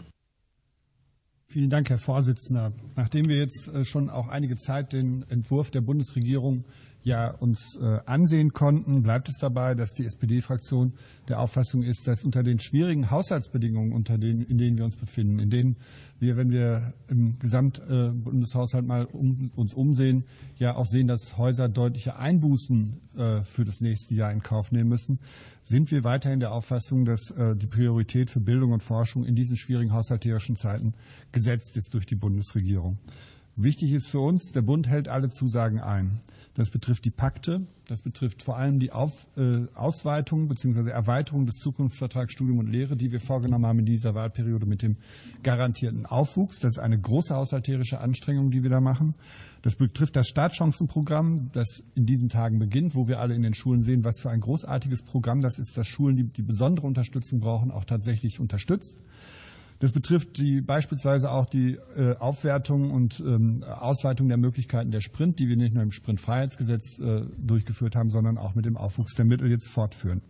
Vielen Dank, Herr Vorsitzender. Nachdem wir jetzt schon auch einige Zeit den Entwurf der Bundesregierung ja uns äh, ansehen konnten, bleibt es dabei, dass die S P D-Fraktion der Auffassung ist, dass unter den schwierigen Haushaltsbedingungen, unter denen, in denen wir uns befinden, in denen wir, wenn wir im Gesamtbundeshaushalt äh, mal um, uns umsehen, ja auch sehen, dass Häuser deutliche Einbußen äh, für das nächste Jahr in Kauf nehmen müssen, sind wir weiterhin der Auffassung, dass äh, die Priorität für Bildung und Forschung in diesen schwierigen haushalterischen Zeiten gesetzt ist durch die Bundesregierung. Wichtig ist für uns, der Bund hält alle Zusagen ein. Das betrifft die Pakte, das betrifft vor allem die Auf, äh, Ausweitung bzw. Erweiterung des Zukunftsvertrags Studium und Lehre, die wir vorgenommen haben in dieser Wahlperiode mit dem garantierten Aufwuchs. Das ist eine große haushalterische Anstrengung, die wir da machen. Das betrifft das Startchancenprogramm, das in diesen Tagen beginnt, wo wir alle in den Schulen sehen, was für ein großartiges Programm das ist, das Schulen, die, die besondere Unterstützung brauchen, auch tatsächlich unterstützt. Das betrifft die, beispielsweise auch die äh, Aufwertung und ähm, Ausweitung der Möglichkeiten der Sprint, die wir nicht nur im Sprintfreiheitsgesetz äh, durchgeführt haben, sondern auch mit dem Aufwuchs der Mittel jetzt fortführen.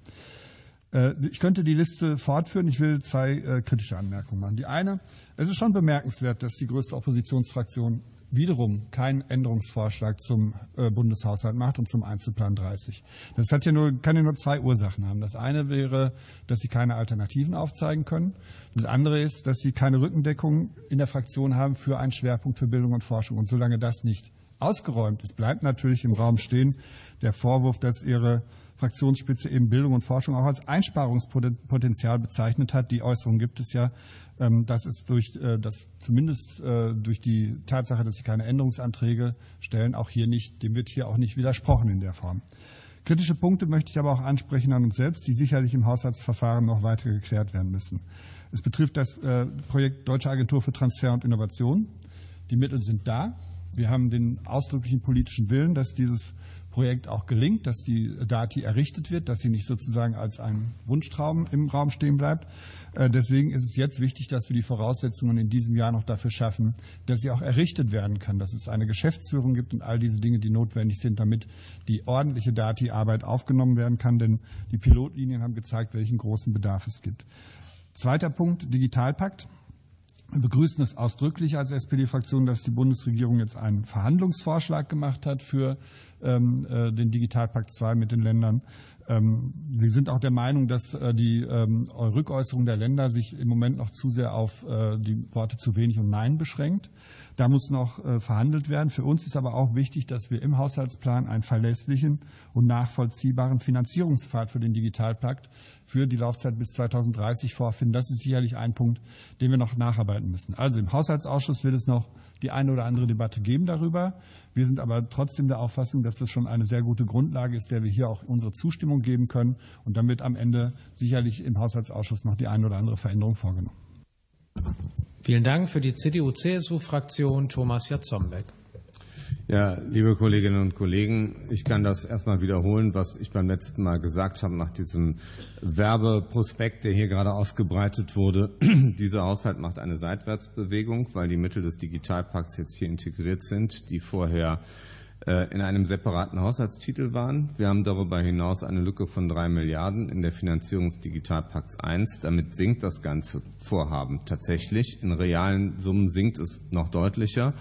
Äh, ich könnte die Liste fortführen. Ich will zwei äh, kritische Anmerkungen machen. Die eine, es ist schon bemerkenswert, dass die größte Oppositionsfraktion wiederum keinen Änderungsvorschlag zum äh, Bundeshaushalt macht und zum Einzelplan dreißig. Das hat ja nur, kann ja nur zwei Ursachen haben. Das eine wäre, dass sie keine Alternativen aufzeigen können. Das andere ist, dass sie keine Rückendeckung in der Fraktion haben für einen Schwerpunkt für Bildung und Forschung. Und solange das nicht ausgeräumt ist, bleibt natürlich im Raum stehen der Vorwurf, dass ihre Fraktionsspitze eben Bildung und Forschung auch als Einsparungspotenzial bezeichnet hat. Die Äußerung gibt es ja. Das ist durch das zumindest durch die Tatsache, dass sie keine Änderungsanträge stellen, auch hier nicht, dem wird hier auch nicht widersprochen in der Form. Kritische Punkte möchte ich aber auch ansprechen an uns selbst, die sicherlich im Haushaltsverfahren noch weiter geklärt werden müssen. Es betrifft das Projekt Deutsche Agentur für Transfer und Innovation. Die Mittel sind da. Wir haben den ausdrücklichen politischen Willen, dass dieses Projekt auch gelingt, dass die D A T I errichtet wird, dass sie nicht sozusagen als ein Wunschtraum im Raum stehen bleibt. Deswegen ist es jetzt wichtig, dass wir die Voraussetzungen in diesem Jahr noch dafür schaffen, dass sie auch errichtet werden kann, dass es eine Geschäftsführung gibt und all diese Dinge, die notwendig sind, damit die ordentliche D A T I-Arbeit aufgenommen werden kann. Denn die Pilotlinien haben gezeigt, welchen großen Bedarf es gibt. Zweiter Punkt, Digitalpakt. Wir begrüßen es ausdrücklich als S P D-Fraktion, dass die Bundesregierung jetzt einen Verhandlungsvorschlag gemacht hat für ähm, äh, den Digitalpakt zwei mit den Ländern. Ähm, wir sind auch der Meinung, dass äh, die ähm, Rückäußerung der Länder sich im Moment noch zu sehr auf äh, die Worte zu wenig und Nein beschränkt. Da muss noch äh, verhandelt werden. Für uns ist aber auch wichtig, dass wir im Haushaltsplan einen verlässlichen und nachvollziehbaren Finanzierungspfad für den Digitalpakt für die Laufzeit bis zweitausenddreißig vorfinden. Das ist sicherlich ein Punkt, den wir noch nacharbeiten müssen. Also im Haushaltsausschuss wird es noch die eine oder andere Debatte geben darüber. Wir sind aber trotzdem der Auffassung, dass das schon eine sehr gute Grundlage ist, der wir hier auch unsere Zustimmung geben können. Und dann wird am Ende sicherlich im Haushaltsausschuss noch die eine oder andere Veränderung vorgenommen. Vielen Dank. Für die C D U C S U-Fraktion Thomas Jatzombeck. Ja, liebe Kolleginnen und Kollegen, ich kann das erstmal wiederholen, was ich beim letzten Mal gesagt habe nach diesem Werbeprospekt, der hier gerade ausgebreitet wurde. Dieser Haushalt macht eine Seitwärtsbewegung, weil die Mittel des Digitalpakts jetzt hier integriert sind, die vorher in einem separaten Haushaltstitel waren. Wir haben darüber hinaus eine Lücke von drei Milliarden in der Finanzierung des Digitalpakts eins. Damit sinkt das ganze Vorhaben tatsächlich. In realen Summen sinkt es noch deutlicher.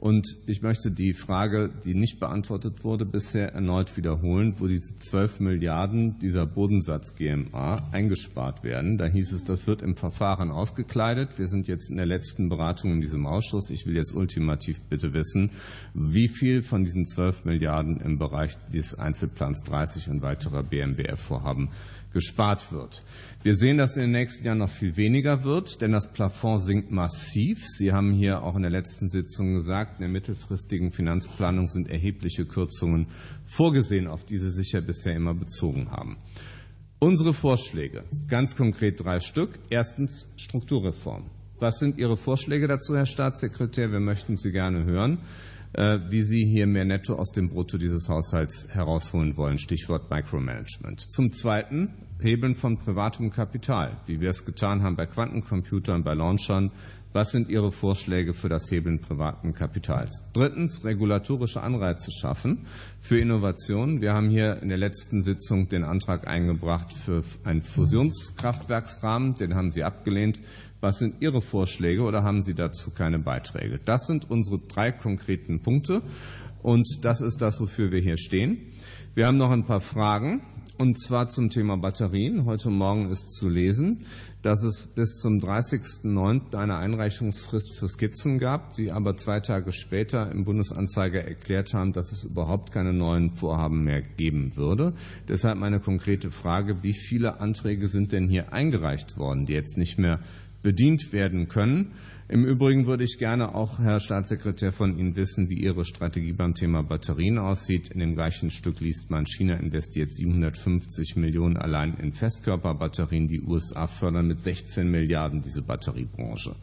Und ich möchte die Frage, die nicht beantwortet wurde, bisher erneut wiederholen, wo diese zwölf Milliarden dieser Bodensatz G M A eingespart werden. Da hieß es, das wird im Verfahren ausgekleidet. Wir sind jetzt in der letzten Beratung in diesem Ausschuss. Ich will jetzt ultimativ bitte wissen, wie viel von diesen zwölf Milliarden im Bereich des Einzelplans dreißig und weiterer B M B F-Vorhaben gespart wird. Wir sehen, dass in den nächsten Jahren noch viel weniger wird, denn das Plafond sinkt massiv. Sie haben hier auch in der letzten Sitzung gesagt, in der mittelfristigen Finanzplanung sind erhebliche Kürzungen vorgesehen, auf die Sie sich ja bisher immer bezogen haben. Unsere Vorschläge, ganz konkret drei Stück. Erstens Strukturreform. Was sind Ihre Vorschläge dazu, Herr Staatssekretär? Wir möchten Sie gerne hören, wie Sie hier mehr Netto aus dem Brutto dieses Haushalts herausholen wollen. Stichwort Micromanagement. Zum Zweiten Hebeln von privatem Kapital, wie wir es getan haben bei Quantencomputern, bei Launchern. Was sind Ihre Vorschläge für das Hebeln privaten Kapitals? Drittens, regulatorische Anreize schaffen für Innovationen. Wir haben hier in der letzten Sitzung den Antrag eingebracht für einen Fusionskraftwerksrahmen. Den haben Sie abgelehnt. Was sind Ihre Vorschläge oder haben Sie dazu keine Beiträge? Das sind unsere drei konkreten Punkte und das ist das, wofür wir hier stehen. Wir haben noch ein paar Fragen und zwar zum Thema Batterien. Heute Morgen ist zu lesen, dass es bis zum dreißigsten neunten eine Einreichungsfrist für Skizzen gab, Sie aber zwei Tage später im Bundesanzeiger erklärt haben, dass es überhaupt keine neuen Vorhaben mehr geben würde. Deshalb meine konkrete Frage, wie viele Anträge sind denn hier eingereicht worden, die jetzt nicht mehr bedient werden können? Im Übrigen würde ich gerne auch, Herr Staatssekretär, von Ihnen wissen, wie Ihre Strategie beim Thema Batterien aussieht. In dem gleichen Stück liest man, China investiert siebenhundertfünfzig Millionen allein in Festkörperbatterien. Die U S A fördern mit sechzehn Milliarden diese Batteriebranche.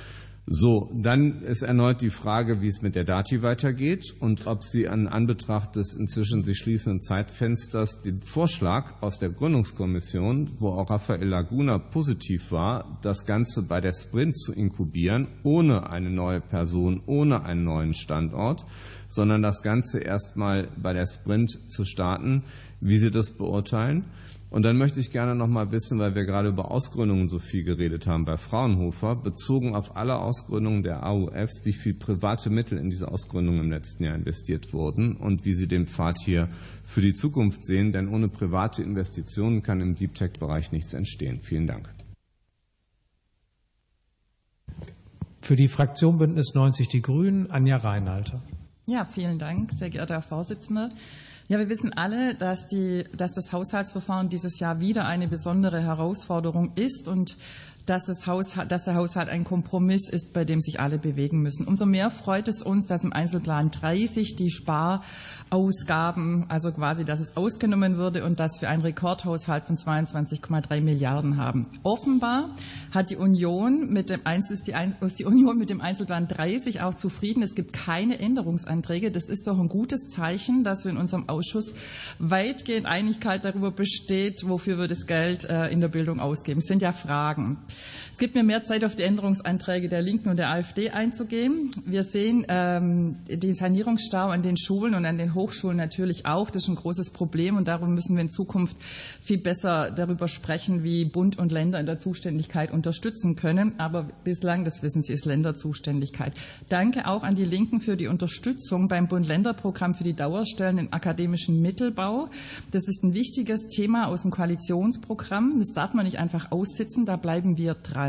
So, dann ist erneut die Frage, wie es mit der Dati weitergeht und ob Sie an Anbetracht des inzwischen sich schließenden Zeitfensters den Vorschlag aus der Gründungskommission, wo auch Rafael Laguna positiv war, das Ganze bei der Sprint zu inkubieren, ohne eine neue Person, ohne einen neuen Standort, sondern das Ganze erstmal bei der Sprint zu starten, wie Sie das beurteilen. Und dann möchte ich gerne noch mal wissen, weil wir gerade über Ausgründungen so viel geredet haben bei Fraunhofer, bezogen auf alle Ausgründungen der A U Fs, wie viel private Mittel in diese Ausgründungen im letzten Jahr investiert wurden und wie Sie den Pfad hier für die Zukunft sehen. Denn ohne private Investitionen kann im Deep Tech-Bereich nichts entstehen. Vielen Dank. Für die Fraktion Bündnis neunzig Die Grünen, Anja Reinhalter. Ja, vielen Dank, sehr geehrter Herr Vorsitzender. Ja, wir wissen alle, dass, die, dass das Haushaltsverfahren dieses Jahr wieder eine besondere Herausforderung ist und dass, das Haushalt, dass der Haushalt ein Kompromiss ist, bei dem sich alle bewegen müssen. Umso mehr freut es uns, dass im Einzelplan dreißig die Sparausgaben, also quasi, dass es ausgenommen wurde und dass wir einen Rekordhaushalt von zweiundzwanzig Komma drei Milliarden haben. Offenbar hat die Union mit dem Einzel, ist, die, ist die Union mit dem Einzelplan dreißig auch zufrieden. Es gibt keine Änderungsanträge. Das ist doch ein gutes Zeichen, dass wir in unserem Ausschuss weitgehend Einigkeit darüber besteht, wofür wir das Geld in der Bildung ausgeben. Es sind ja Fragen. Es gibt mir mehr Zeit, auf die Änderungsanträge der Linken und der AfD einzugehen. Wir sehen ähm, den Sanierungsstau an den Schulen und an den Hochschulen natürlich auch. Das ist ein großes Problem und darum müssen wir in Zukunft viel besser darüber sprechen, wie Bund und Länder in der Zuständigkeit unterstützen können. Aber bislang, das wissen Sie, ist Länderzuständigkeit. Danke auch an die Linken für die Unterstützung beim Bund-Länder-Programm für die Dauerstellen im akademischen Mittelbau. Das ist ein wichtiges Thema aus dem Koalitionsprogramm. Das darf man nicht einfach aussitzen, da bleiben wir dran.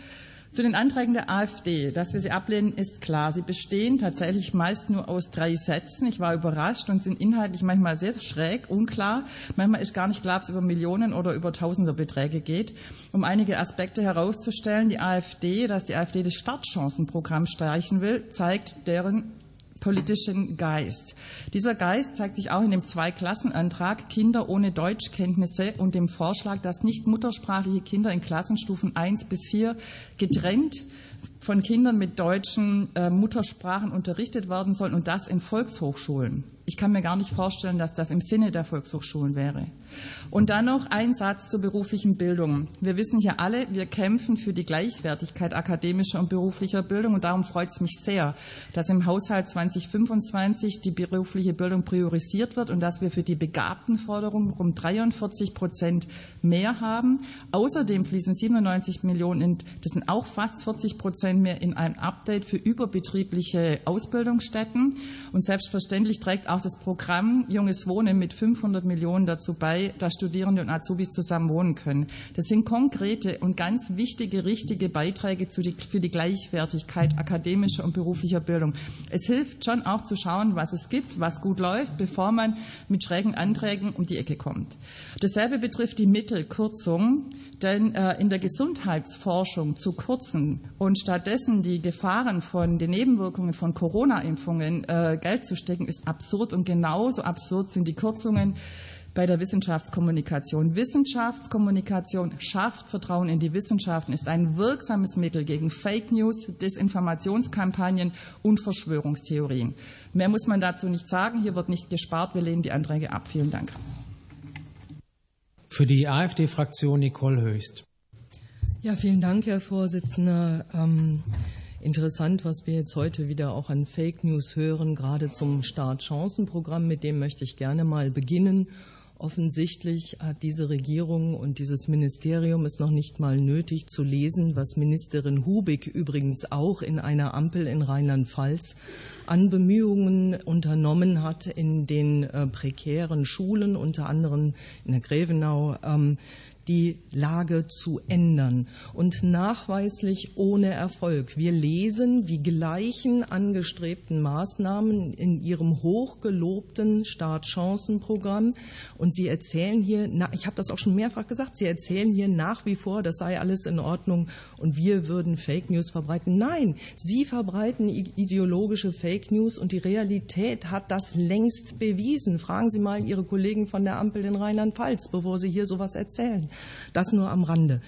Zu den Anträgen der AfD, dass wir sie ablehnen, ist klar. Sie bestehen tatsächlich meist nur aus drei Sätzen. Ich war überrascht und sind inhaltlich manchmal sehr schräg, unklar. Manchmal ist gar nicht klar, ob es über Millionen oder über Tausenderbeträge geht. Um einige Aspekte herauszustellen, die AfD, dass die AfD das Startchancenprogramm streichen will, zeigt deren politischen Geist. Dieser Geist zeigt sich auch in dem Zweiklassenantrag Kinder ohne Deutschkenntnisse und dem Vorschlag, dass nicht muttersprachliche Kinder in Klassenstufen eins bis vier getrennt von Kindern mit deutschen äh, Muttersprachen unterrichtet werden sollen und das in Volkshochschulen. Ich kann mir gar nicht vorstellen, dass das im Sinne der Volkshochschulen wäre. Und dann noch ein Satz zur beruflichen Bildung. Wir wissen ja alle, wir kämpfen für die Gleichwertigkeit akademischer und beruflicher Bildung und darum freut es mich sehr, dass im Haushalt zweitausendfünfundzwanzig die berufliche Bildung priorisiert wird und dass wir für die Begabtenförderung um dreiundvierzig Prozent mehr haben. Außerdem fließen siebenundneunzig Millionen, in, das sind auch fast vierzig Prozent Prozent mehr in ein Update für überbetriebliche Ausbildungsstätten. Und selbstverständlich trägt auch das Programm Junges Wohnen mit fünfhundert Millionen dazu bei, dass Studierende und Azubis zusammen wohnen können. Das sind konkrete und ganz wichtige, richtige Beiträge für die Gleichwertigkeit akademischer und beruflicher Bildung. Es hilft schon auch zu schauen, was es gibt, was gut läuft, bevor man mit schrägen Anträgen um die Ecke kommt. Dasselbe betrifft die Mittelkürzung, denn äh, in der Gesundheitsforschung zu kürzen und stattdessen die Gefahren von den Nebenwirkungen von Corona-Impfungen äh, Geld zu stecken, ist absurd, und genauso absurd sind die Kürzungen bei der Wissenschaftskommunikation. Wissenschaftskommunikation schafft Vertrauen in die Wissenschaften, ist ein wirksames Mittel gegen Fake News, Desinformationskampagnen und Verschwörungstheorien. Mehr muss man dazu nicht sagen. Hier wird nicht gespart. Wir lehnen die Anträge ab. Vielen Dank. Für die AfD-Fraktion Nicole Höchst. Ja, vielen Dank, Herr Vorsitzender. Ähm, interessant, was wir jetzt heute wieder auch an Fake News hören, gerade zum Startchancenprogramm. Mit dem möchte ich gerne mal beginnen. Offensichtlich hat diese Regierung und dieses Ministerium es noch nicht mal nötig zu lesen, was Ministerin Hubig übrigens auch in einer Ampel in Rheinland-Pfalz an Bemühungen unternommen hat, in den äh, prekären Schulen, unter anderem in der Grevenau, ähm, die Lage zu ändern, und nachweislich ohne Erfolg. Wir lesen die gleichen angestrebten Maßnahmen in Ihrem hochgelobten Startchancenprogramm, und Sie erzählen hier, ich habe das auch schon mehrfach gesagt, Sie erzählen hier nach wie vor, das sei alles in Ordnung und wir würden Fake News verbreiten. Nein, Sie verbreiten ideologische Fake News, und die Realität hat das längst bewiesen. Fragen Sie mal Ihre Kollegen von der Ampel in Rheinland-Pfalz, bevor Sie hier sowas erzählen. Das nur am Rande.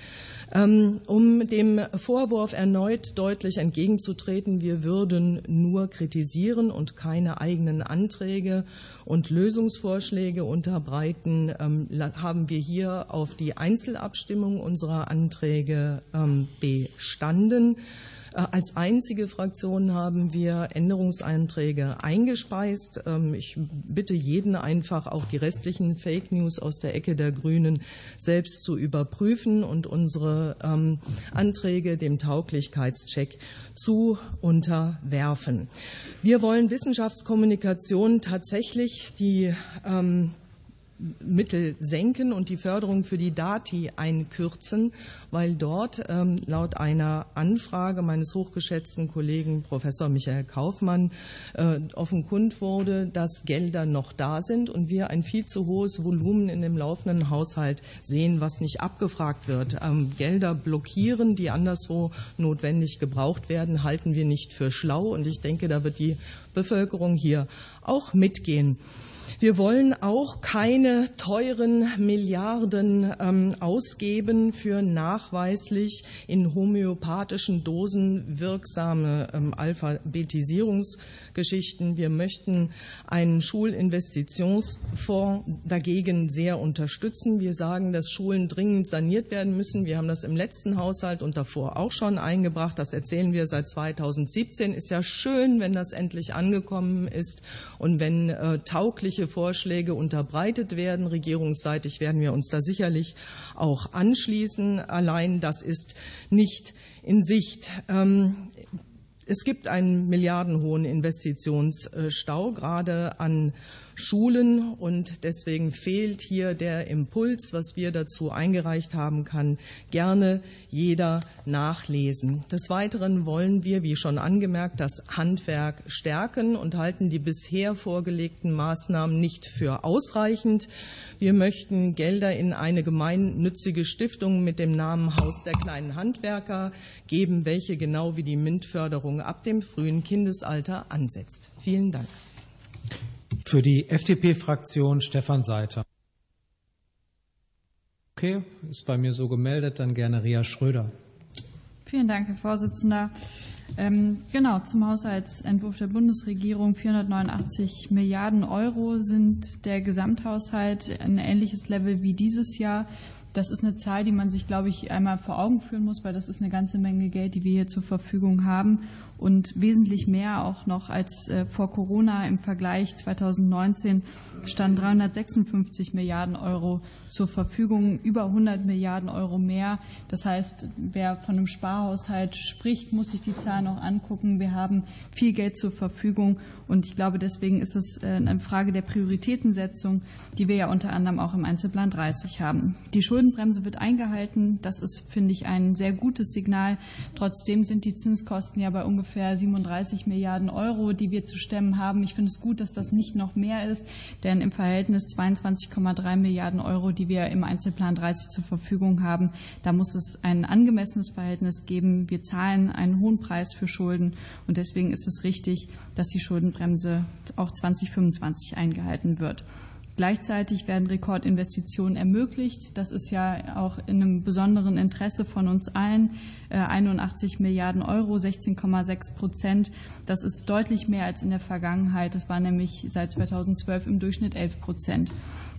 Um dem Vorwurf erneut deutlich entgegenzutreten, wir würden nur kritisieren und keine eigenen Anträge und Lösungsvorschläge unterbreiten, haben wir hier auf die Einzelabstimmung unserer Anträge bestanden. Als einzige Fraktion haben wir Änderungsanträge eingespeist. Ich bitte jeden einfach, auch die restlichen Fake News aus der Ecke der Grünen selbst zu überprüfen und unsere ähm, Anträge dem Tauglichkeitscheck zu unterwerfen. Wir wollen Wissenschaftskommunikation tatsächlich die ähm, Mittel senken und die Förderung für die Dati einkürzen, weil dort ähm, laut einer Anfrage meines hochgeschätzten Kollegen Professor Michael Kaufmann äh, offenkund wurde, dass Gelder noch da sind und wir ein viel zu hohes Volumen in dem laufenden Haushalt sehen, was nicht abgefragt wird. Ähm, Gelder blockieren, die anderswo notwendig gebraucht werden, halten wir nicht für schlau, und ich denke, da wird die Bevölkerung hier auch mitgehen. Wir wollen auch keine teuren Milliarden ähm, ausgeben für nachweislich in homöopathischen Dosen wirksame ähm, Alphabetisierungsgeschichten. Wir möchten einen Schulinvestitionsfonds dagegen sehr unterstützen. Wir sagen, dass Schulen dringend saniert werden müssen. Wir haben das im letzten Haushalt und davor auch schon eingebracht. Das erzählen wir seit zweitausendsiebzehn. Ist ja schön, wenn das endlich angekommen ist und wenn äh, taugliche Vorschläge unterbreitet werden. Regierungsseitig werden wir uns da sicherlich auch anschließen. Allein das ist nicht in Sicht. Es gibt einen milliardenhohen Investitionsstau, gerade an Schulen, und deswegen fehlt hier der Impuls, was wir dazu eingereicht haben, kann gerne jeder nachlesen. Des Weiteren wollen wir, wie schon angemerkt, das Handwerk stärken und halten die bisher vorgelegten Maßnahmen nicht für ausreichend. Wir möchten Gelder in eine gemeinnützige Stiftung mit dem Namen Haus der kleinen Handwerker geben, welche genau wie die MINT-Förderung ab dem frühen Kindesalter ansetzt. Vielen Dank. Für die F D P-Fraktion Stefan Seiter. Okay, ist bei mir so gemeldet, dann gerne Ria Schröder. Vielen Dank, Herr Vorsitzender. Ähm, genau, zum Haushaltsentwurf der Bundesregierung. vierhundertneunundachtzig Milliarden Euro sind der Gesamthaushalt, ein ähnliches Level wie dieses Jahr. Das ist eine Zahl, die man sich, glaube ich, einmal vor Augen führen muss, weil das ist eine ganze Menge Geld, die wir hier zur Verfügung haben und wesentlich mehr auch noch als äh, vor Corona. Im Vergleich zweitausendneunzehn standen dreihundertsechsundfünfzig Milliarden Euro zur Verfügung, über hundert Milliarden Euro mehr. Das heißt, wer von einem Sparhaushalt spricht, muss sich die Zahlen auch angucken. Wir haben viel Geld zur Verfügung und ich glaube, deswegen ist es äh, eine Frage der Prioritätensetzung, die wir ja unter anderem auch im Einzelplan dreißig haben. Die Schuldenbremse wird eingehalten. Das ist, finde ich, ein sehr gutes Signal. Trotzdem sind die Zinskosten ja bei ungefähr siebenunddreißig Milliarden Euro, die wir zu stemmen haben. Ich finde es gut, dass das nicht noch mehr ist, denn im Verhältnis zweiundzwanzig Komma drei Milliarden Euro, die wir im Einzelplan dreißig zur Verfügung haben, da muss es ein angemessenes Verhältnis geben. Wir zahlen einen hohen Preis für Schulden und deswegen ist es richtig, dass die Schuldenbremse auch zweitausendfünfundzwanzig eingehalten wird. Gleichzeitig werden Rekordinvestitionen ermöglicht. Das ist ja auch in einem besonderen Interesse von uns allen. einundachtzig Milliarden Euro, sechzehn Komma sechs Prozent. Das ist deutlich mehr als in der Vergangenheit. Das war nämlich seit zweitausendzwölf im Durchschnitt elf Prozent.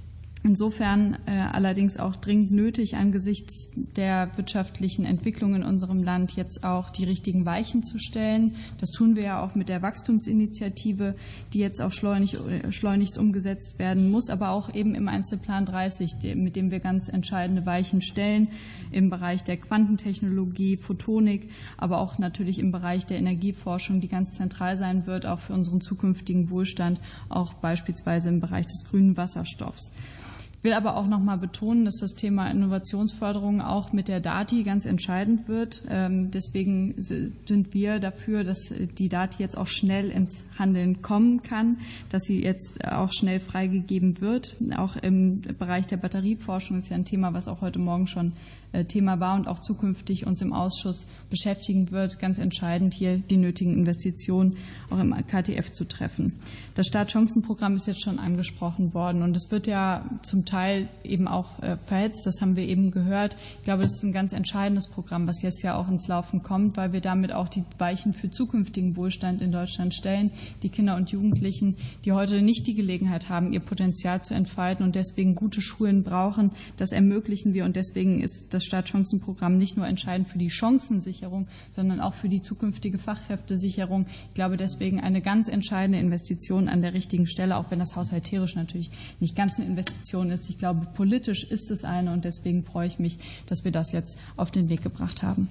Insofern äh, allerdings auch dringend nötig, angesichts der wirtschaftlichen Entwicklung in unserem Land jetzt auch die richtigen Weichen zu stellen. Das tun wir ja auch mit der Wachstumsinitiative, die jetzt auch schleunig, schleunigst umgesetzt werden muss, aber auch eben im Einzelplan dreißig, mit dem wir ganz entscheidende Weichen stellen, im Bereich der Quantentechnologie, Photonik, aber auch natürlich im Bereich der Energieforschung, die ganz zentral sein wird, auch für unseren zukünftigen Wohlstand, auch beispielsweise im Bereich des grünen Wasserstoffs. Ich will aber auch noch mal betonen, dass das Thema Innovationsförderung auch mit der D A T I ganz entscheidend wird. Deswegen sind wir dafür, dass die D A T I jetzt auch schnell ins Handeln kommen kann, dass sie jetzt auch schnell freigegeben wird. Auch im Bereich der Batterieforschung ist ja ein Thema, was auch heute Morgen schon Thema war und auch zukünftig uns im Ausschuss beschäftigen wird. Ganz entscheidend, hier die nötigen Investitionen auch im K T F zu treffen. Das Startchancenprogramm ist jetzt schon angesprochen worden und es wird ja zum Teil eben auch verhetzt. Das haben wir eben gehört. Ich glaube, das ist ein ganz entscheidendes Programm, was jetzt ja auch ins Laufen kommt, weil wir damit auch die Weichen für zukünftigen Wohlstand in Deutschland stellen. Die Kinder und Jugendlichen, die heute nicht die Gelegenheit haben, ihr Potenzial zu entfalten und deswegen gute Schulen brauchen, das ermöglichen wir und deswegen ist das Das Startchancenprogramm nicht nur entscheidend für die Chancensicherung, sondern auch für die zukünftige Fachkräftesicherung. Ich glaube deswegen eine ganz entscheidende Investition an der richtigen Stelle, auch wenn das haushalterisch natürlich nicht ganz eine Investition ist. Ich glaube, politisch ist es eine und deswegen freue ich mich, dass wir das jetzt auf den Weg gebracht haben.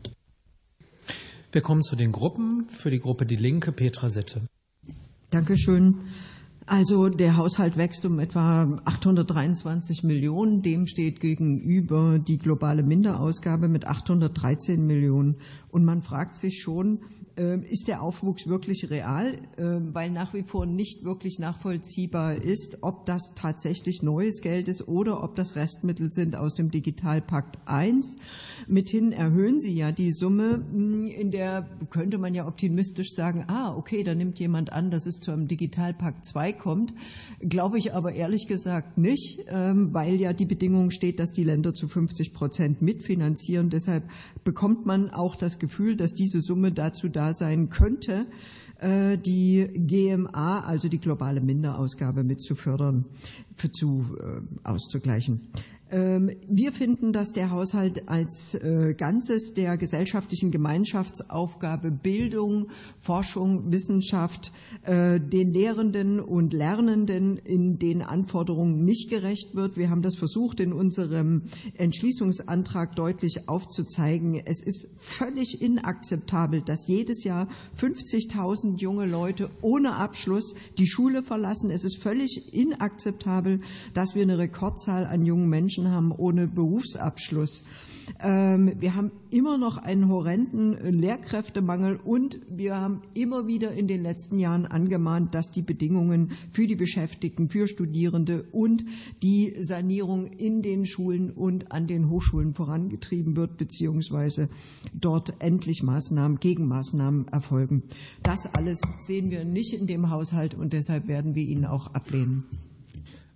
Wir kommen zu den Gruppen. Für die Gruppe Die Linke, Petra Sitte. Dankeschön. Also der Haushalt wächst um etwa achthundertdreiundzwanzig Millionen. Dem steht gegenüber die globale Minderausgabe mit achthundertdreizehn Millionen. Und man fragt sich schon, ist der Aufwuchs wirklich real? Weil nach wie vor nicht wirklich nachvollziehbar ist, ob das tatsächlich neues Geld ist oder ob das Restmittel sind aus dem Digitalpakt eins. Mithin erhöhen Sie ja die Summe, in der könnte man ja optimistisch sagen, ah, okay, da nimmt jemand an, dass es zum Digitalpakt zwei kommt. Glaube ich aber ehrlich gesagt nicht, weil ja die Bedingung steht, dass die Länder zu fünfzig Prozent mitfinanzieren. Deshalb bekommt man auch das Gefühl, dass diese Summe dazu da sein könnte, die G M A, also die globale Minderausgabe, mit zu fördern, für zu auszugleichen. Wir finden, dass der Haushalt als Ganzes der gesellschaftlichen Gemeinschaftsaufgabe Bildung, Forschung, Wissenschaft den Lehrenden und Lernenden in den Anforderungen nicht gerecht wird. Wir haben das versucht, in unserem Entschließungsantrag deutlich aufzuzeigen. Es ist völlig inakzeptabel, dass jedes Jahr fünfzigtausend junge Leute ohne Abschluss die Schule verlassen. Es ist völlig inakzeptabel, dass wir eine Rekordzahl an jungen Menschen haben ohne Berufsabschluss. Wir haben immer noch einen horrenden Lehrkräftemangel und wir haben immer wieder in den letzten Jahren angemahnt, dass die Bedingungen für die Beschäftigten, für Studierende und die Sanierung in den Schulen und an den Hochschulen vorangetrieben wird, beziehungsweise dort endlich Maßnahmen, Gegenmaßnahmen erfolgen. Das alles sehen wir nicht in dem Haushalt und deshalb werden wir ihn auch ablehnen.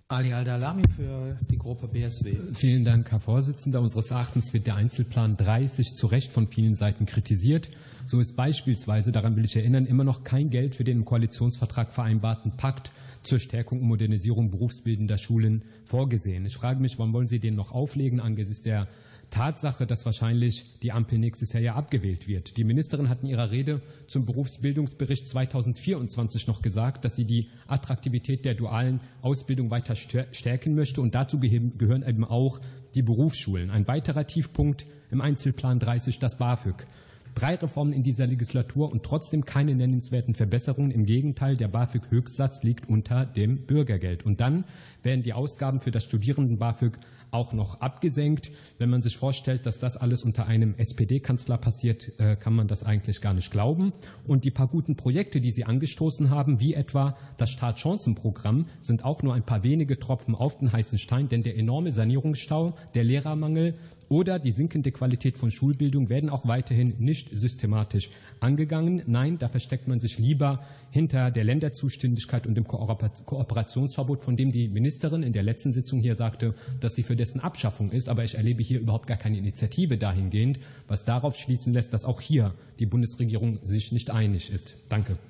Ali Al-Dalami für die Gruppe B S W. Vielen Dank, Herr Vorsitzender. Unseres Erachtens wird der Einzelplan dreißig zu Recht von vielen Seiten kritisiert. So ist beispielsweise, daran will ich erinnern, immer noch kein Geld für den im Koalitionsvertrag vereinbarten Pakt zur Stärkung und Modernisierung berufsbildender Schulen vorgesehen. Ich frage mich, wann wollen Sie den noch auflegen angesichts der Tatsache, dass wahrscheinlich die Ampel nächstes Jahr ja abgewählt wird. Die Ministerin hat in ihrer Rede zum Berufsbildungsbericht zweitausendvierundzwanzig noch gesagt, dass sie die Attraktivität der dualen Ausbildung weiter stärken möchte. Und dazu gehören eben auch die Berufsschulen. Ein weiterer Tiefpunkt im Einzelplan dreißig, das BAföG. Drei Reformen in dieser Legislatur und trotzdem keine nennenswerten Verbesserungen. Im Gegenteil, der BAföG-Höchstsatz liegt unter dem Bürgergeld. Und dann werden die Ausgaben für das Studierenden-BAföG auch noch abgesenkt. Wenn man sich vorstellt, dass das alles unter einem S P D-Kanzler passiert, kann man das eigentlich gar nicht glauben. Und die paar guten Projekte, die Sie angestoßen haben, wie etwa das Startchancenprogramm, sind auch nur ein paar wenige Tropfen auf den heißen Stein, denn der enorme Sanierungsstau, der Lehrermangel oder die sinkende Qualität von Schulbildung werden auch weiterhin nicht systematisch angegangen. Nein, da versteckt man sich lieber hinter der Länderzuständigkeit und dem Kooperationsverbot, von dem die Ministerin in der letzten Sitzung hier sagte, dass sie für dessen Abschaffung ist. Aber ich erlebe hier überhaupt gar keine Initiative dahingehend, was darauf schließen lässt, dass auch hier die Bundesregierung sich nicht einig ist. Danke.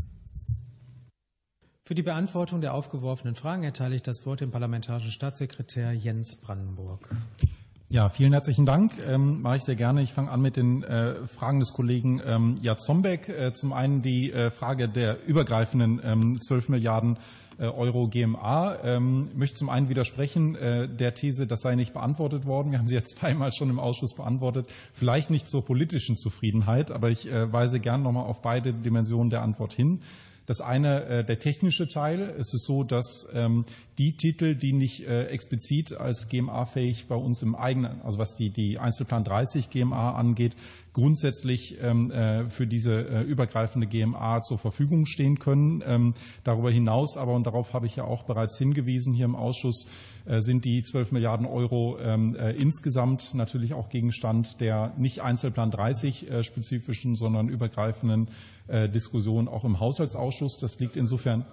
Für die Beantwortung der aufgeworfenen Fragen erteile ich das Wort dem parlamentarischen Staatssekretär Jens Brandenburg. Ja, vielen herzlichen Dank. Ähm, mache ich sehr gerne. Ich fange an mit den äh, Fragen des Kollegen ähm, Jarzombeck. Äh, zum einen die äh, Frage der übergreifenden ähm, zwölf Milliarden äh, Euro G M A. Ähm, möchte zum einen widersprechen äh, der These, das sei nicht beantwortet worden. Wir haben sie jetzt zweimal schon im Ausschuss beantwortet. Vielleicht nicht zur politischen Zufriedenheit, aber ich äh, weise gern nochmal auf beide Dimensionen der Antwort hin. Das eine, der technische Teil. Es ist so, dass ähm, die Titel, die nicht äh, explizit als G M A-fähig bei uns im eigenen, also was die, die Einzelplan dreißig G M A angeht, grundsätzlich ähm, äh, für diese äh, übergreifende G M A zur Verfügung stehen können. Ähm, darüber hinaus aber, und darauf habe ich ja auch bereits hingewiesen hier im Ausschuss, äh, sind die zwölf Milliarden Euro ähm, äh, insgesamt natürlich auch Gegenstand der nicht Einzelplan dreißig äh, spezifischen, sondern übergreifenden äh, Diskussion auch im Haushaltsausschuss. Das liegt insofern.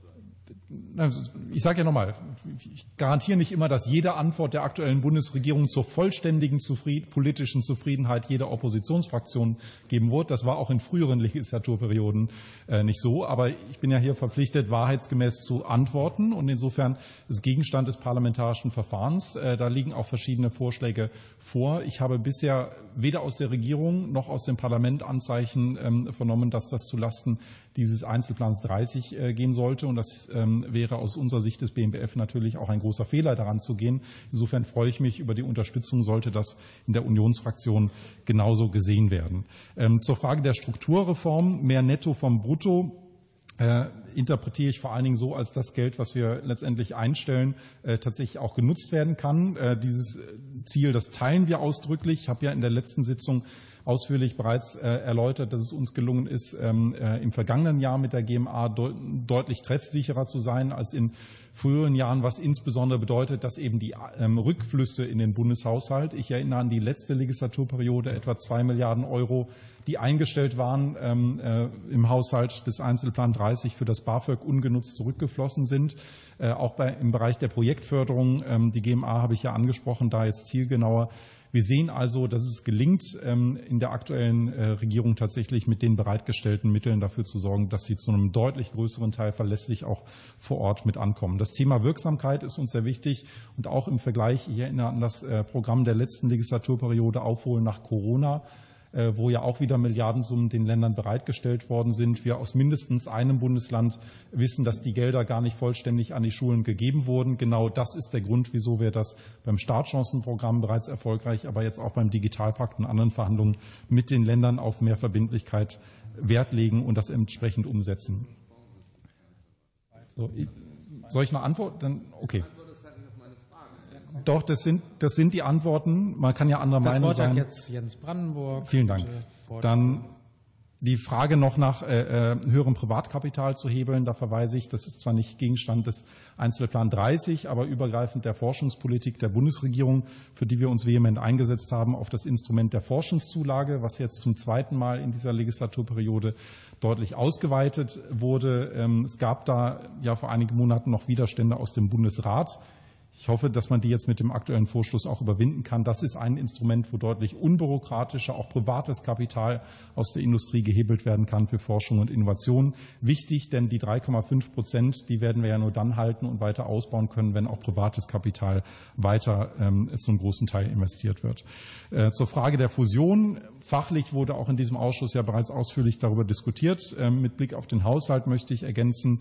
Ich sage ja nochmal, ich garantiere nicht immer, dass jede Antwort der aktuellen Bundesregierung zur vollständigen Zufrieden, politischen Zufriedenheit jeder Oppositionsfraktion geben wird. Das war auch in früheren Legislaturperioden äh, nicht so. Aber ich bin ja hier verpflichtet, wahrheitsgemäß zu antworten. Und insofern ist Gegenstand des parlamentarischen Verfahrens. Äh, da liegen auch verschiedene Vorschläge vor. Ich habe bisher weder aus der Regierung noch aus dem Parlament Anzeichen ähm, vernommen, dass das zulasten dieses Einzelplans dreißig äh, gehen sollte. Und das ähm, wäre aus unserer Sicht des B M B F natürlich auch ein großer Fehler, daran zu gehen. Insofern freue ich mich über die Unterstützung, sollte das in der Unionsfraktion genauso gesehen werden. Ähm, zur Frage der Strukturreform, mehr Netto vom Brutto. Äh, interpretiere ich vor allen Dingen so, als das Geld, was wir letztendlich einstellen, äh, tatsächlich auch genutzt werden kann. Äh, dieses Ziel, das teilen wir ausdrücklich. Ich habe ja in der letzten Sitzung ausführlich bereits äh, erläutert, dass es uns gelungen ist, ähm, äh, im vergangenen Jahr mit der G M A de- deutlich treffsicherer zu sein als in früheren Jahren, was insbesondere bedeutet, dass eben die ähm, Rückflüsse in den Bundeshaushalt, ich erinnere an die letzte Legislaturperiode, etwa zwei Milliarden Euro, die eingestellt waren ähm, äh, im Haushalt des Einzelplan dreißig für das BAföG ungenutzt zurückgeflossen sind. Äh, auch bei, im Bereich der Projektförderung, ähm, die G M A habe ich ja angesprochen, da jetzt zielgenauer. Wir sehen also, dass es gelingt, in der aktuellen Regierung tatsächlich mit den bereitgestellten Mitteln dafür zu sorgen, dass sie zu einem deutlich größeren Teil verlässlich auch vor Ort mit ankommen. Das Thema Wirksamkeit ist uns sehr wichtig und auch im Vergleich, ich erinnere an das Programm der letzten Legislaturperiode Aufholen nach Corona, wo ja auch wieder Milliardensummen den Ländern bereitgestellt worden sind. Wir aus mindestens einem Bundesland wissen, dass die Gelder gar nicht vollständig an die Schulen gegeben wurden. Genau das ist der Grund, wieso wir das beim Startchancenprogramm bereits erfolgreich, aber jetzt auch beim Digitalpakt und anderen Verhandlungen mit den Ländern auf mehr Verbindlichkeit Wert legen und das entsprechend umsetzen. So, soll ich noch antworten? Dann, okay. Doch, das sind, das sind die Antworten. Man kann ja anderer Meinung sein. Das Wort hat jetzt Jens Brandenburg. Vielen Dank. Dann Die Frage noch nach äh, höherem Privatkapital zu hebeln, da verweise ich, das ist zwar nicht Gegenstand des Einzelplan dreißig, aber übergreifend der Forschungspolitik der Bundesregierung, für die wir uns vehement eingesetzt haben, auf das Instrument der Forschungszulage, was jetzt zum zweiten Mal in dieser Legislaturperiode deutlich ausgeweitet wurde. Ähm, es gab da ja vor einigen Monaten noch Widerstände aus dem Bundesrat. Ich hoffe, dass man die jetzt mit dem aktuellen Vorstoß auch überwinden kann. Das ist ein Instrument, wo deutlich unbürokratischer, auch privates Kapital aus der Industrie gehebelt werden kann für Forschung und Innovation. Wichtig, denn die drei Komma fünf Prozent, die werden wir ja nur dann halten und weiter ausbauen können, wenn auch privates Kapital weiter ähm, zu einem großen Teil investiert wird. Äh, zur Frage der Fusion. Fachlich wurde auch in diesem Ausschuss ja bereits ausführlich darüber diskutiert. Ähm, mit Blick auf den Haushalt möchte ich ergänzen,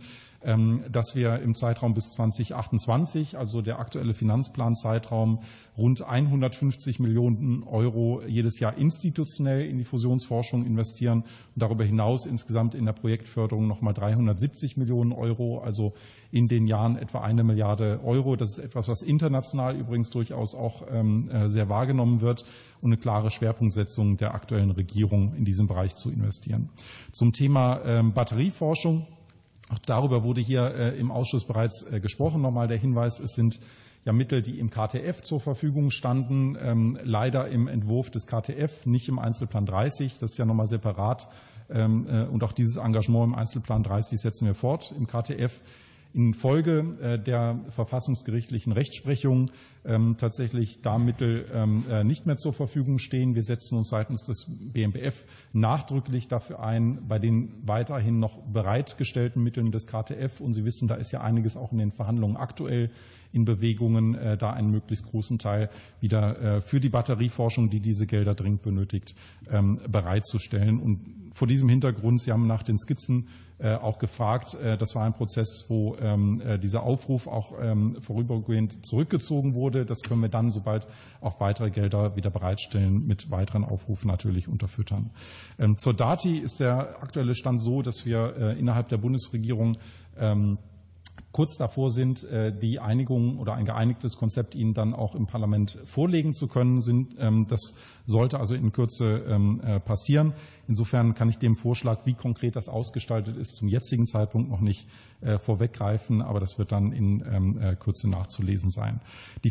dass wir im Zeitraum bis zweitausendachtundzwanzig, also der aktuelle Finanzplanzeitraum, rund hundertfünfzig Millionen Euro jedes Jahr institutionell in die Fusionsforschung investieren und darüber hinaus insgesamt in der Projektförderung nochmal dreihundertsiebzig Millionen Euro, also in den Jahren etwa eine Milliarde Euro. Das ist etwas, was international übrigens durchaus auch sehr wahrgenommen wird und eine klare Schwerpunktsetzung der aktuellen Regierung in diesem Bereich zu investieren. Zum Thema Batterieforschung. Auch darüber wurde hier äh, im Ausschuss bereits äh, gesprochen. Nochmal der Hinweis, es sind ja Mittel, die im K T F zur Verfügung standen, ähm, leider im Entwurf des K T F, nicht im Einzelplan dreißig. Das ist ja nochmal separat. Ähm, äh, und auch dieses Engagement im Einzelplan dreißig setzen wir fort im K T F. Infolge äh, der verfassungsgerichtlichen Rechtsprechung ähm, tatsächlich da Mittel ähm, äh, nicht mehr zur Verfügung stehen. Wir setzen uns seitens des B M B F nachdrücklich dafür ein, bei den weiterhin noch bereitgestellten Mitteln des K T F. Und Sie wissen, da ist ja einiges auch in den Verhandlungen aktuell in Bewegungen, äh, da einen möglichst großen Teil wieder äh, für die Batterieforschung, die diese Gelder dringend benötigt, ähm, bereitzustellen. Und vor diesem Hintergrund, Sie haben nach den Skizzen äh, auch gefragt, äh, das war ein Prozess, wo ähm, äh, dieser Aufruf auch ähm, vorübergehend zurückgezogen wurde. Das können wir dann, sobald auch weitere Gelder wieder bereitstellen, mit weiteren Aufrufen natürlich unterfüttern. Ähm, zur Dati ist der aktuelle Stand so, dass wir äh, innerhalb der Bundesregierung ähm, kurz davor sind, die Einigung oder ein geeinigtes Konzept Ihnen dann auch im Parlament vorlegen zu können. Das sollte also in Kürze passieren. Insofern kann ich dem Vorschlag, wie konkret das ausgestaltet ist, zum jetzigen Zeitpunkt noch nicht vorweggreifen, aber das wird dann in Kürze nachzulesen sein. Die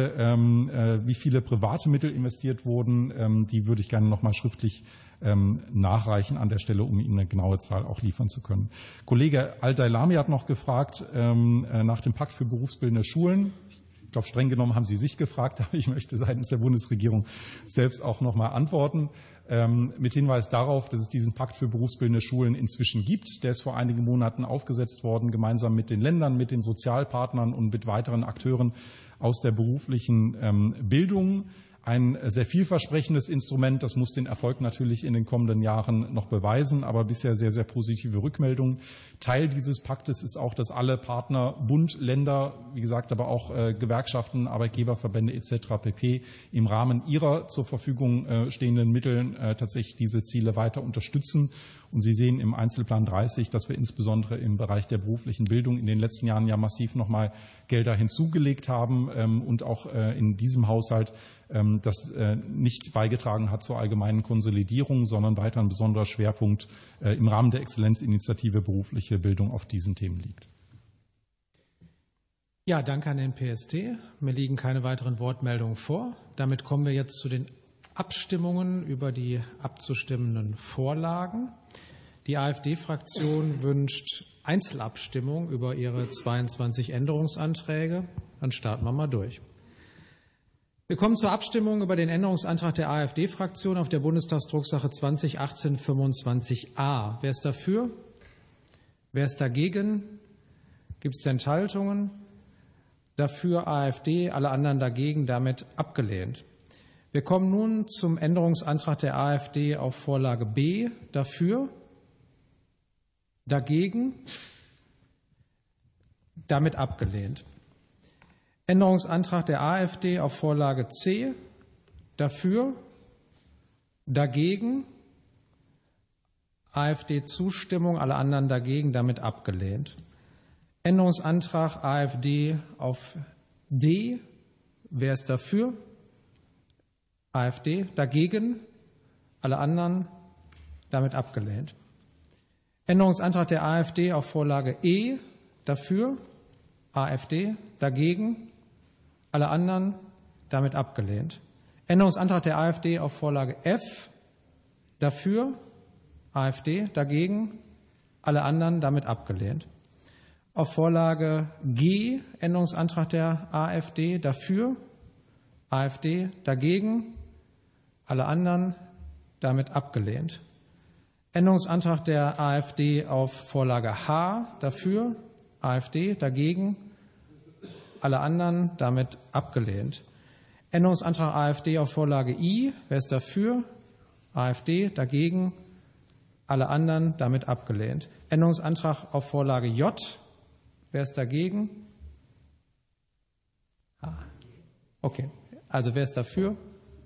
Frage, wie viele private Mittel investiert wurden, die würde ich gerne noch mal schriftlich nachreichen an der Stelle, um Ihnen eine genaue Zahl auch liefern zu können. Kollege Al-Dailami hat noch gefragt ähm, nach dem Pakt für berufsbildende Schulen. Ich glaube, streng genommen haben Sie sich gefragt, aber ich möchte seitens der Bundesregierung selbst auch noch mal antworten. Ähm, mit Hinweis darauf, dass es diesen Pakt für berufsbildende Schulen inzwischen gibt. Der ist vor einigen Monaten aufgesetzt worden, gemeinsam mit den Ländern, mit den Sozialpartnern und mit weiteren Akteuren aus der beruflichen ähm, Bildung. Ein sehr vielversprechendes Instrument, das muss den Erfolg natürlich in den kommenden Jahren noch beweisen, aber bisher sehr, sehr positive Rückmeldungen. Teil dieses Paktes ist auch, dass alle Partner, Bund, Länder, wie gesagt, aber auch äh, Gewerkschaften, Arbeitgeberverbände et cetera pp. Im Rahmen ihrer zur Verfügung äh, stehenden Mitteln äh, tatsächlich diese Ziele weiter unterstützen. Und Sie sehen im Einzelplan dreißig, dass wir insbesondere im Bereich der beruflichen Bildung in den letzten Jahren ja massiv nochmal Gelder hinzugelegt haben ähm, und auch äh, in diesem Haushalt ähm, das äh, nicht beigetragen hat zur allgemeinen Konsolidierung, sondern weiter ein besonderer Schwerpunkt äh, im Rahmen der Exzellenzinitiative berufliche Bildung auf diesen Themen liegt. Ja, danke an den P S T. Mir liegen keine weiteren Wortmeldungen vor. Damit kommen wir jetzt zu den Abstimmungen über die abzustimmenden Vorlagen. Die AfD-Fraktion wünscht Einzelabstimmung über ihre zweiundzwanzig Änderungsanträge. Dann starten wir mal durch. Wir kommen zur Abstimmung über den Änderungsantrag der AfD-Fraktion auf der Bundestagsdrucksache zwanzig achtzehn fünfundzwanzig a. Wer ist dafür? Wer ist dagegen? Gibt es Enthaltungen? Dafür AfD, alle anderen dagegen, damit abgelehnt. Wir kommen nun zum Änderungsantrag der AfD auf Vorlage B. Dafür? Dagegen? Damit abgelehnt. Änderungsantrag der AfD auf Vorlage C. Dafür? Dagegen? AfD-Zustimmung, alle anderen dagegen, damit abgelehnt. Änderungsantrag AfD auf D. Wer ist dafür? AfD. Dagegen? Alle anderen? damit abgelehnt. Änderungsantrag der AfD auf Vorlage E, dafür, AfD, dagegen, alle anderen, damit abgelehnt. Änderungsantrag der AfD auf Vorlage F, dafür, AfD, dagegen, alle anderen, damit abgelehnt. Auf Vorlage G, Änderungsantrag der AfD, dafür, AfD, dagegen, alle anderen, damit abgelehnt. Änderungsantrag der AfD auf Vorlage H, dafür, AfD, dagegen, alle anderen, damit abgelehnt. Änderungsantrag AfD auf Vorlage I, wer ist dafür, AfD, dagegen, alle anderen, damit abgelehnt. Änderungsantrag auf Vorlage J, wer ist dagegen? Ah, okay, also wer ist dafür?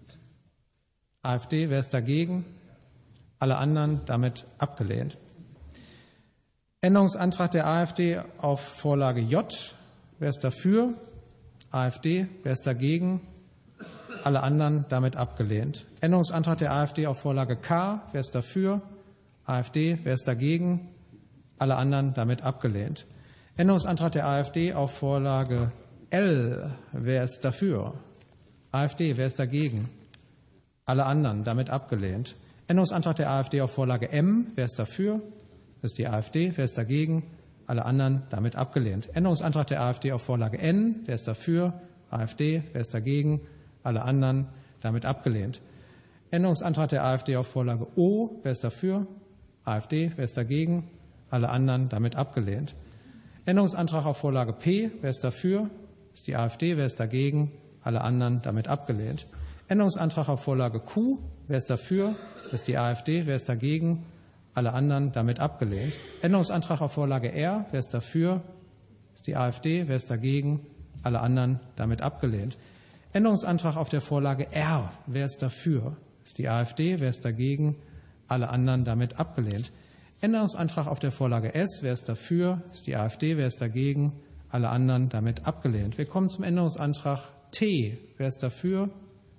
AfD, wer ist dagegen? Alle anderen, damit abgelehnt. Änderungsantrag der AfD auf Vorlage J, wer ist dafür? AfD, wer ist dagegen? Alle anderen, damit abgelehnt. Änderungsantrag der AfD auf Vorlage K, wer ist dafür? AfD, wer ist dagegen? Alle anderen, damit abgelehnt. Änderungsantrag der AfD auf Vorlage L, wer ist dafür? AfD, wer ist dagegen? Alle anderen, damit abgelehnt. Änderungsantrag der AfD auf Vorlage M, wer ist dafür? Das ist die AfD, wer ist dagegen? Alle anderen, damit abgelehnt. Änderungsantrag der AfD auf Vorlage N, wer ist dafür? AfD, wer ist dagegen? Alle anderen, damit abgelehnt. Änderungsantrag der AfD auf Vorlage O, wer ist dafür? AfD, wer ist dagegen? Alle anderen, damit abgelehnt. Änderungsantrag auf Vorlage P, wer ist dafür? Das ist die AfD, wer ist dagegen? Alle anderen, damit abgelehnt. Änderungsantrag auf Vorlage Q, wer ist dafür? Das ist die AfD, wer ist dagegen? Alle anderen, damit abgelehnt. Änderungsantrag auf Vorlage R, wer ist dafür? Das ist die AfD, wer ist dagegen? Alle anderen, damit abgelehnt. Änderungsantrag auf der Vorlage R, wer ist dafür? Das ist die AfD, wer ist dagegen? Alle anderen, damit abgelehnt. Änderungsantrag auf der Vorlage S, wer ist dafür? Das ist die AfD, wer ist dagegen? Alle anderen, damit abgelehnt. Wir kommen zum Änderungsantrag T, wer ist dafür?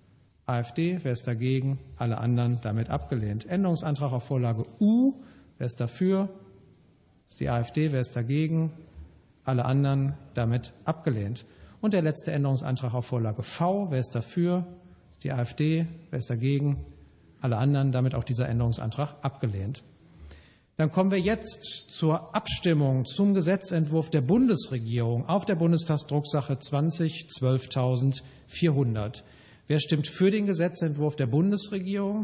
AfD, wer ist dagegen? Alle anderen, damit abgelehnt. Änderungsantrag auf Vorlage U, wer ist dafür? Das ist die AfD, wer ist dagegen? Alle anderen, damit abgelehnt. Und der letzte Änderungsantrag auf Vorlage V, wer ist dafür? Das ist die AfD, wer ist dagegen? Alle anderen, damit auch dieser Änderungsantrag abgelehnt. Dann kommen wir jetzt zur Abstimmung zum Gesetzentwurf der Bundesregierung auf der Bundestagsdrucksache zwanzig zwölftausendvierhundert. Wer stimmt für den Gesetzentwurf der Bundesregierung?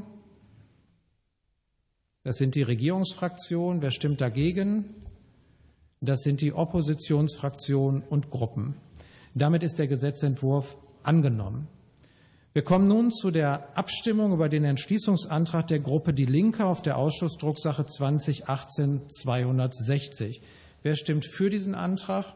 Das sind die Regierungsfraktionen. Wer stimmt dagegen? Das sind die Oppositionsfraktionen und Gruppen. Damit ist der Gesetzentwurf angenommen. Wir kommen nun zu der Abstimmung über den Entschließungsantrag der Gruppe Die Linke auf der Ausschussdrucksache zwanzig achtzehn zweihundertsechzig. Wer stimmt für diesen Antrag?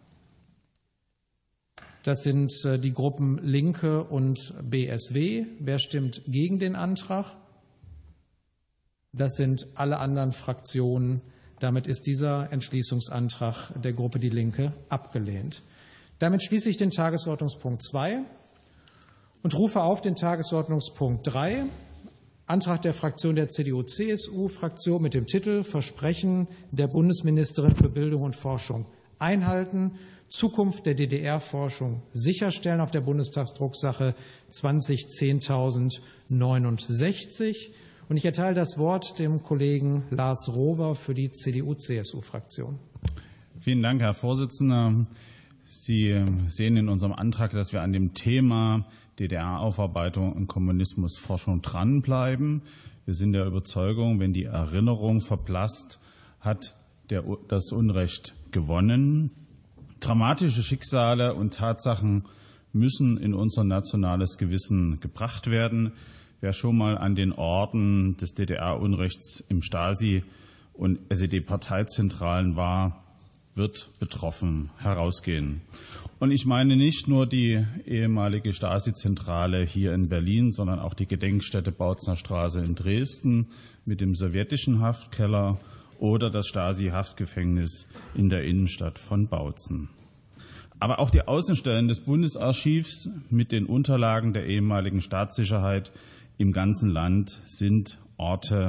Das sind die Gruppen Linke und B S W. Wer stimmt gegen den Antrag? Das sind alle anderen Fraktionen. Damit ist dieser Entschließungsantrag der Gruppe Die Linke abgelehnt. Damit schließe ich den Tagesordnungspunkt zwei und rufe auf den Tagesordnungspunkt drei, Antrag der Fraktion der C D U C S U-Fraktion mit dem Titel Versprechen der Bundesministerin für Bildung und Forschung einhalten, Zukunft der D D R-Forschung sicherstellen auf der Bundestagsdrucksache zwanzig zehntausendneunundsechzig. Und ich erteile das Wort dem Kollegen Lars Rohwer für die C D U C S U-Fraktion. Vielen Dank, Herr Vorsitzender. Sie sehen in unserem Antrag, dass wir an dem Thema D D R-Aufarbeitung und Kommunismusforschung dranbleiben. Wir sind der Überzeugung, wenn die Erinnerung verblasst, hat der, das Unrecht gewonnen. Dramatische Schicksale und Tatsachen müssen in unser nationales Gewissen gebracht werden. Wer schon mal an den Orten des D D R-Unrechts im Stasi- und S E D-Parteizentralen war, wird betroffen herausgehen. Und ich meine nicht nur die ehemalige Stasi-Zentrale hier in Berlin, sondern auch die Gedenkstätte Bautzner Straße in Dresden mit dem sowjetischen Haftkeller oder das Stasi-Haftgefängnis in der Innenstadt von Bautzen. Aber auch die Außenstellen des Bundesarchivs mit den Unterlagen der ehemaligen Staatssicherheit im ganzen Land sind Orte,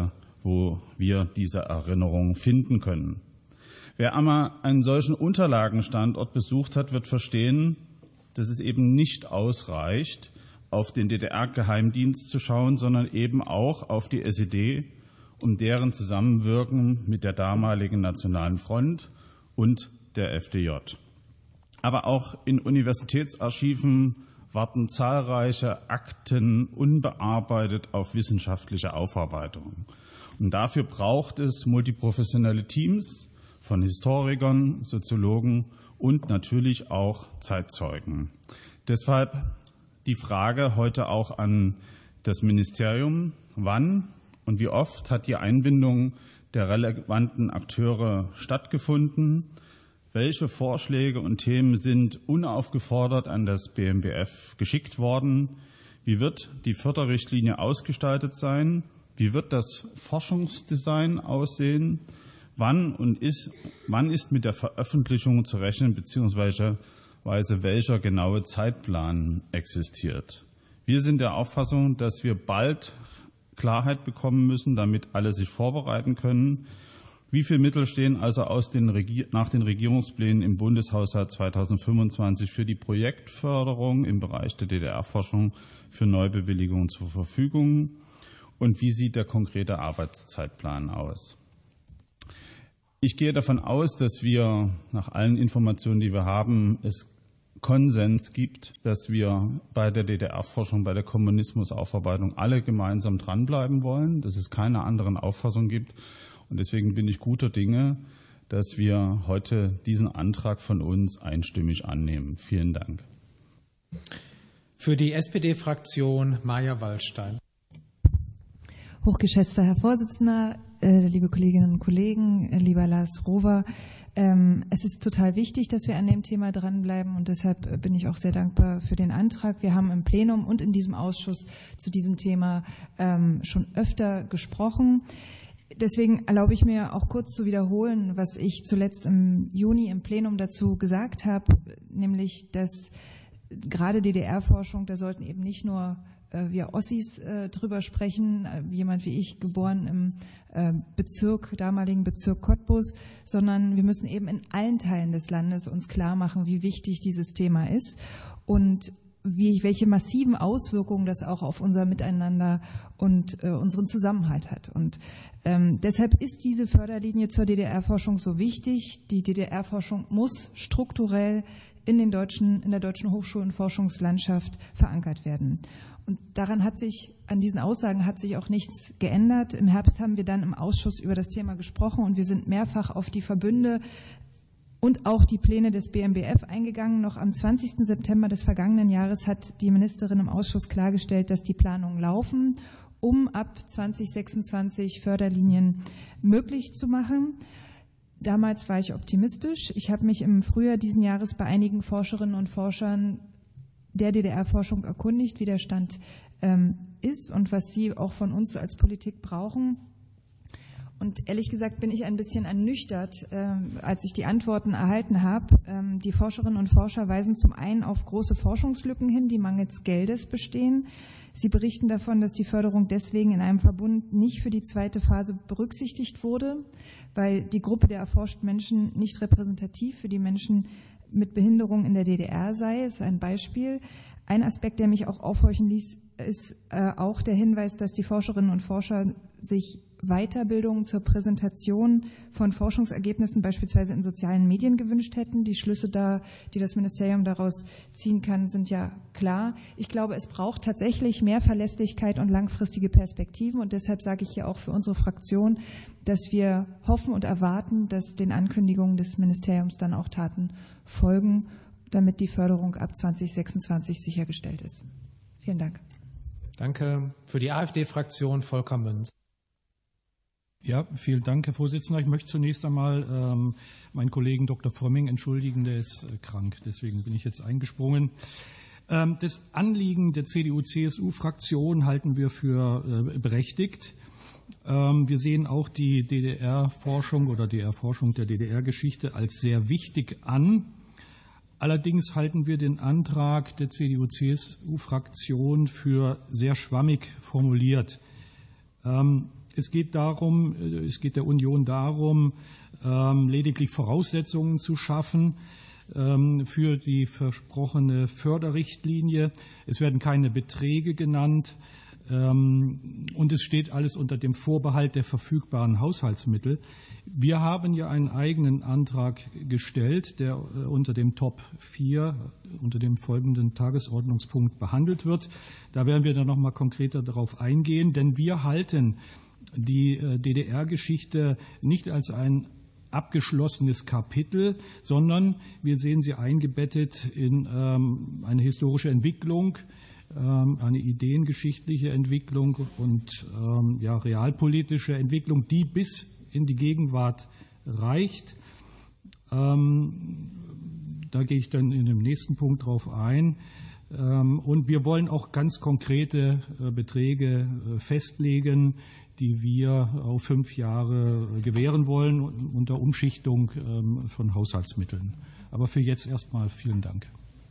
wo wir diese Erinnerung finden können. Wer einmal einen solchen Unterlagenstandort besucht hat, wird verstehen, dass es eben nicht ausreicht, auf den D D R-Geheimdienst zu schauen, sondern eben auch auf die S E D, um deren Zusammenwirken mit der damaligen Nationalen Front und der F D J. Aber auch in Universitätsarchiven warten zahlreiche Akten unbearbeitet auf wissenschaftliche Aufarbeitung. Und dafür braucht es multiprofessionelle Teams von Historikern, Soziologen und natürlich auch Zeitzeugen. Deshalb die Frage heute auch an das Ministerium: Wann und wie oft hat die Einbindung der relevanten Akteure stattgefunden? Welche Vorschläge und Themen sind unaufgefordert an das B M B F geschickt worden? Wie wird die Förderrichtlinie ausgestaltet sein? Wie wird das Forschungsdesign aussehen? Wann und ist, wann ist mit der Veröffentlichung zu rechnen, beziehungsweise welcher genaue Zeitplan existiert? Wir sind der Auffassung, dass wir bald Klarheit bekommen müssen, damit alle sich vorbereiten können. Wie viele Mittel stehen also aus den Regier- nach den Regierungsplänen im Bundeshaushalt zweitausendfünfundzwanzig für die Projektförderung im Bereich der D D R-Forschung für Neubewilligungen zur Verfügung? Und wie sieht der konkrete Arbeitszeitplan aus? Ich gehe davon aus, dass wir nach allen Informationen, die wir haben, es Konsens gibt, dass wir bei der D D R-Forschung, bei der Kommunismusaufarbeitung alle gemeinsam dranbleiben wollen, dass es keine anderen Auffassungen gibt. Und deswegen bin ich guter Dinge, dass wir heute diesen Antrag von uns einstimmig annehmen. Vielen Dank. Für die S P D-Fraktion Maja Waldstein. Hochgeschätzter Herr Vorsitzender, äh, liebe Kolleginnen und Kollegen, äh, lieber Lars Rover, ähm, es ist total wichtig, dass wir an dem Thema dranbleiben und deshalb bin ich auch sehr dankbar für den Antrag. Wir haben im Plenum und in diesem Ausschuss zu diesem Thema ähm, schon öfter gesprochen. Deswegen erlaube ich mir auch kurz zu wiederholen, was ich zuletzt im Juni im Plenum dazu gesagt habe, nämlich, dass gerade D D R-Forschung, da sollten eben nicht nur äh, wir Ossis äh, drüber sprechen, äh, jemand wie ich, geboren im äh, Bezirk, damaligen Bezirk Cottbus, sondern wir müssen eben in allen Teilen des Landes uns klar machen, wie wichtig dieses Thema ist und wie, welche massiven Auswirkungen das auch auf unser Miteinander und äh, unseren Zusammenhalt hat. Und ähm, deshalb ist diese Förderlinie zur D D R-Forschung so wichtig. Die D D R-Forschung muss strukturell in den deutschen, in der deutschen Hochschul- und Forschungslandschaft verankert werden. Und daran hat sich, an diesen Aussagen hat sich auch nichts geändert. Im Herbst haben wir dann im Ausschuss über das Thema gesprochen und wir sind mehrfach auf die Verbünde und auch die Pläne des B M B F eingegangen. Noch am zwanzigsten September des vergangenen Jahres hat die Ministerin im Ausschuss klargestellt, dass die Planungen laufen, um ab zweitausendsechsundzwanzig Förderlinien möglich zu machen. Damals war ich optimistisch. Ich habe mich im Frühjahr diesen Jahres bei einigen Forscherinnen und Forschern der D D R-Forschung erkundigt, wie der Stand ähm, ist und was sie auch von uns als Politik brauchen. Und ehrlich gesagt bin ich ein bisschen ernüchtert, ähm, als ich die Antworten erhalten habe. Ähm, die Forscherinnen und Forscher weisen zum einen auf große Forschungslücken hin, die mangels Geldes bestehen. Sie berichten davon, dass die Förderung deswegen in einem Verbund nicht für die zweite Phase berücksichtigt wurde, weil die Gruppe der erforschten Menschen nicht repräsentativ für die Menschen mit Behinderung in der D D R sei. Das ist ein Beispiel. Ein Aspekt, der mich auch aufhorchen ließ, ist äh, auch der Hinweis, dass die Forscherinnen und Forscher sich Weiterbildung zur Präsentation von Forschungsergebnissen beispielsweise in sozialen Medien gewünscht hätten. Die Schlüsse, da, die das Ministerium daraus ziehen kann, sind ja klar. Ich glaube, es braucht tatsächlich mehr Verlässlichkeit und langfristige Perspektiven. Und deshalb sage ich hier auch für unsere Fraktion, dass wir hoffen und erwarten, dass den Ankündigungen des Ministeriums dann auch Taten folgen, damit die Förderung ab zweitausendsechsundzwanzig sichergestellt ist. Vielen Dank. Danke. Für die AfD-Fraktion Volker Münz. Ja, vielen Dank, Herr Vorsitzender. Ich möchte zunächst einmal ähm, meinen Kollegen Doktor Frömming entschuldigen, der ist äh, krank. Deswegen bin ich jetzt eingesprungen. Ähm, das Anliegen der C D U-C S U-Fraktion halten wir für äh, berechtigt. Ähm, wir sehen auch die D D R-Forschung oder die Erforschung der D D R-Geschichte als sehr wichtig an. Allerdings halten wir den Antrag der C D U-C S U-Fraktion für sehr schwammig formuliert. Ähm, Es geht darum, es geht der Union darum, lediglich Voraussetzungen zu schaffen für die versprochene Förderrichtlinie. Es werden keine Beträge genannt. Und es steht alles unter dem Vorbehalt der verfügbaren Haushaltsmittel. Wir haben ja einen eigenen Antrag gestellt, der unter dem Top vier, unter dem folgenden Tagesordnungspunkt behandelt wird. Da werden wir dann noch mal konkreter darauf eingehen, denn wir halten die D D R-Geschichte nicht als ein abgeschlossenes Kapitel, sondern wir sehen sie eingebettet in eine historische Entwicklung, eine ideengeschichtliche Entwicklung und ähm, ja, realpolitische Entwicklung, die bis in die Gegenwart reicht. Ähm, da gehe ich dann in dem nächsten Punkt drauf ein. Ähm, und wir wollen auch ganz konkrete äh, Beträge äh, festlegen, die wir auf fünf Jahre äh, gewähren wollen, unter Umschichtung ähm, von Haushaltsmitteln. Aber für jetzt erstmal vielen Dank.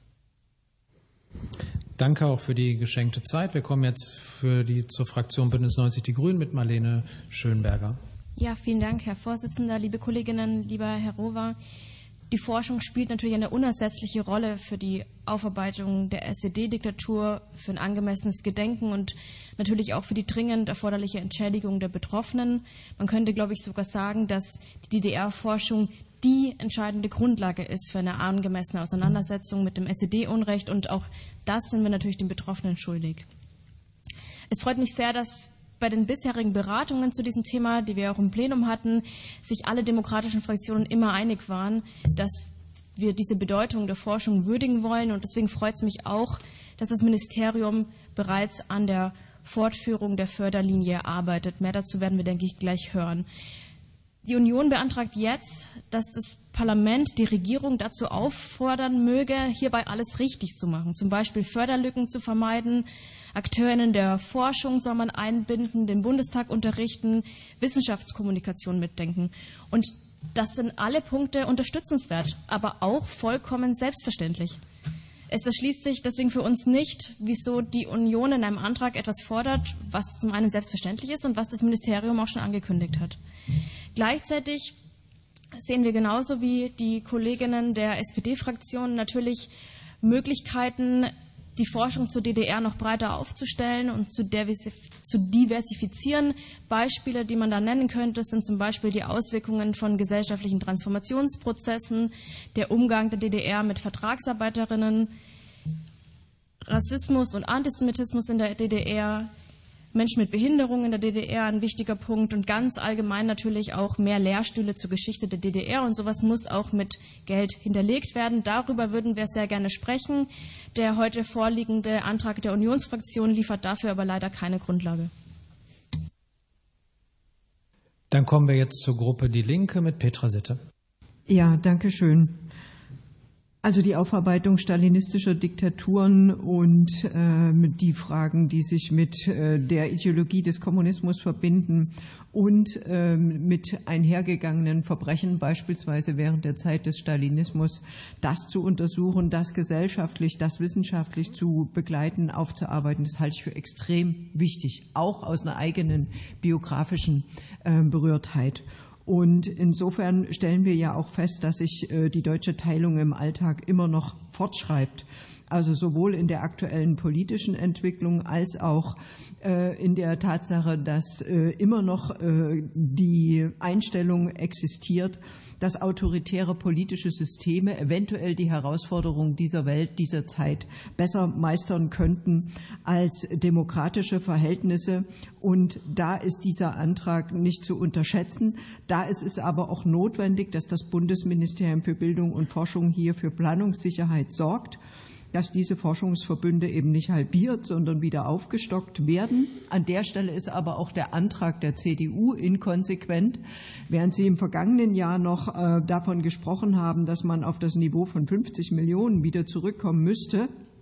Danke auch für die geschenkte Zeit. Wir kommen jetzt für die zur Fraktion Bündnis neunzig Die Grünen mit Marlene Schönberger. Ja, vielen Dank, Herr Vorsitzender, liebe Kolleginnen, lieber Herr Rover. Die Forschung spielt natürlich eine unersetzliche Rolle für die Aufarbeitung der S E D-Diktatur, für ein angemessenes Gedenken und natürlich auch für die dringend erforderliche Entschädigung der Betroffenen. Man könnte, glaube ich, sogar sagen, dass die D D R-Forschung die entscheidende Grundlage ist für eine angemessene Auseinandersetzung mit dem S E D-Unrecht. Und auch das sind wir natürlich den Betroffenen schuldig. Es freut mich sehr, dass bei den bisherigen Beratungen zu diesem Thema, die wir auch im Plenum hatten, sich alle demokratischen Fraktionen immer einig waren, dass wir diese Bedeutung der Forschung würdigen wollen. Und deswegen freut es mich auch, dass das Ministerium bereits an der Fortführung der Förderlinie arbeitet. Mehr dazu werden wir, denke ich, gleich hören. Die Union beantragt jetzt, dass das Parlament die Regierung dazu auffordern möge, hierbei alles richtig zu machen. Zum Beispiel Förderlücken zu vermeiden, Akteurinnen der Forschung soll man einbinden, den Bundestag unterrichten, Wissenschaftskommunikation mitdenken. Und das sind alle Punkte unterstützenswert, aber auch vollkommen selbstverständlich. Es erschließt sich deswegen für uns nicht, wieso die Union in einem Antrag etwas fordert, was zum einen selbstverständlich ist und was das Ministerium auch schon angekündigt hat. Gleichzeitig sehen wir genauso wie die Kolleginnen der S P D-Fraktion natürlich Möglichkeiten, die Forschung zur D D R noch breiter aufzustellen und zu diversifizieren. Beispiele, die man da nennen könnte, sind zum Beispiel die Auswirkungen von gesellschaftlichen Transformationsprozessen, der Umgang der D D R mit Vertragsarbeiterinnen, Rassismus und Antisemitismus in der D D R, Menschen mit Behinderung in der D D R, ein wichtiger Punkt, und ganz allgemein natürlich auch mehr Lehrstühle zur Geschichte der D D R. Und sowas muss auch mit Geld hinterlegt werden. Darüber würden wir sehr gerne sprechen. Der heute vorliegende Antrag der Unionsfraktion liefert dafür aber leider keine Grundlage. Dann kommen wir jetzt zur Gruppe Die Linke mit Petra Sitte. Ja, danke schön. Also die Aufarbeitung stalinistischer Diktaturen und äh, die Fragen, die sich mit äh, der Ideologie des Kommunismus verbinden und äh, mit einhergegangenen Verbrechen, beispielsweise während der Zeit des Stalinismus, das zu untersuchen, das gesellschaftlich, das wissenschaftlich zu begleiten, aufzuarbeiten, das halte ich für extrem wichtig, auch aus einer eigenen biografischen äh, Berührtheit. Und insofern stellen wir ja auch fest, dass sich die deutsche Teilung im Alltag immer noch fortschreibt. Also sowohl in der aktuellen politischen Entwicklung als auch in der Tatsache, dass immer noch die Einstellung existiert, dass autoritäre politische Systeme eventuell die Herausforderungen dieser Welt, dieser Zeit besser meistern könnten als demokratische Verhältnisse. Und da ist dieser Antrag nicht zu unterschätzen. Da ist es aber auch notwendig, dass das Bundesministerium für Bildung und Forschung hier für Planungssicherheit sorgt, dass diese Forschungsverbünde eben nicht halbiert, sondern wieder aufgestockt werden. An der Stelle ist aber auch der Antrag der C D U inkonsequent. Während Sie im vergangenen Jahr noch äh, davon gesprochen haben, dass man auf das Niveau von fünfzig Millionen wieder zurückkommen müsste,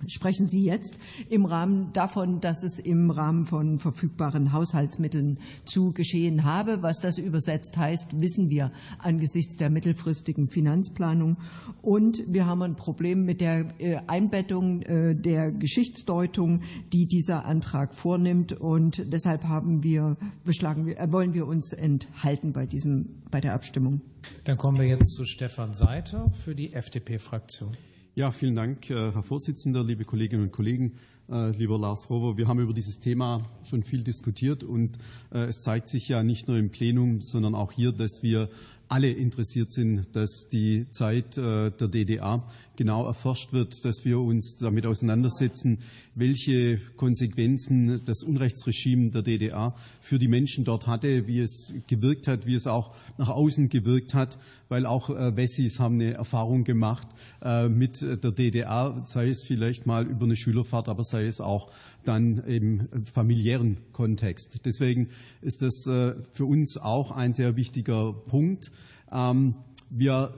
Sprechen Sie jetzt im Rahmen davon, dass es im Rahmen von verfügbaren Haushaltsmitteln zu geschehen habe. Was das übersetzt heißt, wissen wir angesichts der mittelfristigen Finanzplanung. Und wir haben ein Problem mit der Einbettung der Geschichtsdeutung, die dieser Antrag vornimmt. Und deshalb haben wir beschlagen, wollen wir uns enthalten bei diesem, bei der Abstimmung. Dann kommen wir jetzt zu Stefan Seiter für die F D P-Fraktion. Ja, vielen Dank, Herr Vorsitzender, liebe Kolleginnen und Kollegen, lieber Lars Rover. Wir haben über dieses Thema schon viel diskutiert und es zeigt sich ja nicht nur im Plenum, sondern auch hier, dass wir alle interessiert sind, dass die Zeit der D D R genau erforscht wird, dass wir uns damit auseinandersetzen, welche Konsequenzen das Unrechtsregime der D D R für die Menschen dort hatte, wie es gewirkt hat, wie es auch nach außen gewirkt hat, weil auch Wessis haben eine Erfahrung gemacht mit der D D R, sei es vielleicht mal über eine Schülerfahrt, aber sei es auch dann im familiären Kontext. Deswegen ist das für uns auch ein sehr wichtiger Punkt. Wir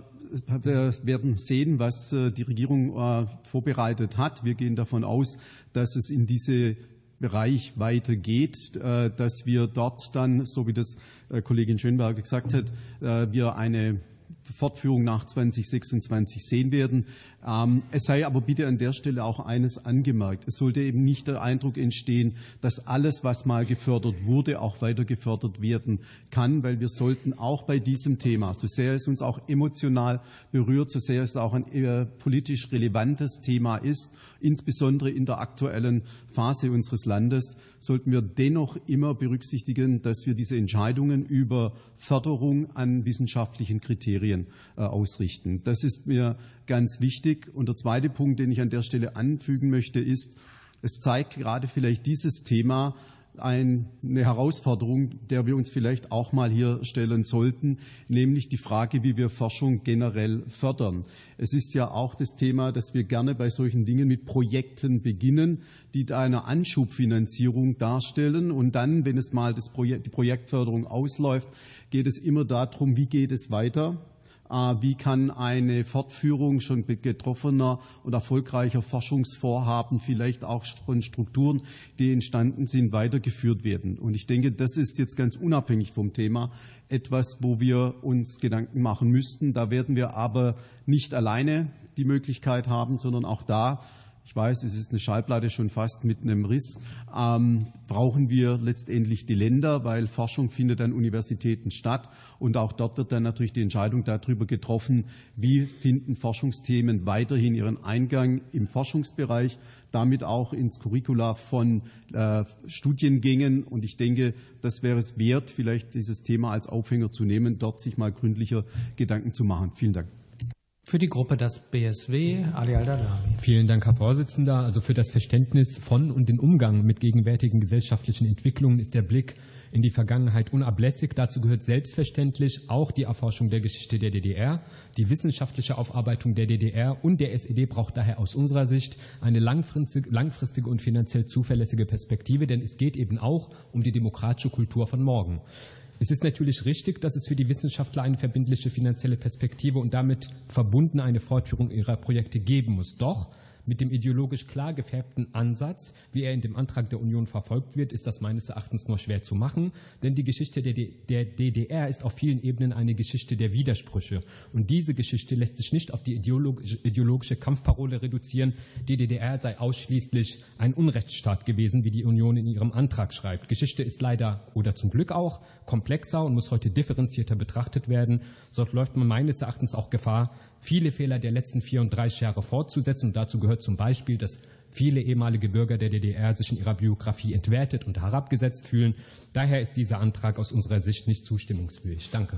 werden sehen, was die Regierung vorbereitet hat. Wir gehen davon aus, dass es in diese Bereich weitergeht, dass wir dort dann, so wie das Kollegin Schönberger gesagt hat, wir eine Fortführung nach zweitausendsechsundzwanzig sehen werden. Es sei aber bitte an der Stelle auch eines angemerkt. Es sollte eben nicht der Eindruck entstehen, dass alles, was mal gefördert wurde, auch weiter gefördert werden kann, weil wir sollten auch bei diesem Thema, so sehr es uns auch emotional berührt, so sehr es auch ein politisch relevantes Thema ist, insbesondere in der aktuellen Phase unseres Landes, sollten wir dennoch immer berücksichtigen, dass wir diese Entscheidungen über Förderung an wissenschaftlichen Kriterien ausrichten. Das ist mir ganz wichtig. Und der zweite Punkt, den ich an der Stelle anfügen möchte, ist, es zeigt gerade vielleicht dieses Thema eine Herausforderung, der wir uns vielleicht auch mal hier stellen sollten, nämlich die Frage, wie wir Forschung generell fördern. Es ist ja auch das Thema, dass wir gerne bei solchen Dingen mit Projekten beginnen, die eine Anschubfinanzierung darstellen. Und dann, wenn es mal das Projekt, die Projektförderung ausläuft, geht es immer darum, wie geht es weiter? Wie kann eine Fortführung schon getroffener und erfolgreicher Forschungsvorhaben, vielleicht auch von Strukturen, die entstanden sind, weitergeführt werden? Und ich denke, das ist jetzt ganz unabhängig vom Thema etwas, wo wir uns Gedanken machen müssten. Da werden wir aber nicht alleine die Möglichkeit haben, sondern auch da, ich weiß, es ist eine Schallplatte schon fast mit einem Riss, ähm, brauchen wir letztendlich die Länder, weil Forschung findet an Universitäten statt. Und auch dort wird dann natürlich die Entscheidung darüber getroffen, wie finden Forschungsthemen weiterhin ihren Eingang im Forschungsbereich, damit auch ins Curricula von äh, Studiengängen. Und ich denke, das wäre es wert, vielleicht dieses Thema als Aufhänger zu nehmen, dort sich mal gründlicher Gedanken zu machen. Vielen Dank. Für die Gruppe das B S W, Ali Al-Dardani. Vielen Dank, Herr Vorsitzender. Also für das Verständnis von und den Umgang mit gegenwärtigen gesellschaftlichen Entwicklungen ist der Blick in die Vergangenheit unablässig. Dazu gehört selbstverständlich auch die Erforschung der Geschichte der D D R. Die wissenschaftliche Aufarbeitung der D D R und der S E D braucht daher aus unserer Sicht eine langfristige und finanziell zuverlässige Perspektive, denn es geht eben auch um die demokratische Kultur von morgen. Es ist natürlich richtig, dass es für die Wissenschaftler eine verbindliche finanzielle Perspektive und damit verbunden eine Fortführung ihrer Projekte geben muss. Doch mit dem ideologisch klar gefärbten Ansatz, wie er in dem Antrag der Union verfolgt wird, ist das meines Erachtens nur schwer zu machen. Denn die Geschichte der D D R ist auf vielen Ebenen eine Geschichte der Widersprüche. Und diese Geschichte lässt sich nicht auf die ideologische, ideologische Kampfparole reduzieren, die D D R sei ausschließlich ein Unrechtsstaat gewesen, wie die Union in ihrem Antrag schreibt. Geschichte ist leider oder zum Glück auch komplexer und muss heute differenzierter betrachtet werden. So läuft man meines Erachtens auch Gefahr, viele Fehler der letzten vierunddreißig Jahre fortzusetzen. Und dazu gehört zum Beispiel, dass viele ehemalige Bürger der D D R sich in ihrer Biografie entwertet und herabgesetzt fühlen. Daher ist dieser Antrag aus unserer Sicht nicht zustimmungsfähig. Danke.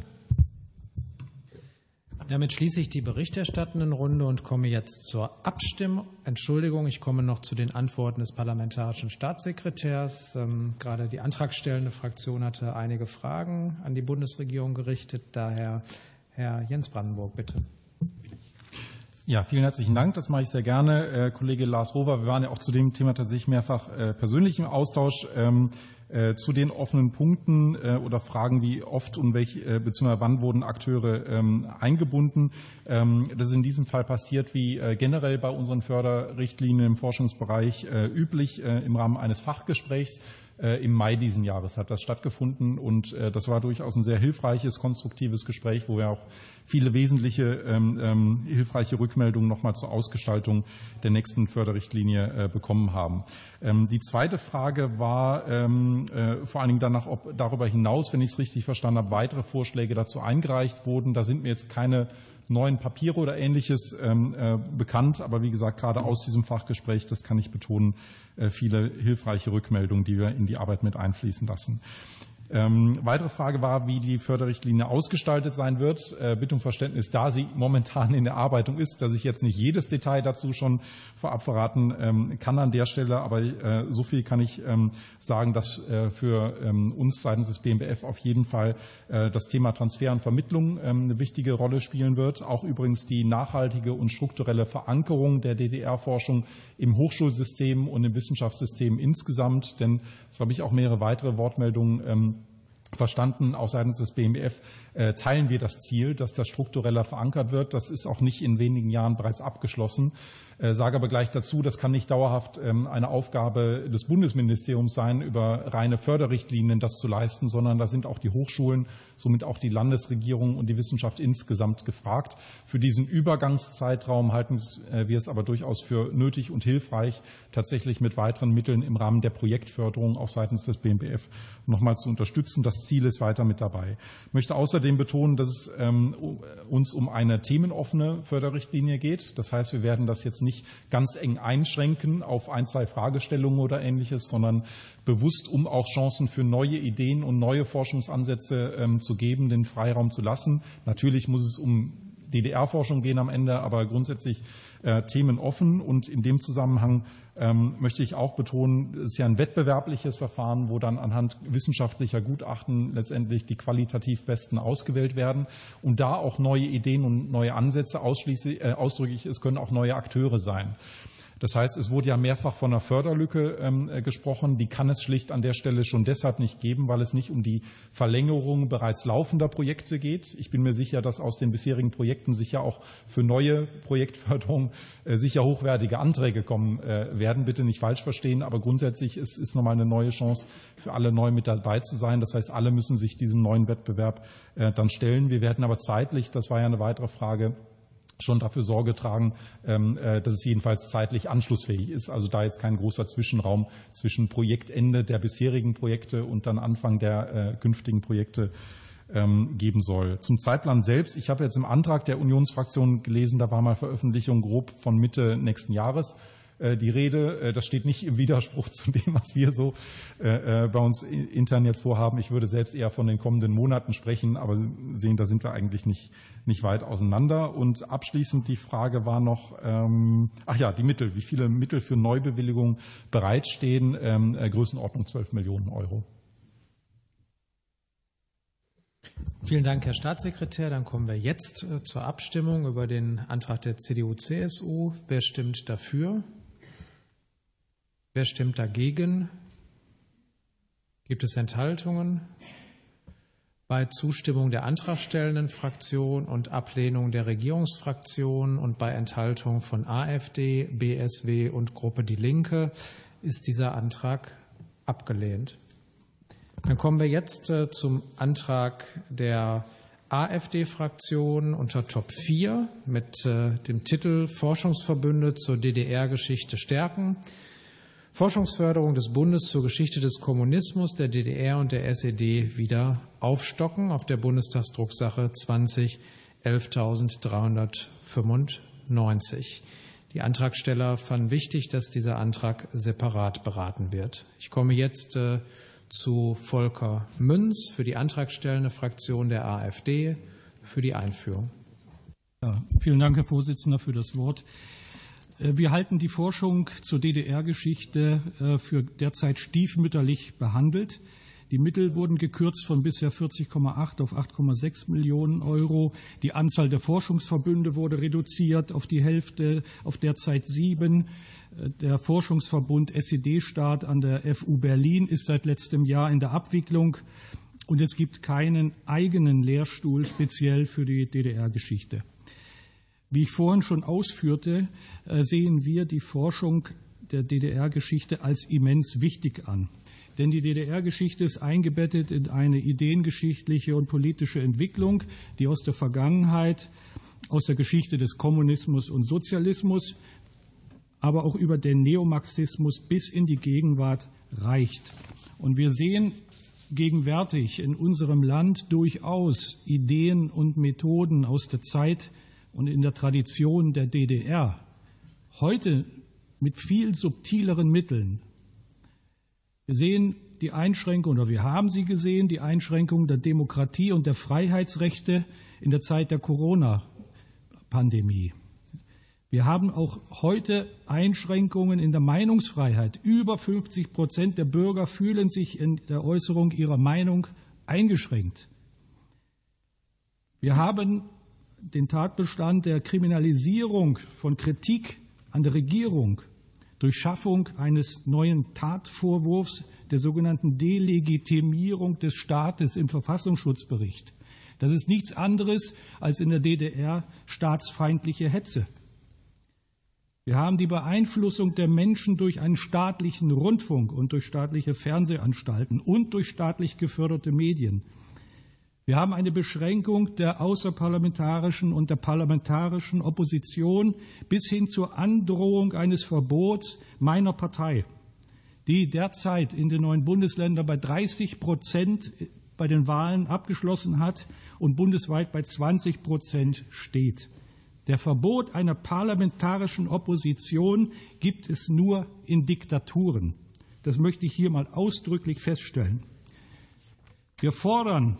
Damit schließe ich die berichterstattenden Runde und komme jetzt zur Abstimmung. Entschuldigung, ich komme noch zu den Antworten des parlamentarischen Staatssekretärs. Ähm, gerade die antragstellende Fraktion hatte einige Fragen an die Bundesregierung gerichtet. Daher Herr Jens Brandenburg, bitte. Ja, vielen herzlichen Dank. Das mache ich sehr gerne. Äh, Kollege Lars Rover, wir waren ja auch zu dem Thema tatsächlich mehrfach äh, persönlich im Austausch. Ähm, Zu den offenen Punkten oder Fragen wie oft und welche bzw. wann wurden Akteure ähm, eingebunden. Ähm, das ist in diesem Fall passiert wie äh, generell bei unseren Förderrichtlinien im Forschungsbereich äh, üblich äh, im Rahmen eines Fachgesprächs. Äh, Im Mai diesen Jahres hat das stattgefunden und äh, das war durchaus ein sehr hilfreiches, konstruktives Gespräch, wo wir auch viele wesentliche ähm, ähm, hilfreiche Rückmeldungen nochmal zur Ausgestaltung der nächsten Förderrichtlinie äh, bekommen haben. Ähm, die zweite Frage war ähm, äh, vor allen Dingen danach, ob darüber hinaus, wenn ich es richtig verstanden habe, weitere Vorschläge dazu eingereicht wurden. Da sind mir jetzt keine neuen Papiere oder Ähnliches ähm, äh, bekannt, aber wie gesagt, gerade aus diesem Fachgespräch, das kann ich betonen, äh, viele hilfreiche Rückmeldungen, die wir in die Arbeit mit einfließen lassen. Ähm, weitere Frage war, wie die Förderrichtlinie ausgestaltet sein wird. Äh, Bitte um Verständnis, da sie momentan in der Erarbeitung ist, dass ich jetzt nicht jedes Detail dazu schon vorab verraten ähm, kann an der Stelle, aber äh, so viel kann ich ähm, sagen, dass äh, für ähm, uns seitens des B M B F auf jeden Fall äh, das Thema Transfer und Vermittlung ähm, eine wichtige Rolle spielen wird. Auch übrigens die nachhaltige und strukturelle Verankerung der D D R-Forschung im Hochschulsystem und im Wissenschaftssystem insgesamt, denn so habe ich auch mehrere weitere Wortmeldungen ähm, verstanden, auch seitens des B M B F äh, teilen wir das Ziel, dass das struktureller verankert wird. Das ist auch nicht in wenigen Jahren bereits abgeschlossen. Äh, sage aber gleich dazu, das kann nicht dauerhaft ähm, eine Aufgabe des Bundesministeriums sein, über reine Förderrichtlinien das zu leisten, sondern da sind auch die Hochschulen, somit auch die Landesregierung und die Wissenschaft insgesamt gefragt. Für diesen Übergangszeitraum halten wir es aber durchaus für nötig und hilfreich, tatsächlich mit weiteren Mitteln im Rahmen der Projektförderung auch seitens des B M B F nochmal zu unterstützen. Das Ziel ist weiter mit dabei. Ich möchte außerdem betonen, dass es ähm, uns um eine themenoffene Förderrichtlinie geht. Das heißt, wir werden das jetzt nicht ganz eng einschränken auf ein, zwei Fragestellungen oder Ähnliches, sondern bewusst, um auch Chancen für neue Ideen und neue Forschungsansätze ähm, zu geben, den Freiraum zu lassen. Natürlich muss es um D D R-Forschung gehen am Ende, aber grundsätzlich äh, themenoffen. Und in dem Zusammenhang ähm, möchte ich auch betonen, es ist ja ein wettbewerbliches Verfahren, wo dann anhand wissenschaftlicher Gutachten letztendlich die qualitativ Besten ausgewählt werden. Und da auch neue Ideen und neue Ansätze ausschließlich, äh, ausdrücklich, es können auch neue Akteure sein. Das heißt, es wurde ja mehrfach von einer Förderlücke ähm, gesprochen. Die kann es schlicht an der Stelle schon deshalb nicht geben, weil es nicht um die Verlängerung bereits laufender Projekte geht. Ich bin mir sicher, dass aus den bisherigen Projekten sicher auch für neue Projektförderung äh, sicher hochwertige Anträge kommen äh, werden. Bitte nicht falsch verstehen, aber grundsätzlich ist es nochmal eine neue Chance für alle neu mit dabei zu sein. Das heißt, alle müssen sich diesem neuen Wettbewerb äh, dann stellen. Wir werden aber zeitlich, das war ja eine weitere Frage, schon dafür Sorge tragen, dass es jedenfalls zeitlich anschlussfähig ist. Also da jetzt kein großer Zwischenraum zwischen Projektende der bisherigen Projekte und dann Anfang der künftigen Projekte geben soll. Zum Zeitplan selbst. Ich habe jetzt im Antrag der Unionsfraktion gelesen, da war mal Veröffentlichung grob von Mitte nächsten Jahres die Rede. Das steht nicht im Widerspruch zu dem, was wir so bei uns intern jetzt vorhaben. Ich würde selbst eher von den kommenden Monaten sprechen, aber sehen, da sind wir eigentlich nicht, nicht weit auseinander. Und abschließend die Frage war noch, ähm, ach ja, die Mittel, wie viele Mittel für Neubewilligungen bereitstehen, ähm, Größenordnung zwölf Millionen Euro. Vielen Dank, Herr Staatssekretär. Dann kommen wir jetzt äh, zur Abstimmung über den Antrag der C D U C S U. Wer stimmt dafür? Wer stimmt dagegen? Gibt es Enthaltungen? Bei Zustimmung der antragstellenden Fraktion und Ablehnung der Regierungsfraktion und bei Enthaltung von AfD, B S W und Gruppe Die Linke ist dieser Antrag abgelehnt. Dann kommen wir jetzt äh, zum Antrag der AfD-Fraktion unter Top vier mit äh, dem Titel Forschungsverbünde zur D D R-Geschichte stärken. Forschungsförderung des Bundes zur Geschichte des Kommunismus, der D D R und der S E D wieder aufstocken auf der Bundestagsdrucksache zwanzig elftausenddreihundertfünfundneunzig. Die Antragsteller fanden wichtig, dass dieser Antrag separat beraten wird. Ich komme jetzt äh, zu Volker Münz für die antragstellende Fraktion der AfD für die Einführung. Ja, vielen Dank, Herr Vorsitzender, für das Wort. Wir halten die Forschung zur D D R-Geschichte für derzeit stiefmütterlich behandelt. Die Mittel wurden gekürzt von bisher vierzig Komma acht auf acht Komma sechs Millionen Euro. Die Anzahl der Forschungsverbünde wurde reduziert auf die Hälfte, auf derzeit sieben. Der Forschungsverbund S E D-Staat an der F U Berlin ist seit letztem Jahr in der Abwicklung. Und es gibt keinen eigenen Lehrstuhl speziell für die D D R-Geschichte. Wie ich vorhin schon ausführte, sehen wir die Forschung der D D R-Geschichte als immens wichtig an. Denn die D D R-Geschichte ist eingebettet in eine ideengeschichtliche und politische Entwicklung, die aus der Vergangenheit, aus der Geschichte des Kommunismus und Sozialismus, aber auch über den Neomarxismus bis in die Gegenwart reicht. Und wir sehen gegenwärtig in unserem Land durchaus Ideen und Methoden aus der Zeit und in der Tradition der D D R, heute mit viel subtileren Mitteln. Wir sehen die Einschränkung, oder wir haben sie gesehen, die Einschränkung der Demokratie und der Freiheitsrechte in der Zeit der Corona-Pandemie. Wir haben auch heute Einschränkungen in der Meinungsfreiheit. Über fünfzig Prozent der Bürger fühlen sich in der Äußerung ihrer Meinung eingeschränkt. Wir haben den Tatbestand der Kriminalisierung von Kritik an der Regierung durch Schaffung eines neuen Tatvorwurfs der sogenannten Delegitimierung des Staates im Verfassungsschutzbericht. Das ist nichts anderes als in der D D R staatsfeindliche Hetze. Wir haben die Beeinflussung der Menschen durch einen staatlichen Rundfunk und durch staatliche Fernsehanstalten und durch staatlich geförderte Medien. Wir haben eine Beschränkung der außerparlamentarischen und der parlamentarischen Opposition bis hin zur Androhung eines Verbots meiner Partei, die derzeit in den neuen Bundesländern bei dreißig Prozent bei den Wahlen abgeschlossen hat und bundesweit bei zwanzig Prozent steht. Der Verbot einer parlamentarischen Opposition gibt es nur in Diktaturen. Das möchte ich hier mal ausdrücklich feststellen. Wir fordern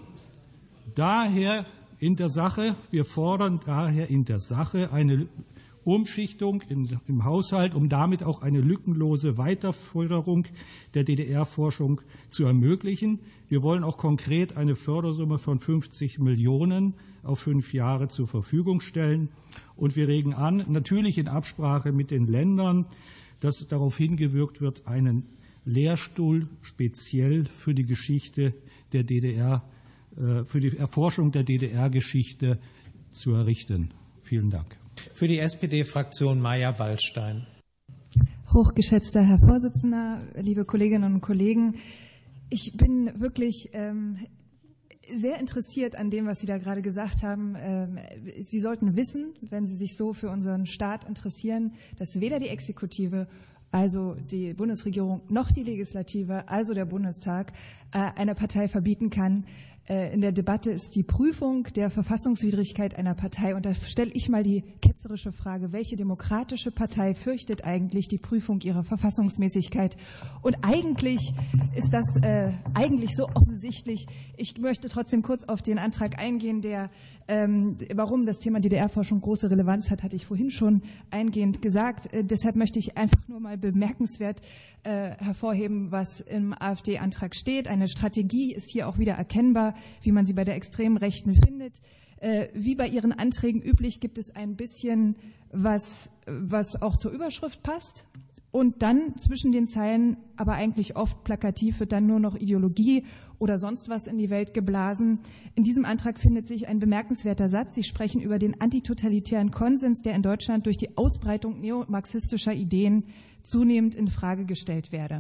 daher in der Sache, wir fordern daher in der Sache eine Umschichtung in, im Haushalt, um damit auch eine lückenlose Weiterförderung der D D R-Forschung zu ermöglichen. Wir wollen auch konkret eine Fördersumme von fünfzig Millionen auf fünf Jahre zur Verfügung stellen. Und wir regen an, natürlich in Absprache mit den Ländern, dass darauf hingewirkt wird, einen Lehrstuhl speziell für die Geschichte der D D R, für die Erforschung der D D R-Geschichte zu errichten. Vielen Dank. Für die S P D-Fraktion Maja Waldstein. Hochgeschätzter Herr Vorsitzender, liebe Kolleginnen und Kollegen, ich bin wirklich ähm, sehr interessiert an dem, was Sie da gerade gesagt haben. Ähm, Sie sollten wissen, wenn Sie sich so für unseren Staat interessieren, dass weder die Exekutive, also die Bundesregierung, noch die Legislative, also der Bundestag, äh, einer Partei verbieten kann. In der Debatte ist die Prüfung der Verfassungswidrigkeit einer Partei. Und da stelle ich mal die ketzerische Frage, welche demokratische Partei fürchtet eigentlich die Prüfung ihrer Verfassungsmäßigkeit? Und eigentlich ist das äh, eigentlich so offensichtlich. Ich möchte trotzdem kurz auf den Antrag eingehen, der, ähm, warum das Thema D D R-Forschung große Relevanz hat, hatte ich vorhin schon eingehend gesagt. Äh, deshalb möchte ich einfach nur mal bemerkenswert äh, hervorheben, was im AfD-Antrag steht. Eine Strategie ist hier auch wieder erkennbar, wie man sie bei der extremen Rechten findet. Äh, wie bei Ihren Anträgen üblich gibt es ein bisschen, was, was auch zur Überschrift passt. Und dann zwischen den Zeilen, aber eigentlich oft plakativ, wird dann nur noch Ideologie oder sonst was in die Welt geblasen. In diesem Antrag findet sich ein bemerkenswerter Satz. Sie sprechen über den antitotalitären Konsens, der in Deutschland durch die Ausbreitung neomarxistischer Ideen zunehmend in Frage gestellt werde.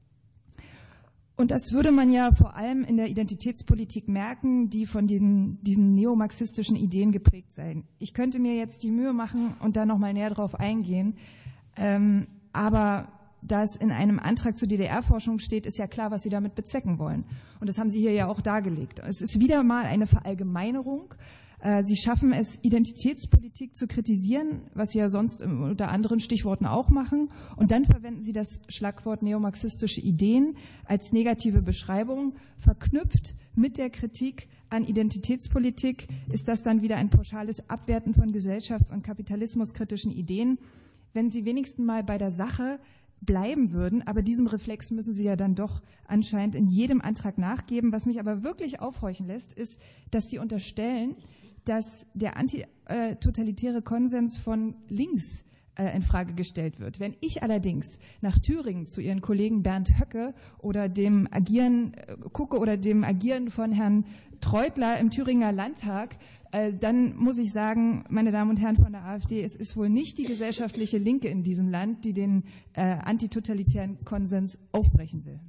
Und das würde man ja vor allem in der Identitätspolitik merken, die von den, diesen neomarxistischen Ideen geprägt seien. Ich könnte mir jetzt die Mühe machen und da noch mal näher drauf eingehen. Ähm, aber da es in einem Antrag zur D D R-Forschung steht, ist ja klar, was Sie damit bezwecken wollen. Und das haben Sie hier ja auch dargelegt. Es ist wieder mal eine Verallgemeinerung. Sie schaffen es, Identitätspolitik zu kritisieren, was Sie ja sonst unter anderen Stichworten auch machen. Und dann verwenden Sie das Schlagwort neomarxistische Ideen als negative Beschreibung. Verknüpft mit der Kritik an Identitätspolitik ist das dann wieder ein pauschales Abwerten von gesellschafts- und kapitalismuskritischen Ideen. Wenn Sie wenigstens mal bei der Sache bleiben würden. Aber diesem Reflex müssen Sie ja dann doch anscheinend in jedem Antrag nachgeben. Was mich aber wirklich aufhorchen lässt, ist, dass Sie unterstellen, dass der antitotalitäre Konsens von links in Frage gestellt wird. Wenn ich allerdings nach Thüringen zu Ihren Kollegen Bernd Höcke oder dem Agieren gucke oder dem Agieren von Herrn Treutler im Thüringer Landtag, dann muss ich sagen, meine Damen und Herren von der AfD, es ist wohl nicht die gesellschaftliche Linke in diesem Land, die den antitotalitären Konsens aufbrechen will.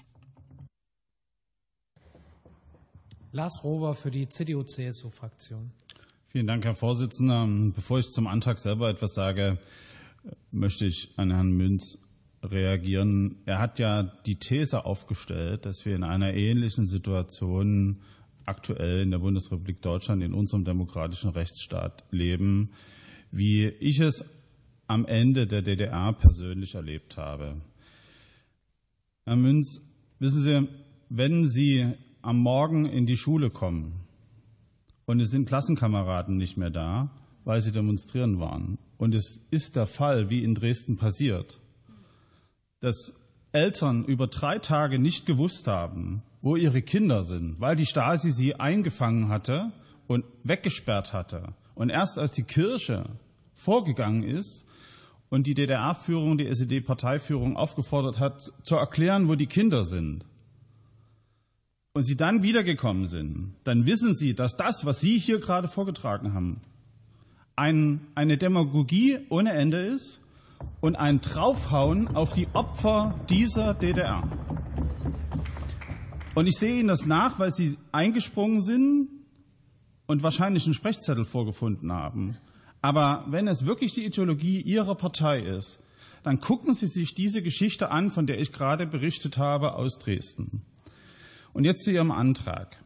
Lars Rover für die C D U C S U-Fraktion. Vielen Dank, Herr Vorsitzender. Bevor ich zum Antrag selber etwas sage, möchte ich an Herrn Münz reagieren. Er hat ja die These aufgestellt, dass wir in einer ähnlichen Situation aktuell in der Bundesrepublik Deutschland, in unserem demokratischen Rechtsstaat leben, wie ich es am Ende der D D R persönlich erlebt habe. Herr Münz, wissen Sie, wenn Sie am Morgen in die Schule kommen und es sind Klassenkameraden nicht mehr da, weil sie demonstrieren waren, und es ist der Fall, wie in Dresden passiert, dass Eltern über drei Tage nicht gewusst haben, wo ihre Kinder sind, weil die Stasi sie eingefangen hatte und weggesperrt hatte. Und erst als die Kirche vorgegangen ist und die D D R-Führung, die S E D-Parteiführung aufgefordert hat, zu erklären, wo die Kinder sind, und sie dann wiedergekommen sind, dann wissen Sie, dass das, was Sie hier gerade vorgetragen haben, ein, eine Demagogie ohne Ende ist und ein Draufhauen auf die Opfer dieser D D R. Und ich sehe Ihnen das nach, weil Sie eingesprungen sind und wahrscheinlich einen Sprechzettel vorgefunden haben. Aber wenn es wirklich die Ideologie Ihrer Partei ist, dann gucken Sie sich diese Geschichte an, von der ich gerade berichtet habe, aus Dresden. Und jetzt zu Ihrem Antrag.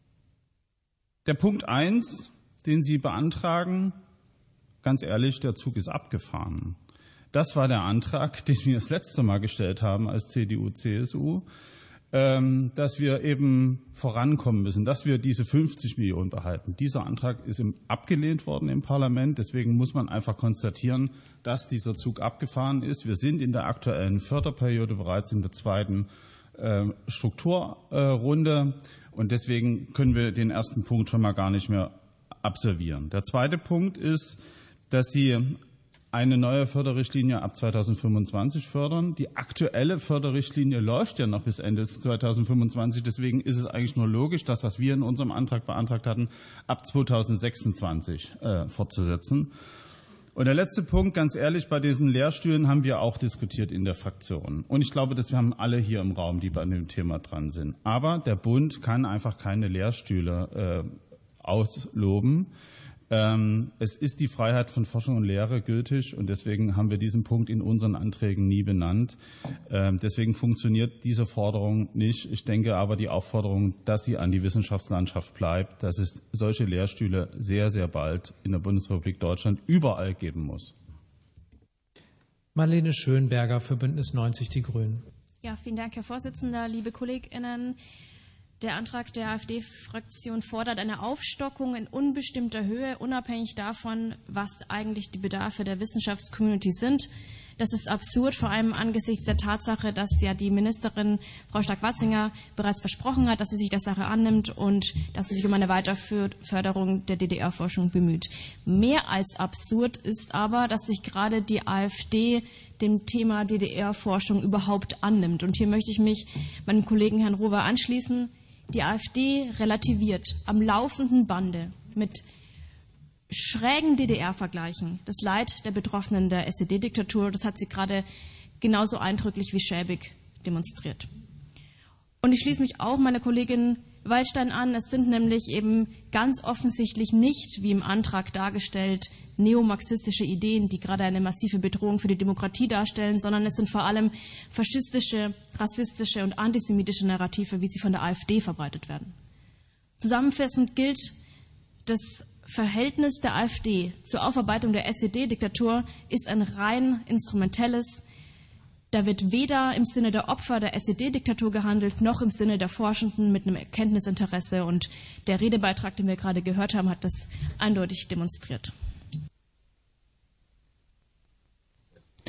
Der Punkt eins, den Sie beantragen, ganz ehrlich, der Zug ist abgefahren. Das war der Antrag, den wir das letzte Mal gestellt haben als C D U C S U, dass wir eben vorankommen müssen, dass wir diese fünfzig Millionen behalten. Dieser Antrag ist abgelehnt worden im Parlament. Deswegen muss man einfach konstatieren, dass dieser Zug abgefahren ist. Wir sind in der aktuellen Förderperiode bereits in der zweiten Strukturrunde, und deswegen können wir den ersten Punkt schon mal gar nicht mehr absolvieren. Der zweite Punkt ist, dass Sie eine neue Förderrichtlinie ab zweitausendfünfundzwanzig fördern. Die aktuelle Förderrichtlinie läuft ja noch bis Ende zweitausendfünfundzwanzig. Deswegen ist es eigentlich nur logisch, das, was wir in unserem Antrag beantragt hatten, ab zweitausendsechsundzwanzig äh, fortzusetzen. Und der letzte Punkt, ganz ehrlich, bei diesen Lehrstühlen haben wir auch diskutiert in der Fraktion. Und ich glaube, dass wir haben alle hier im Raum, die bei dem Thema dran sind. Aber der Bund kann einfach keine Lehrstühle äh, ausloben. Ähm, es ist die Freiheit von Forschung und Lehre gültig, und deswegen haben wir diesen Punkt in unseren Anträgen nie benannt. Ähm, deswegen funktioniert diese Forderung nicht. Ich denke aber, die Aufforderung, dass sie an die Wissenschaftslandschaft bleibt, dass es solche Lehrstühle sehr, sehr bald in der Bundesrepublik Deutschland überall geben muss. Marlene Schönberger für Bündnis neunzig Die Grünen. Ja, vielen Dank, Herr Vorsitzender, liebe KollegInnen. Der Antrag der AfD-Fraktion fordert eine Aufstockung in unbestimmter Höhe, unabhängig davon, was eigentlich die Bedarfe der Wissenschaftscommunity sind. Das ist absurd, vor allem angesichts der Tatsache, dass ja die Ministerin Frau Stark-Watzinger bereits versprochen hat, dass sie sich der Sache annimmt und dass sie sich um eine Weiterförderung der D D R-Forschung bemüht. Mehr als absurd ist aber, dass sich gerade die AfD dem Thema D D R-Forschung überhaupt annimmt. Und hier möchte ich mich meinem Kollegen Herrn Rover anschließen. Die AfD relativiert am laufenden Bande mit schrägen D D R-Vergleichen das Leid der Betroffenen der S E D-Diktatur. Das hat sie gerade genauso eindrücklich wie schäbig demonstriert. Und ich schließe mich auch meiner Kollegin Waldstein an. Es sind nämlich eben ganz offensichtlich nicht, wie im Antrag dargestellt, neomarxistische Ideen, die gerade eine massive Bedrohung für die Demokratie darstellen, sondern es sind vor allem faschistische, rassistische und antisemitische Narrative, wie sie von der AfD verbreitet werden. Zusammenfassend gilt, das Verhältnis der AfD zur Aufarbeitung der S E D-Diktatur ist ein rein instrumentelles. Da wird weder im Sinne der Opfer der S E D-Diktatur gehandelt, noch im Sinne der Forschenden mit einem Erkenntnisinteresse. Und der Redebeitrag, den wir gerade gehört haben, hat das eindeutig demonstriert.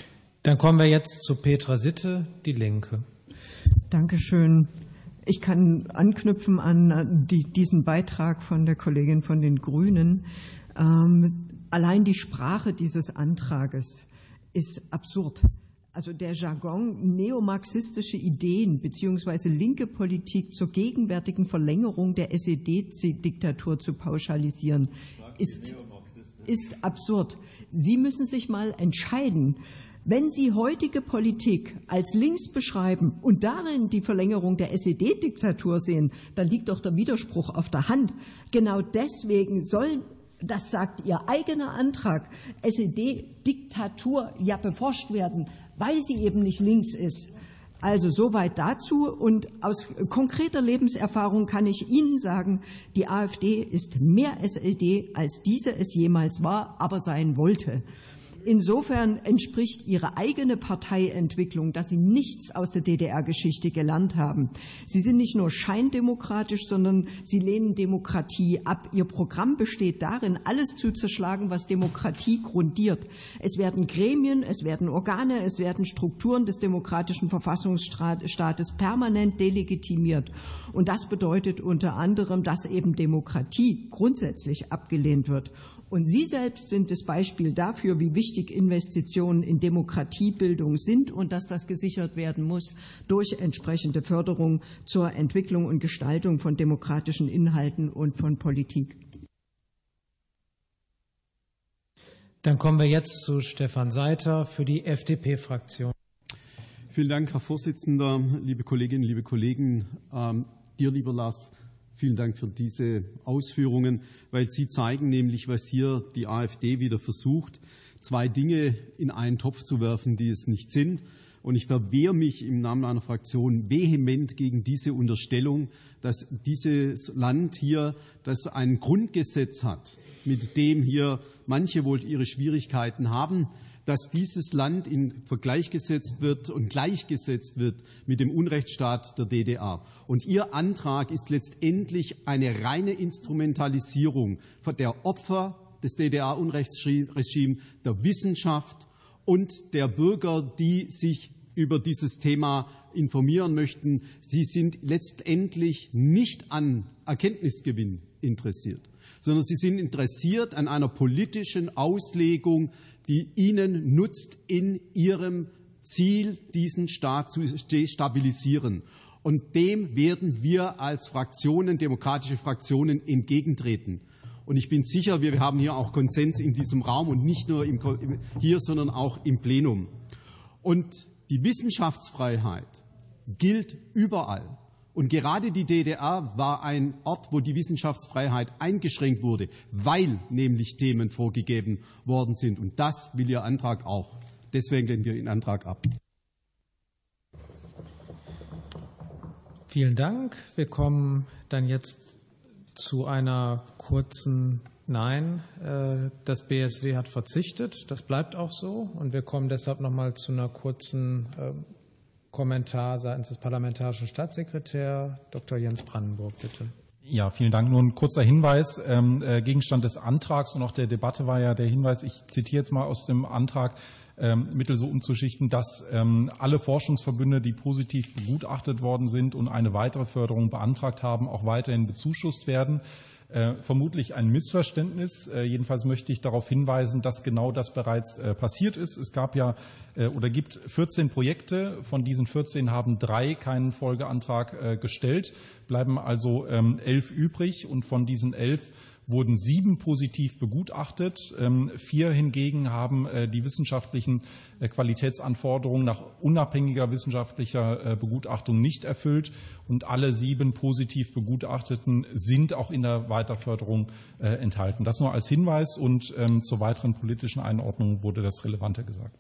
Dann kommen wir jetzt zu Petra Sitte, die Linke. Dankeschön. Ich kann anknüpfen an die, diesen Beitrag von der Kollegin von den Grünen. Ähm, allein die Sprache dieses Antrages ist absurd. Also der Jargon, neomarxistische Ideen bzw. linke Politik zur gegenwärtigen Verlängerung der S E D-Diktatur zu pauschalisieren, ist, ist absurd. Sie müssen sich mal entscheiden. Wenn Sie heutige Politik als links beschreiben und darin die Verlängerung der S E D-Diktatur sehen, dann liegt doch der Widerspruch auf der Hand. Genau deswegen soll, das sagt Ihr eigener Antrag, S E D-Diktatur ja beforscht werden, weil sie eben nicht links ist. Also soweit dazu. Und aus konkreter Lebenserfahrung kann ich Ihnen sagen, die AfD ist mehr S E D, als diese es jemals war, aber sein wollte. Insofern entspricht Ihre eigene Parteientwicklung, dass Sie nichts aus der D D R-Geschichte gelernt haben. Sie sind nicht nur scheindemokratisch, sondern Sie lehnen Demokratie ab. Ihr Programm besteht darin, alles zu zerschlagen, was Demokratie grundiert. Es werden Gremien, es werden Organe, es werden Strukturen des demokratischen Verfassungsstaates permanent delegitimiert. Und das bedeutet unter anderem, dass eben Demokratie grundsätzlich abgelehnt wird. Und Sie selbst sind das Beispiel dafür, wie wichtig Investitionen in Demokratiebildung sind und dass das gesichert werden muss durch entsprechende Förderung zur Entwicklung und Gestaltung von demokratischen Inhalten und von Politik. Dann kommen wir jetzt zu Stefan Seiter für die F D P-Fraktion. Vielen Dank, Herr Vorsitzender, liebe Kolleginnen, liebe Kollegen. Ähm, dir, lieber Lars, vielen Dank für diese Ausführungen, weil sie zeigen nämlich, was hier die AfD wieder versucht, zwei Dinge in einen Topf zu werfen, die es nicht sind. Und ich verwehre mich im Namen einer Fraktion vehement gegen diese Unterstellung, dass dieses Land hier, das ein Grundgesetz hat, mit dem hier manche wohl ihre Schwierigkeiten haben, dass dieses Land in Vergleich gesetzt wird und gleichgesetzt wird mit dem Unrechtsstaat der D D R. Und Ihr Antrag ist letztendlich eine reine Instrumentalisierung der Opfer des D D R-Unrechtsregimes, der Wissenschaft und der Bürger, die sich über dieses Thema informieren möchten. Sie sind letztendlich nicht an Erkenntnisgewinn interessiert, sondern sie sind interessiert an einer politischen Auslegung, die ihnen nutzt in ihrem Ziel, diesen Staat zu stabilisieren. Und dem werden wir als Fraktionen, demokratische Fraktionen, entgegentreten. Und ich bin sicher, wir haben hier auch Konsens in diesem Raum und nicht nur im, hier, sondern auch im Plenum. Und die Wissenschaftsfreiheit gilt überall. Und gerade die D D R war ein Ort, wo die Wissenschaftsfreiheit eingeschränkt wurde, weil nämlich Themen vorgegeben worden sind. Und das will Ihr Antrag auch. Deswegen lehnen wir den Antrag ab. Vielen Dank. Wir kommen dann jetzt zu einer kurzen Nein. Das B S W hat verzichtet. Das bleibt auch so. Und wir kommen deshalb noch mal zu einer kurzen Kommentar seitens des parlamentarischen Staatssekretärs, Doktor Jens Brandenburg, bitte. Ja, vielen Dank. Nur ein kurzer Hinweis. Ähm, äh, Gegenstand des Antrags und auch der Debatte war ja der Hinweis, ich zitiere jetzt mal aus dem Antrag, ähm, Mittel so umzuschichten, dass ähm, alle Forschungsverbünde, die positiv begutachtet worden sind und eine weitere Förderung beantragt haben, auch weiterhin bezuschusst werden. Äh, vermutlich ein Missverständnis. Äh, jedenfalls möchte ich darauf hinweisen, dass genau das bereits äh, passiert ist. Es gab ja äh, oder gibt vierzehn Projekte. Von diesen vierzehn haben drei keinen Folgeantrag äh, gestellt, bleiben also ähm, elf übrig. Und von diesen elf wurden sieben positiv begutachtet. Ähm, vier hingegen haben äh, die wissenschaftlichen äh, Qualitätsanforderungen nach unabhängiger wissenschaftlicher äh, Begutachtung nicht erfüllt. Und alle sieben positiv Begutachteten sind auch in der Weiterförderung äh, enthalten. Das nur als Hinweis, und ähm, zur weiteren politischen Einordnung wurde das Relevante gesagt.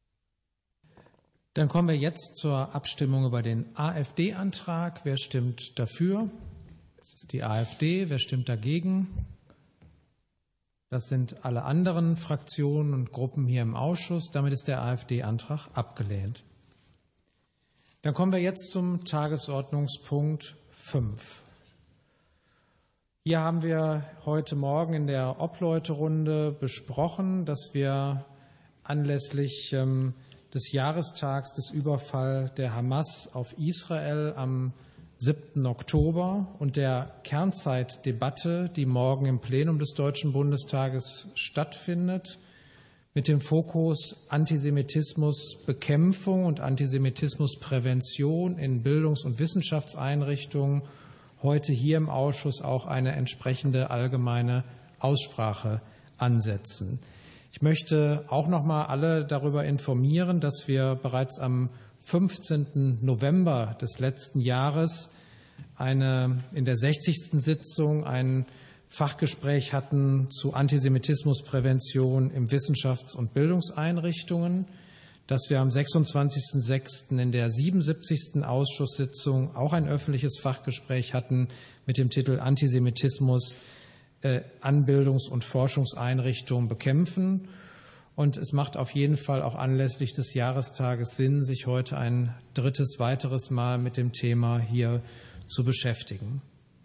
Dann kommen wir jetzt zur Abstimmung über den AfD-Antrag. Wer stimmt dafür? Das ist die AfD. Wer stimmt dagegen? Das sind alle anderen Fraktionen und Gruppen hier im Ausschuss. Damit ist der AfD-Antrag abgelehnt. Dann kommen wir jetzt zum Tagesordnungspunkt fünf. Hier haben wir heute Morgen in der Obleuterunde besprochen, dass wir anlässlich ähm, des Jahrestags des Überfalls der Hamas auf Israel am siebten Oktober und der Kernzeitdebatte, die morgen im Plenum des Deutschen Bundestages stattfindet, mit dem Fokus Antisemitismusbekämpfung und Antisemitismusprävention in Bildungs- und Wissenschaftseinrichtungen, heute hier im Ausschuss auch eine entsprechende allgemeine Aussprache ansetzen. Ich möchte auch noch mal alle darüber informieren, dass wir bereits am fünfzehnten November des letzten Jahres eine, in der sechzigsten Sitzung ein Fachgespräch hatten zu Antisemitismusprävention in Wissenschafts- und Bildungseinrichtungen, dass wir am sechsundzwanzigsten sechsten in der siebenundsiebzigsten Ausschusssitzung auch ein öffentliches Fachgespräch hatten mit dem Titel Antisemitismus äh, an Bildungs- und Forschungseinrichtungen bekämpfen. Und es macht auf jeden Fall auch anlässlich des Jahrestages Sinn, sich heute ein drittes, weiteres Mal mit dem Thema hier zu beschäftigen.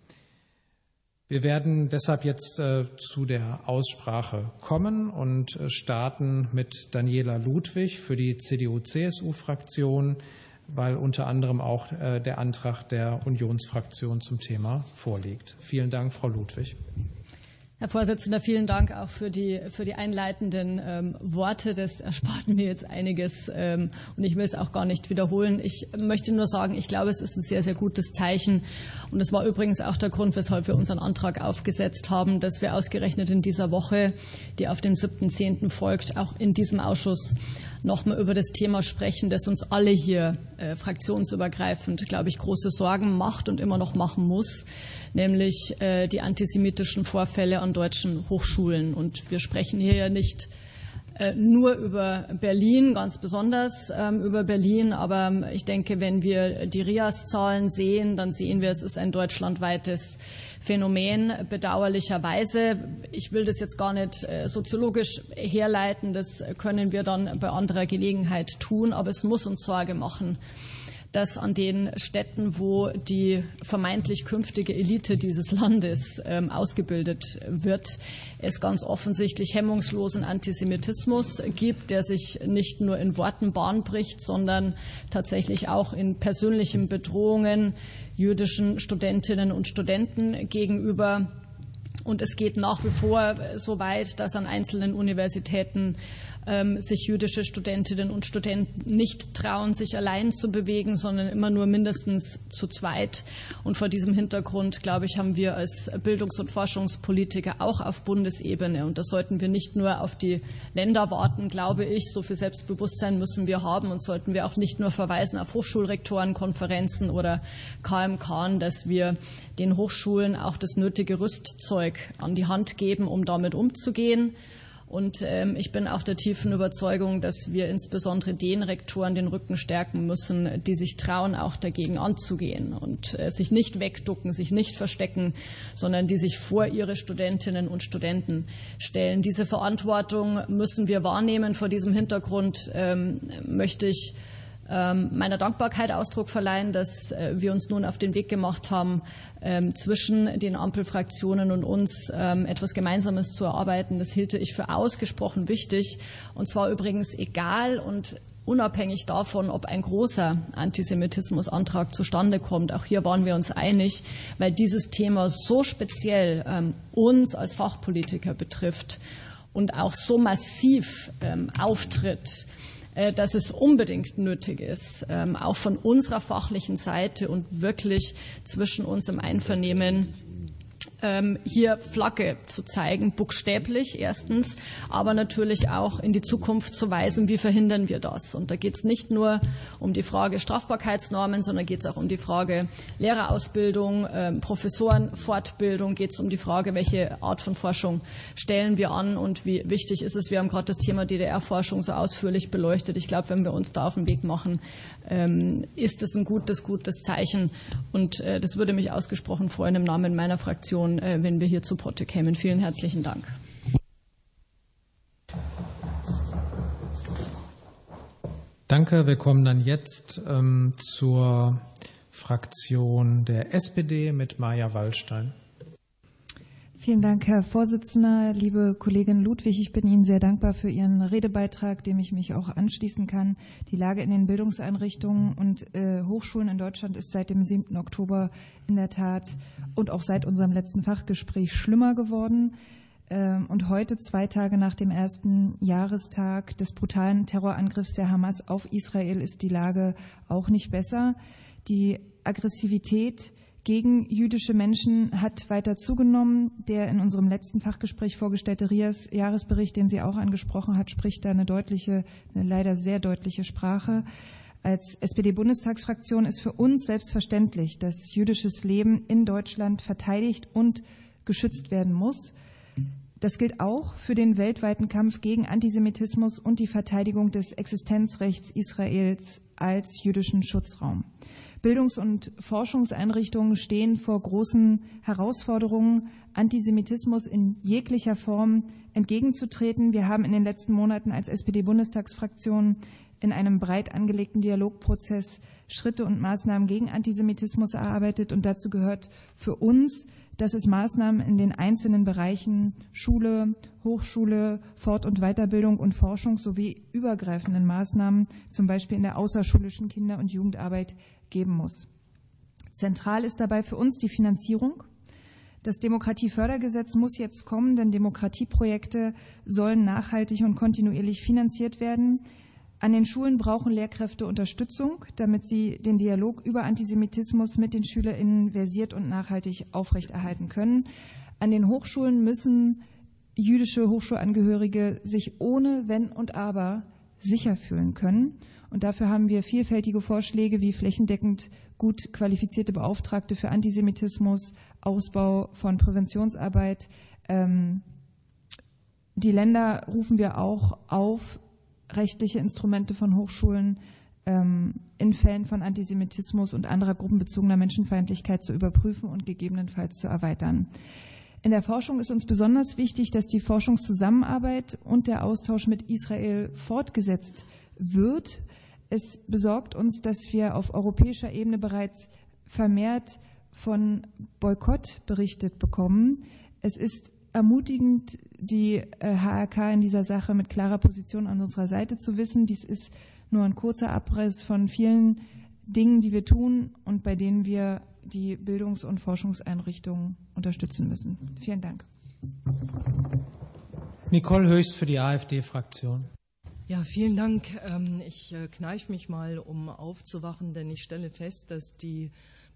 Wir werden deshalb jetzt äh, zu der Aussprache kommen und äh, starten mit Daniela Ludwig für die C D U-C S U-Fraktion, weil unter anderem auch äh, der Antrag der Unionsfraktion zum Thema vorliegt. Vielen Dank, Frau Ludwig. Herr Vorsitzender, vielen Dank auch für die, für die einleitenden ähm, Worte. Das erspart mir jetzt einiges ähm, und ich will es auch gar nicht wiederholen. Ich möchte nur sagen, ich glaube, es ist ein sehr, sehr gutes Zeichen. Und das war übrigens auch der Grund, weshalb wir unseren Antrag aufgesetzt haben, dass wir ausgerechnet in dieser Woche, die auf den siebten zehnten folgt, auch in diesem Ausschuss noch mal über das Thema sprechen, das uns alle hier äh, fraktionsübergreifend, glaube ich, große Sorgen macht und immer noch machen muss, nämlich äh, die antisemitischen Vorfälle an deutschen Hochschulen. Und wir sprechen hier ja nicht äh, nur über Berlin, ganz besonders ähm, über Berlin, aber ich denke, wenn wir die R I A S-Zahlen sehen, dann sehen wir, es ist ein deutschlandweites Phänomen, bedauerlicherweise. Ich will das jetzt gar nicht äh, soziologisch herleiten, das können wir dann bei anderer Gelegenheit tun, aber es muss uns Sorge machen, dass an den Städten, wo die vermeintlich künftige Elite dieses Landes ähm, ausgebildet wird, es ganz offensichtlich hemmungslosen Antisemitismus gibt, der sich nicht nur in Worten Bahn bricht, sondern tatsächlich auch in persönlichen Bedrohungen jüdischen Studentinnen und Studenten gegenüber. Und es geht nach wie vor so weit, dass an einzelnen Universitäten ähm, sich jüdische Studentinnen und Studenten nicht trauen, sich allein zu bewegen, sondern immer nur mindestens zu zweit. Und vor diesem Hintergrund, glaube ich, haben wir als Bildungs- und Forschungspolitiker auch auf Bundesebene, und da sollten wir nicht nur auf die Länder warten, glaube ich, so viel Selbstbewusstsein müssen wir haben und sollten wir auch nicht nur verweisen auf Hochschulrektorenkonferenzen oder K M K, dass wir den Hochschulen auch das nötige Rüstzeug an die Hand geben, um damit umzugehen. Und ähm, ich bin auch der tiefen Überzeugung, dass wir insbesondere den Rektoren den Rücken stärken müssen, die sich trauen, auch dagegen anzugehen und äh, sich nicht wegducken, sich nicht verstecken, sondern die sich vor ihre Studentinnen und Studenten stellen. Diese Verantwortung müssen wir wahrnehmen. Vor diesem Hintergrund ähm, möchte ich meiner Dankbarkeit Ausdruck verleihen, dass wir uns nun auf den Weg gemacht haben, zwischen den Ampelfraktionen und uns etwas Gemeinsames zu erarbeiten. Das hielte ich für ausgesprochen wichtig. Und zwar übrigens egal und unabhängig davon, ob ein großer Antisemitismusantrag zustande kommt. Auch hier waren wir uns einig, weil dieses Thema so speziell uns als Fachpolitiker betrifft und auch so massiv auftritt, dass es unbedingt nötig ist, auch von unserer fachlichen Seite und wirklich zwischen uns im Einvernehmen hier Flagge zu zeigen, buchstäblich erstens, aber natürlich auch in die Zukunft zu weisen, wie verhindern wir das. Und da geht es nicht nur um die Frage Strafbarkeitsnormen, sondern geht es auch um die Frage Lehrerausbildung, Professorenfortbildung, geht es um die Frage, welche Art von Forschung stellen wir an und wie wichtig ist es. Wir haben gerade das Thema D D R-Forschung so ausführlich beleuchtet. Ich glaube, wenn wir uns da auf den Weg machen, ist es ein gutes, gutes Zeichen. Und das würde mich ausgesprochen freuen im Namen meiner Fraktion, wenn wir hier zu Potte kämen. Vielen herzlichen Dank. Danke. Wir kommen dann jetzt ähm, zur Fraktion der S P D mit Maja Wallstein. Vielen Dank, Herr Vorsitzender. Liebe Kollegin Ludwig, ich bin Ihnen sehr dankbar für Ihren Redebeitrag, dem ich mich auch anschließen kann. Die Lage in den Bildungseinrichtungen und äh, Hochschulen in Deutschland ist seit dem siebten Oktober in der Tat und auch seit unserem letzten Fachgespräch schlimmer geworden. Ähm, und heute, zwei Tage nach dem ersten Jahrestag des brutalen Terrorangriffs der Hamas auf Israel, ist die Lage auch nicht besser. Die Aggressivität gegen jüdische Menschen hat weiter zugenommen. Der in unserem letzten Fachgespräch vorgestellte R I A S-Jahresbericht, den sie auch angesprochen hat, spricht da eine deutliche, eine leider sehr deutliche Sprache. Als S P D-Bundestagsfraktion ist für uns selbstverständlich, dass jüdisches Leben in Deutschland verteidigt und geschützt werden muss. Das gilt auch für den weltweiten Kampf gegen Antisemitismus und die Verteidigung des Existenzrechts Israels als jüdischen Schutzraum. Bildungs- und Forschungseinrichtungen stehen vor großen Herausforderungen, Antisemitismus in jeglicher Form entgegenzutreten. Wir haben in den letzten Monaten als S P D-Bundestagsfraktion in einem breit angelegten Dialogprozess Schritte und Maßnahmen gegen Antisemitismus erarbeitet. Und dazu gehört für uns, dass es Maßnahmen in den einzelnen Bereichen Schule, Hochschule, Fort- und Weiterbildung und Forschung sowie übergreifenden Maßnahmen, zum Beispiel in der außerschulischen Kinder- und Jugendarbeit, geben muss. Zentral ist dabei für uns die Finanzierung. Das Demokratiefördergesetz muss jetzt kommen, denn Demokratieprojekte sollen nachhaltig und kontinuierlich finanziert werden. An den Schulen brauchen Lehrkräfte Unterstützung, damit sie den Dialog über Antisemitismus mit den SchülerInnen versiert und nachhaltig aufrechterhalten können. An den Hochschulen müssen jüdische Hochschulangehörige sich ohne Wenn und Aber sicher fühlen können. Und dafür haben wir vielfältige Vorschläge wie flächendeckend gut qualifizierte Beauftragte für Antisemitismus, Ausbau von Präventionsarbeit. Die Länder rufen wir auch auf, rechtliche Instrumente von Hochschulen in Fällen von Antisemitismus und anderer gruppenbezogener Menschenfeindlichkeit zu überprüfen und gegebenenfalls zu erweitern. In der Forschung ist uns besonders wichtig, dass die Forschungszusammenarbeit und der Austausch mit Israel fortgesetzt wird. Es besorgt uns, dass wir auf europäischer Ebene bereits vermehrt von Boykott berichtet bekommen. Es ist ermutigend, die H R K in dieser Sache mit klarer Position an unserer Seite zu wissen. Dies ist nur ein kurzer Abriss von vielen Dingen, die wir tun und bei denen wir die Bildungs- und Forschungseinrichtungen unterstützen müssen. Vielen Dank. Nicole Höchst für die AfD-Fraktion. Ja, vielen Dank. Ich kneife mich mal, um aufzuwachen, denn ich stelle fest, dass die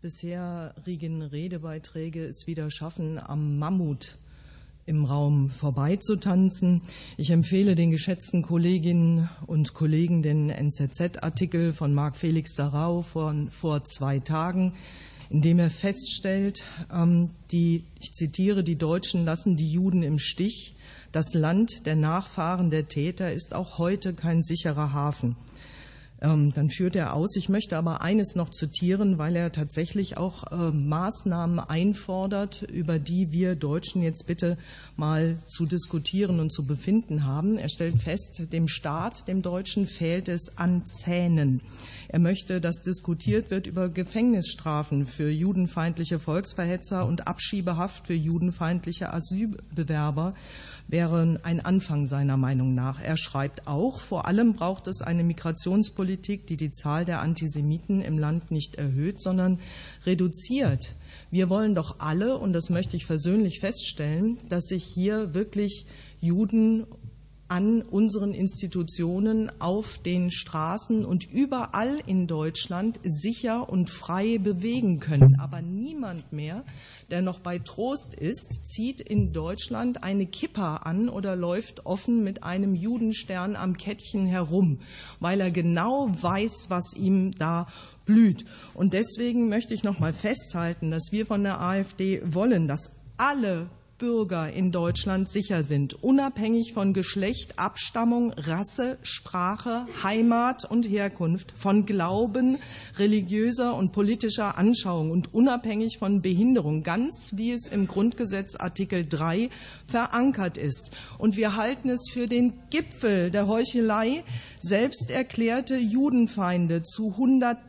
bisherigen Redebeiträge es wieder schaffen, am Mammut im Raum vorbeizutanzen. Ich empfehle den geschätzten Kolleginnen und Kollegen den N Z Z-Artikel von Marc Felix Sarau von vor zwei Tagen, in dem er feststellt, die, ich zitiere, die Deutschen lassen die Juden im Stich. Das Land der Nachfahren der Täter ist auch heute kein sicherer Hafen. Dann führt er aus, ich möchte aber eines noch zitieren, weil er tatsächlich auch äh, Maßnahmen einfordert, über die wir Deutschen jetzt bitte mal zu diskutieren und zu befinden haben. Er stellt fest, dem Staat, dem Deutschen, fehlt es an Zähnen. Er möchte, dass diskutiert wird über Gefängnisstrafen für judenfeindliche Volksverhetzer und Abschiebehaft für judenfeindliche Asylbewerber wären ein Anfang seiner Meinung nach. Er schreibt auch, vor allem braucht es eine Migrationspolitik, die die Zahl der Antisemiten im Land nicht erhöht, sondern reduziert. Wir wollen doch alle, und das möchte ich versöhnlich feststellen, dass sich hier wirklich Juden an unseren Institutionen, auf den Straßen und überall in Deutschland sicher und frei bewegen können. Aber niemand mehr, der noch bei Trost ist, zieht in Deutschland eine Kippa an oder läuft offen mit einem Judenstern am Kettchen herum, weil er genau weiß, was ihm da blüht. Und deswegen möchte ich noch mal festhalten, dass wir von der AfD wollen, dass alle Bürger in Deutschland sicher sind, unabhängig von Geschlecht, Abstammung, Rasse, Sprache, Heimat und Herkunft, von Glauben, religiöser und politischer Anschauung und unabhängig von Behinderung, ganz wie es im Grundgesetz Artikel drei verankert ist. Und wir halten es für den Gipfel der Heuchelei, selbst erklärte Judenfeinde zu hundert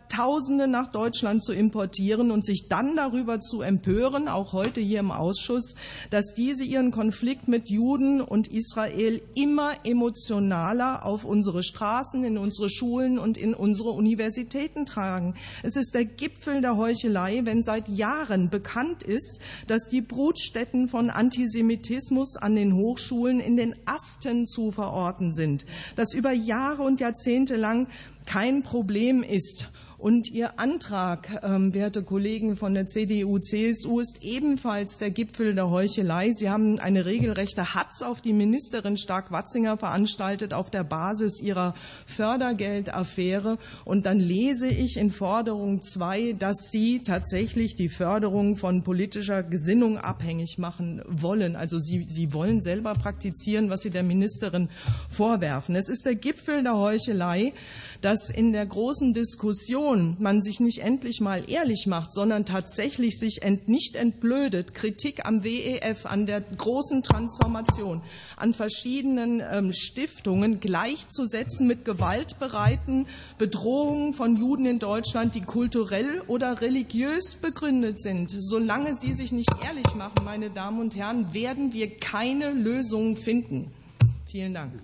Hunderttausende nach Deutschland zu importieren und sich dann darüber zu empören, auch heute hier im Ausschuss, dass diese ihren Konflikt mit Juden und Israel immer emotionaler auf unsere Straßen, in unsere Schulen und in unsere Universitäten tragen. Es ist der Gipfel der Heuchelei, wenn seit Jahren bekannt ist, dass die Brutstätten von Antisemitismus an den Hochschulen in den Asten zu verorten sind, dass über Jahre und Jahrzehnte lang kein Problem ist. Und Ihr Antrag, ähm, werte Kollegen von der C D U C S U, ist ebenfalls der Gipfel der Heuchelei. Sie haben eine regelrechte Hatz auf die Ministerin Stark-Watzinger veranstaltet auf der Basis ihrer Fördergeldaffäre. Und dann lese ich in Forderung zwei, dass Sie tatsächlich die Förderung von politischer Gesinnung abhängig machen wollen. Also Sie, Sie wollen selber praktizieren, was Sie der Ministerin vorwerfen. Es ist der Gipfel der Heuchelei, dass in der großen Diskussion man sich nicht endlich mal ehrlich macht, sondern tatsächlich sich ent, nicht entblödet, Kritik am W E F, an der großen Transformation, an verschiedenen ähm, Stiftungen gleichzusetzen mit gewaltbereiten Bedrohungen von Juden in Deutschland, die kulturell oder religiös begründet sind. Solange Sie sich nicht ehrlich machen, meine Damen und Herren, werden wir keine Lösung finden. Vielen Dank.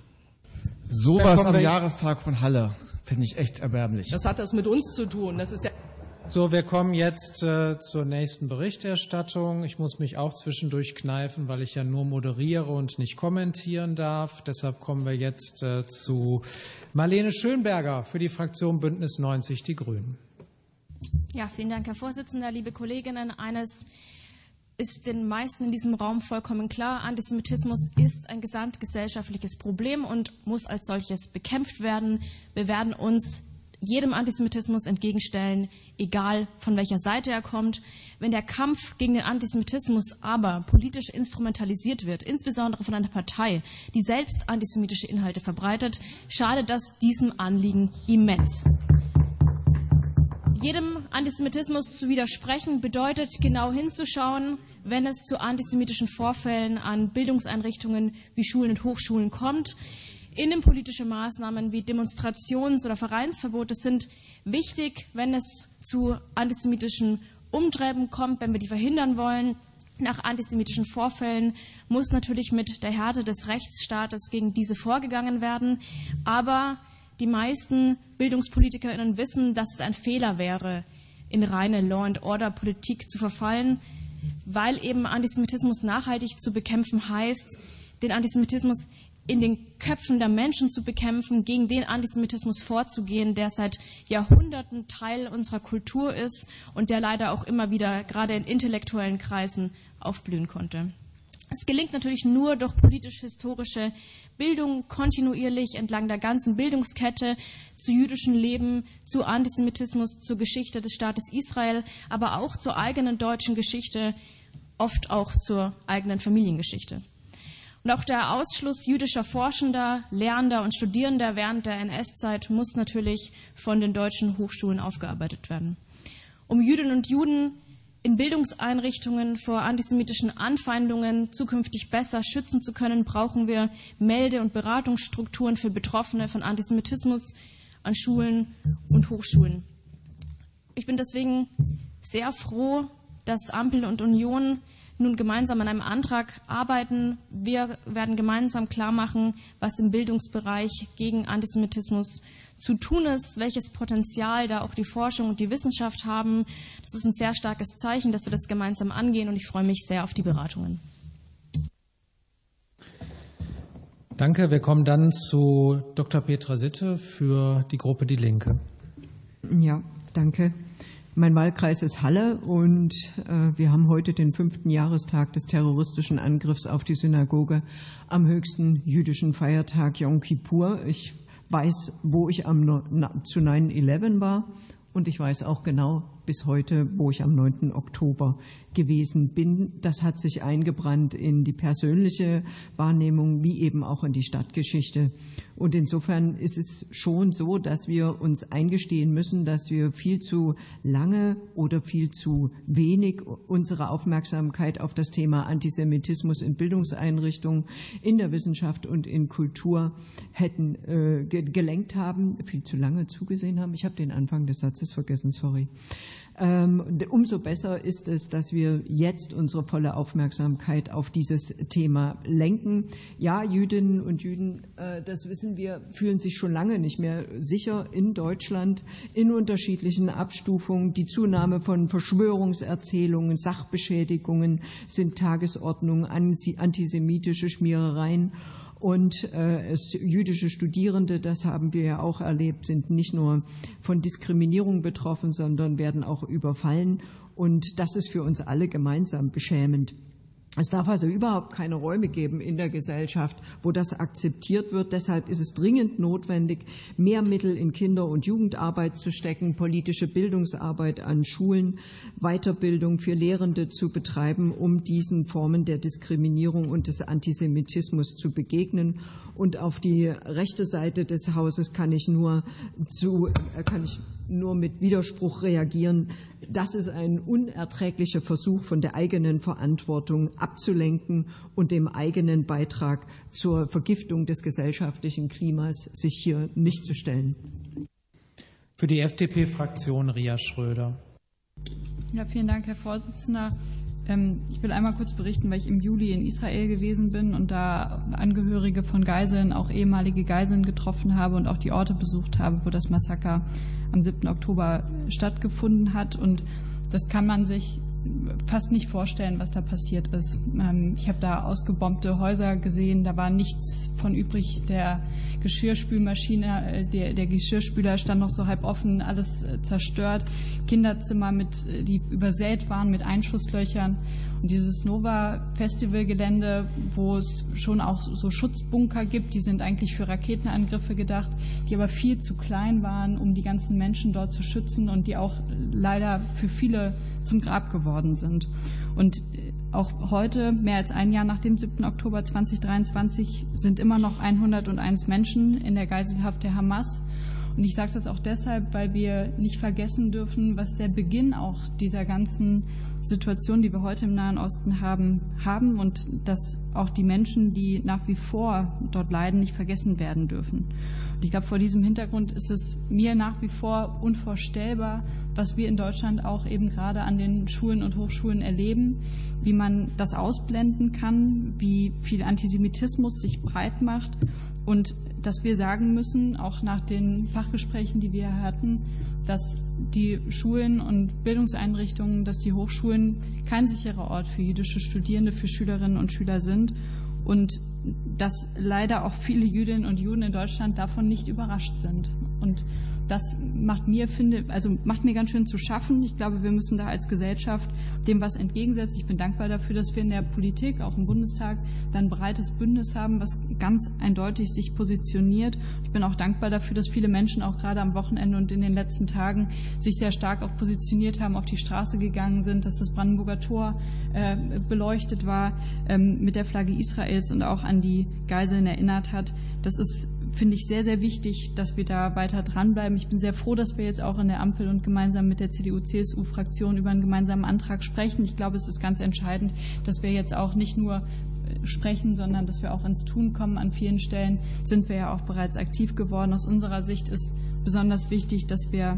Sowas am Jahrestag von Halle. Finde ich echt erbärmlich. Das hat das mit uns zu tun. Das ist ja so, wir kommen jetzt äh, zur nächsten Berichterstattung. Ich muss mich auch zwischendurch kneifen, weil ich ja nur moderiere und nicht kommentieren darf. Deshalb kommen wir jetzt äh, zu Marlene Schönberger für die Fraktion Bündnis neunzig Die Grünen. Ja, vielen Dank, Herr Vorsitzender, liebe Kolleginnen. Eines ist den meisten in diesem Raum vollkommen klar. Antisemitismus ist ein gesamtgesellschaftliches Problem und muss als solches bekämpft werden. Wir werden uns jedem Antisemitismus entgegenstellen, egal von welcher Seite er kommt. Wenn der Kampf gegen den Antisemitismus aber politisch instrumentalisiert wird, insbesondere von einer Partei, die selbst antisemitische Inhalte verbreitet, schadet das diesem Anliegen immens. Jedem Antisemitismus zu widersprechen bedeutet, genau hinzuschauen, wenn es zu antisemitischen Vorfällen an Bildungseinrichtungen wie Schulen und Hochschulen kommt. Innenpolitische Maßnahmen wie Demonstrations- oder Vereinsverbote sind wichtig, wenn es zu antisemitischen Umtreiben kommt, wenn wir die verhindern wollen. Nach antisemitischen Vorfällen muss natürlich mit der Härte des Rechtsstaates gegen diese vorgegangen werden. Aber die meisten BildungspolitikerInnen wissen, dass es ein Fehler wäre, in reine Law-and-Order-Politik zu verfallen, weil eben Antisemitismus nachhaltig zu bekämpfen heißt, den Antisemitismus in den Köpfen der Menschen zu bekämpfen, gegen den Antisemitismus vorzugehen, der seit Jahrhunderten Teil unserer Kultur ist und der leider auch immer wieder gerade in intellektuellen Kreisen aufblühen konnte. Es gelingt natürlich nur durch politisch-historische Bildung kontinuierlich entlang der ganzen Bildungskette zu jüdischem Leben, zu Antisemitismus, zur Geschichte des Staates Israel, aber auch zur eigenen deutschen Geschichte, oft auch zur eigenen Familiengeschichte. Und auch der Ausschluss jüdischer Forschender, Lehrender und Studierender während der N S-Zeit muss natürlich von den deutschen Hochschulen aufgearbeitet werden. Um Jüdinnen und Juden in Bildungseinrichtungen vor antisemitischen Anfeindungen zukünftig besser schützen zu können, brauchen wir Melde- und Beratungsstrukturen für Betroffene von Antisemitismus an Schulen und Hochschulen. Ich bin deswegen sehr froh, dass Ampel und Union nun gemeinsam an einem Antrag arbeiten. Wir werden gemeinsam klarmachen, was im Bildungsbereich gegen Antisemitismus zu tun ist, welches Potenzial da auch die Forschung und die Wissenschaft haben. Das ist ein sehr starkes Zeichen, dass wir das gemeinsam angehen, und ich freue mich sehr auf die Beratungen. Danke. Wir kommen dann zu Doktor Petra Sitte für die Gruppe Die Linke. Ja, danke. Mein Wahlkreis ist Halle und äh, wir haben heute den fünften Jahrestag des terroristischen Angriffs auf die Synagoge am höchsten jüdischen Feiertag Yom Kippur. Ich weiß, wo ich am, zu neun elf war, und ich weiß auch genau, bis heute, wo ich am neunten Oktober gewesen bin. Das hat sich eingebrannt in die persönliche Wahrnehmung wie eben auch in die Stadtgeschichte. Und insofern ist es schon so, dass wir uns eingestehen müssen, dass wir viel zu lange oder viel zu wenig unsere Aufmerksamkeit auf das Thema Antisemitismus in Bildungseinrichtungen, in der Wissenschaft und in Kultur hätten äh, gelenkt haben, viel zu lange zugesehen haben. Ich habe den Anfang des Satzes vergessen, sorry. Ähm, umso besser ist es, dass wir jetzt unsere volle Aufmerksamkeit auf dieses Thema lenken. Ja, Jüdinnen und Juden, äh, das wissen wir, fühlen sich schon lange nicht mehr sicher in Deutschland in unterschiedlichen Abstufungen. Die Zunahme von Verschwörungserzählungen, Sachbeschädigungen sind Tagesordnung, antisemitische Schmierereien. Und äh, es, jüdische Studierende, das haben wir ja auch erlebt, sind nicht nur von Diskriminierung betroffen, sondern werden auch überfallen. Und das ist für uns alle gemeinsam beschämend. Es darf also überhaupt keine Räume geben in der Gesellschaft, wo das akzeptiert wird. Deshalb ist es dringend notwendig, mehr Mittel in Kinder- und Jugendarbeit zu stecken, politische Bildungsarbeit an Schulen, Weiterbildung für Lehrende zu betreiben, um diesen Formen der Diskriminierung und des Antisemitismus zu begegnen. Und auf die rechte Seite des Hauses kann ich nur zu, kann ich nur mit Widerspruch reagieren. Das ist ein unerträglicher Versuch, von der eigenen Verantwortung abzulenken und dem eigenen Beitrag zur Vergiftung des gesellschaftlichen Klimas sich hier nicht zu stellen. Für die F D P-Fraktion Ria Schröder. Ja, vielen Dank, Herr Vorsitzender. Ich will einmal kurz berichten, weil ich im Juli in Israel gewesen bin und da Angehörige von Geiseln, auch ehemalige Geiseln getroffen habe und auch die Orte besucht habe, wo das Massaker am siebten Oktober stattgefunden hat. Und das kann man sich fast nicht vorstellen, was da passiert ist. Ich habe da ausgebombte Häuser gesehen, da war nichts von übrig. Der Geschirrspülmaschine, der, der Geschirrspüler stand noch so halb offen, alles zerstört. Kinderzimmer, mit, die übersät waren mit Einschusslöchern. Und dieses Nova-Festivalgelände, wo es schon auch so Schutzbunker gibt, die sind eigentlich für Raketenangriffe gedacht, die aber viel zu klein waren, um die ganzen Menschen dort zu schützen und die auch leider für viele zum Grab geworden sind. Und auch heute, mehr als ein Jahr nach dem siebten Oktober zweitausenddreiundzwanzig, sind immer noch hunderteins Menschen in der Geiselhaft der Hamas. Und ich sage das auch deshalb, weil wir nicht vergessen dürfen, was der Beginn auch dieser ganzen Situation, die wir heute im Nahen Osten haben, haben und dass auch die Menschen, die nach wie vor dort leiden, nicht vergessen werden dürfen. Und ich glaube, vor diesem Hintergrund ist es mir nach wie vor unvorstellbar, was wir in Deutschland auch eben gerade an den Schulen und Hochschulen erleben, wie man das ausblenden kann, wie viel Antisemitismus sich breit macht und dass wir sagen müssen, auch nach den Fachgesprächen, die wir hatten, dass die Schulen und Bildungseinrichtungen, dass die Hochschulen kein sicherer Ort für jüdische Studierende, für Schülerinnen und Schüler sind und dass leider auch viele Jüdinnen und Juden in Deutschland davon nicht überrascht sind. Und das macht mir, finde, also macht mir ganz schön zu schaffen. Ich glaube, wir müssen da als Gesellschaft dem was entgegensetzen. Ich bin dankbar dafür, dass wir in der Politik, auch im Bundestag, dann ein breites Bündnis haben, was ganz eindeutig sich positioniert. Ich bin auch dankbar dafür, dass viele Menschen auch gerade am Wochenende und in den letzten Tagen sich sehr stark auch positioniert haben, auf die Straße gegangen sind, dass das Brandenburger Tor äh, beleuchtet war ähm, mit der Flagge Israels und auch an die Geiseln erinnert hat. Das ist, finde ich, sehr, sehr wichtig, dass wir da weiter dranbleiben. Ich bin sehr froh, dass wir jetzt auch in der Ampel und gemeinsam mit der C D U-C S U-Fraktion über einen gemeinsamen Antrag sprechen. Ich glaube, es ist ganz entscheidend, dass wir jetzt auch nicht nur sprechen, sondern dass wir auch ins Tun kommen. An vielen Stellen sind wir ja auch bereits aktiv geworden. Aus unserer Sicht ist besonders wichtig, dass wir,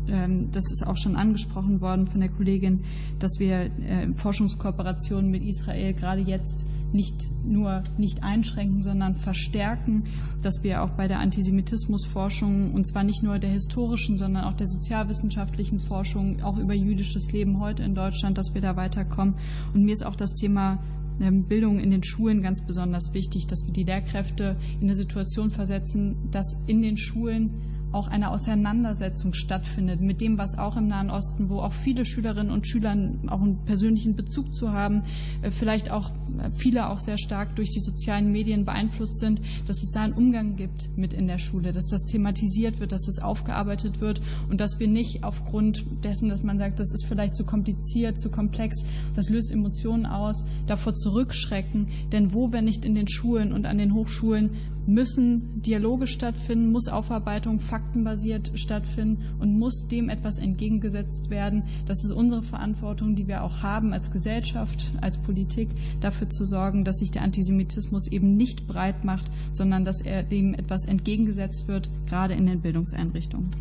das ist auch schon angesprochen worden von der Kollegin, dass wir Forschungskooperationen mit Israel gerade jetzt nicht nur nicht einschränken, sondern verstärken, dass wir auch bei der Antisemitismusforschung, und zwar nicht nur der historischen, sondern auch der sozialwissenschaftlichen Forschung, auch über jüdisches Leben heute in Deutschland, dass wir da weiterkommen. Und mir ist auch das Thema Bildung in den Schulen ganz besonders wichtig, dass wir die Lehrkräfte in eine Situation versetzen, dass in den Schulen auch eine Auseinandersetzung stattfindet mit dem, was auch im Nahen Osten, wo auch viele Schülerinnen und Schüler auch einen persönlichen Bezug zu haben, vielleicht auch viele auch sehr stark durch die sozialen Medien beeinflusst sind, dass es da einen Umgang gibt mit in der Schule, dass das thematisiert wird, dass es aufgearbeitet wird und dass wir nicht aufgrund dessen, dass man sagt, das ist vielleicht zu kompliziert, zu komplex, das löst Emotionen aus, davor zurückschrecken. Denn wo, wenn nicht in den Schulen und an den Hochschulen, müssen Dialoge stattfinden, muss Aufarbeitung faktenbasiert stattfinden und muss dem etwas entgegengesetzt werden. Das ist unsere Verantwortung, die wir auch haben als Gesellschaft, als Politik, dafür zu sorgen, dass sich der Antisemitismus eben nicht breit macht, sondern dass er dem etwas entgegengesetzt wird, gerade in den Bildungseinrichtungen.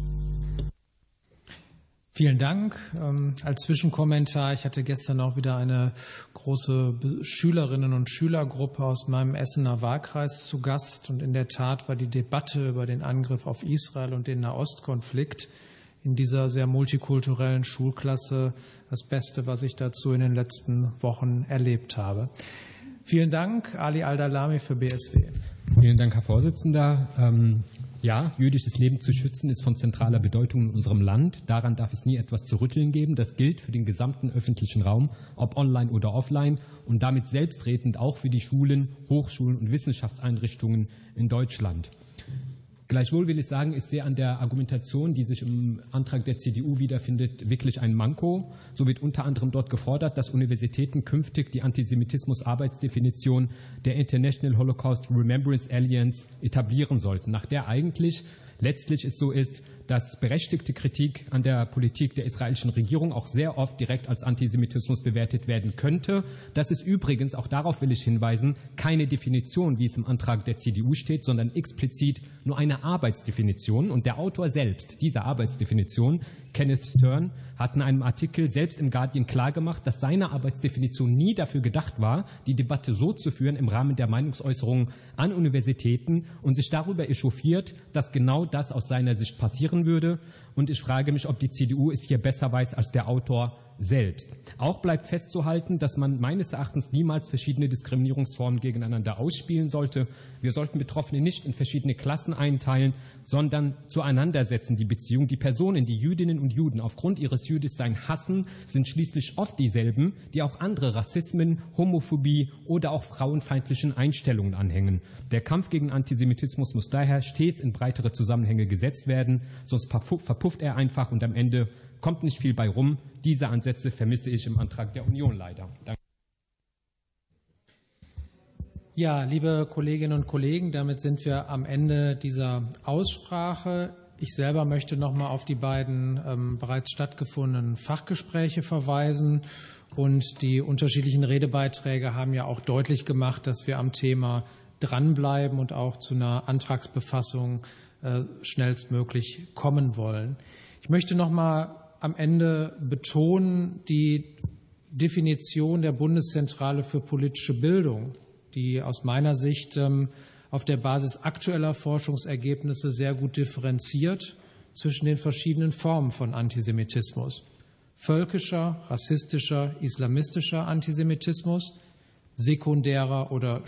Vielen Dank. Als Zwischenkommentar, ich hatte gestern auch wieder eine große Schülerinnen- und Schülergruppe aus meinem Essener Wahlkreis zu Gast. Und in der Tat war die Debatte über den Angriff auf Israel und den Nahostkonflikt in dieser sehr multikulturellen Schulklasse das Beste, was ich dazu in den letzten Wochen erlebt habe. Vielen Dank, Ali Al-Dalami für B S W. Vielen Dank, Herr Vorsitzender. Ähm Ja, jüdisches Leben zu schützen ist von zentraler Bedeutung in unserem Land. Daran darf es nie etwas zu rütteln geben. Das gilt für den gesamten öffentlichen Raum, ob online oder offline, und damit selbstredend auch für die Schulen, Hochschulen und Wissenschaftseinrichtungen in Deutschland. Gleichwohl will ich sagen, ich sehe an der Argumentation, die sich im Antrag der C D U wiederfindet, wirklich ein Manko. So wird unter anderem dort gefordert, dass Universitäten künftig die Antisemitismus-Arbeitsdefinition der International Holocaust Remembrance Alliance etablieren sollten, nach der eigentlich letztlich es so ist, dass berechtigte Kritik an der Politik der israelischen Regierung auch sehr oft direkt als Antisemitismus bewertet werden könnte. Das ist übrigens, auch darauf will ich hinweisen, keine Definition, wie es im Antrag der C D U steht, sondern explizit nur eine Arbeitsdefinition. Und der Autor selbst dieser Arbeitsdefinition, Kenneth Stern, hat in einem Artikel selbst im Guardian klargemacht, dass seine Arbeitsdefinition nie dafür gedacht war, die Debatte so zu führen im Rahmen der Meinungsäußerung an Universitäten, und sich darüber echauffiert, dass genau das aus seiner Sicht passieren würde. Und ich frage mich, ob die C D U es hier besser weiß als der Autor selbst. Auch bleibt festzuhalten, dass man meines Erachtens niemals verschiedene Diskriminierungsformen gegeneinander ausspielen sollte. Wir sollten Betroffene nicht in verschiedene Klassen einteilen, sondern zueinander setzen. Die Beziehung, die Personen, die Jüdinnen und Juden aufgrund ihres Jüdischseins hassen, sind schließlich oft dieselben, die auch andere Rassismen, Homophobie oder auch frauenfeindlichen Einstellungen anhängen. Der Kampf gegen Antisemitismus muss daher stets in breitere Zusammenhänge gesetzt werden, sonst verpufft er einfach und am Ende kommt nicht viel bei rum. Diese Ansätze vermisse ich im Antrag der Union leider. Danke. Ja, liebe Kolleginnen und Kollegen, damit sind wir am Ende dieser Aussprache. Ich selber möchte noch mal auf die beiden ähm, bereits stattgefundenen Fachgespräche verweisen. Und die unterschiedlichen Redebeiträge haben ja auch deutlich gemacht, dass wir am Thema dranbleiben und auch zu einer Antragsbefassung äh, schnellstmöglich kommen wollen. Ich möchte noch mal am Ende betonen, die Definition der Bundeszentrale für politische Bildung, die aus meiner Sicht auf der Basis aktueller Forschungsergebnisse sehr gut differenziert zwischen den verschiedenen Formen von Antisemitismus. Völkischer, rassistischer, islamistischer Antisemitismus, sekundärer oder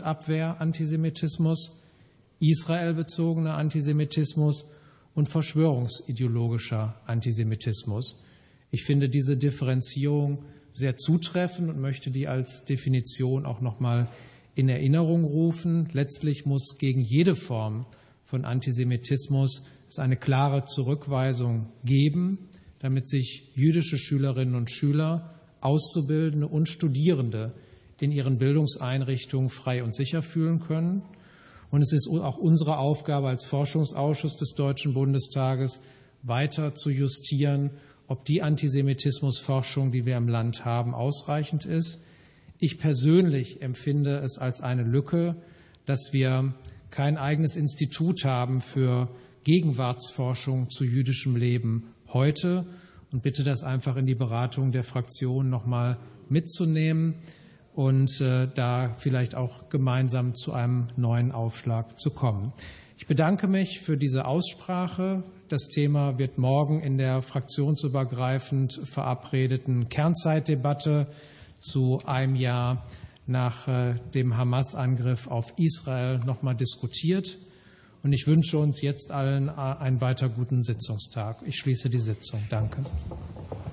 Schuldabwehr-Antisemitismus, israelbezogener Antisemitismus und verschwörungsideologischer Antisemitismus. Ich finde diese Differenzierung sehr zutreffend und möchte die als Definition auch noch mal in Erinnerung rufen. Letztlich muss gegen jede Form von Antisemitismus es eine klare Zurückweisung geben, damit sich jüdische Schülerinnen und Schüler, Auszubildende und Studierende in ihren Bildungseinrichtungen frei und sicher fühlen können. Und es ist auch unsere Aufgabe als Forschungsausschuss des Deutschen Bundestages, weiter zu justieren, ob die Antisemitismusforschung, die wir im Land haben, ausreichend ist. Ich persönlich empfinde es als eine Lücke, dass wir kein eigenes Institut haben für Gegenwartsforschung zu jüdischem Leben heute, und bitte das einfach in die Beratung der Fraktion noch mal mitzunehmen und äh, da vielleicht auch gemeinsam zu einem neuen Aufschlag zu kommen. Ich bedanke mich für diese Aussprache. Das Thema wird morgen in der fraktionsübergreifend verabredeten Kernzeitdebatte zu einem Jahr nach äh, dem Hamas-Angriff auf Israel noch mal diskutiert. Und ich wünsche uns jetzt allen einen weiter guten Sitzungstag. Ich schließe die Sitzung. Danke.